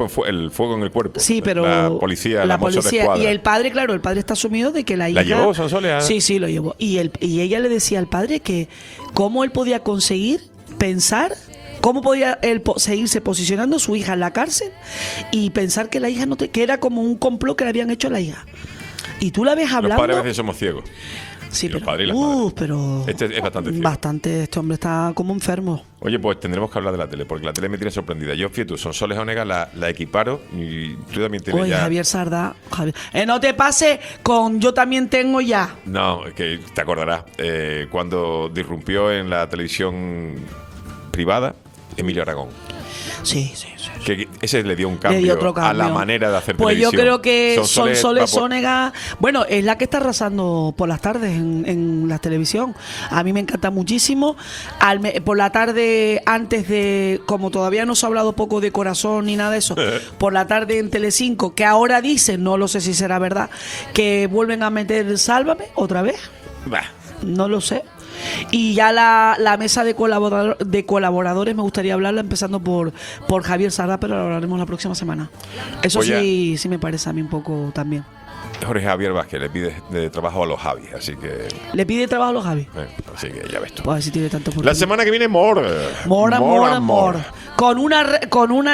fu el fuego en el cuerpo. Sí, pero la policía, la, la policía y el padre, claro, el padre está asumido de que la hija. ¿La llevó Sonsoles? Sí, sí, lo llevó. Y el y ella le decía al padre que cómo él podía conseguir pensar. ¿Cómo podía él po seguirse posicionando su hija en la cárcel y pensar que la hija no te, que era como un complot que le habían hecho a la hija? Y tú la ves hablando. Los padres a veces somos ciegos. Sí, y pero, los padres y las uh, madres. pero este es bastante ciego. Bastante, este hombre está como enfermo. Oye, pues tendremos que hablar de la tele, porque la tele me tiene sorprendida. Yo, fíjate, Sonsoles Onega la, la equiparo y tú también tienes Oye, ya... Javier Sardá, Javier. Eh, no te pase con yo también tengo ya. No, que te acordarás, eh, cuando disrumpió en la televisión privada Emilio Aragón. Sí, sí, sí. Que ese le dio un cambio, Le dio otro cambio a la manera de hacer pues televisión. Pues yo creo que Sonsoles, Sonsoles por... Onega, bueno, es la que está arrasando por las tardes en, en la televisión. A mí me encanta muchísimo. Al me, por la tarde, antes de, como todavía no se ha hablado poco de Corazón ni nada de eso, por la tarde en Telecinco, que ahora dicen, no lo sé si será verdad, que vuelven a meter Sálvame otra vez. Bah. No lo sé. Y ya la, la mesa de, colaborador, de colaboradores me gustaría hablarla empezando por, por Javier Sardá, pero lo hablaremos la próxima semana. Eso Oye, sí, sí me parece a mí un poco también. Jorge Javier Vázquez le pide de trabajo a los Javi, así que... ¿Le pide trabajo a los Javi? Eh, así que ya ves tú. Pues si tiene tanto La semana que viene, Mor. Mor, amor, amor. Con una, con una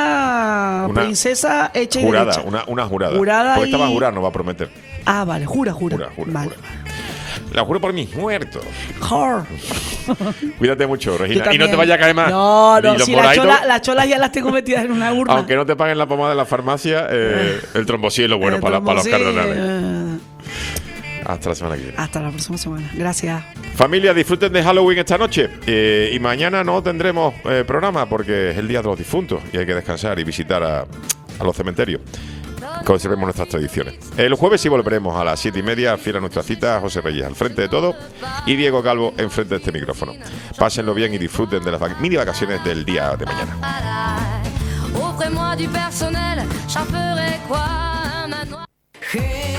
ya una princesa hecha y jurada, derecha. Una, una jurada. Jurada Porque y... esta va a jurar, no va a prometer. Ah, vale, jura, jura. Jura, jura, vale. jura. La juro por mis muertos. Jor. Cuídate mucho, Regina. Y no te vayas a caer más. No, no, si si las cholas la chola ya las tengo metidas en una urna. Aunque no te paguen la pomada de la farmacia, eh, el trombosí es lo bueno para, para los cardenales. Hasta la semana que viene. Hasta la próxima semana. Gracias. Familia, disfruten de Halloween esta noche. Eh, y mañana no tendremos eh, programa porque es el Día de los Difuntos y hay que descansar y visitar a, a los cementerios. Conservemos nuestras tradiciones. El jueves sí volveremos a las siete y media, fiel a nuestra cita, José Reyes al frente de todo y Diego Calvo enfrente de este micrófono. Pásenlo bien y disfruten de las vac- mini vacaciones del día de mañana. Offrez-moi du personnel, j'en ferai quoi? Un manoir.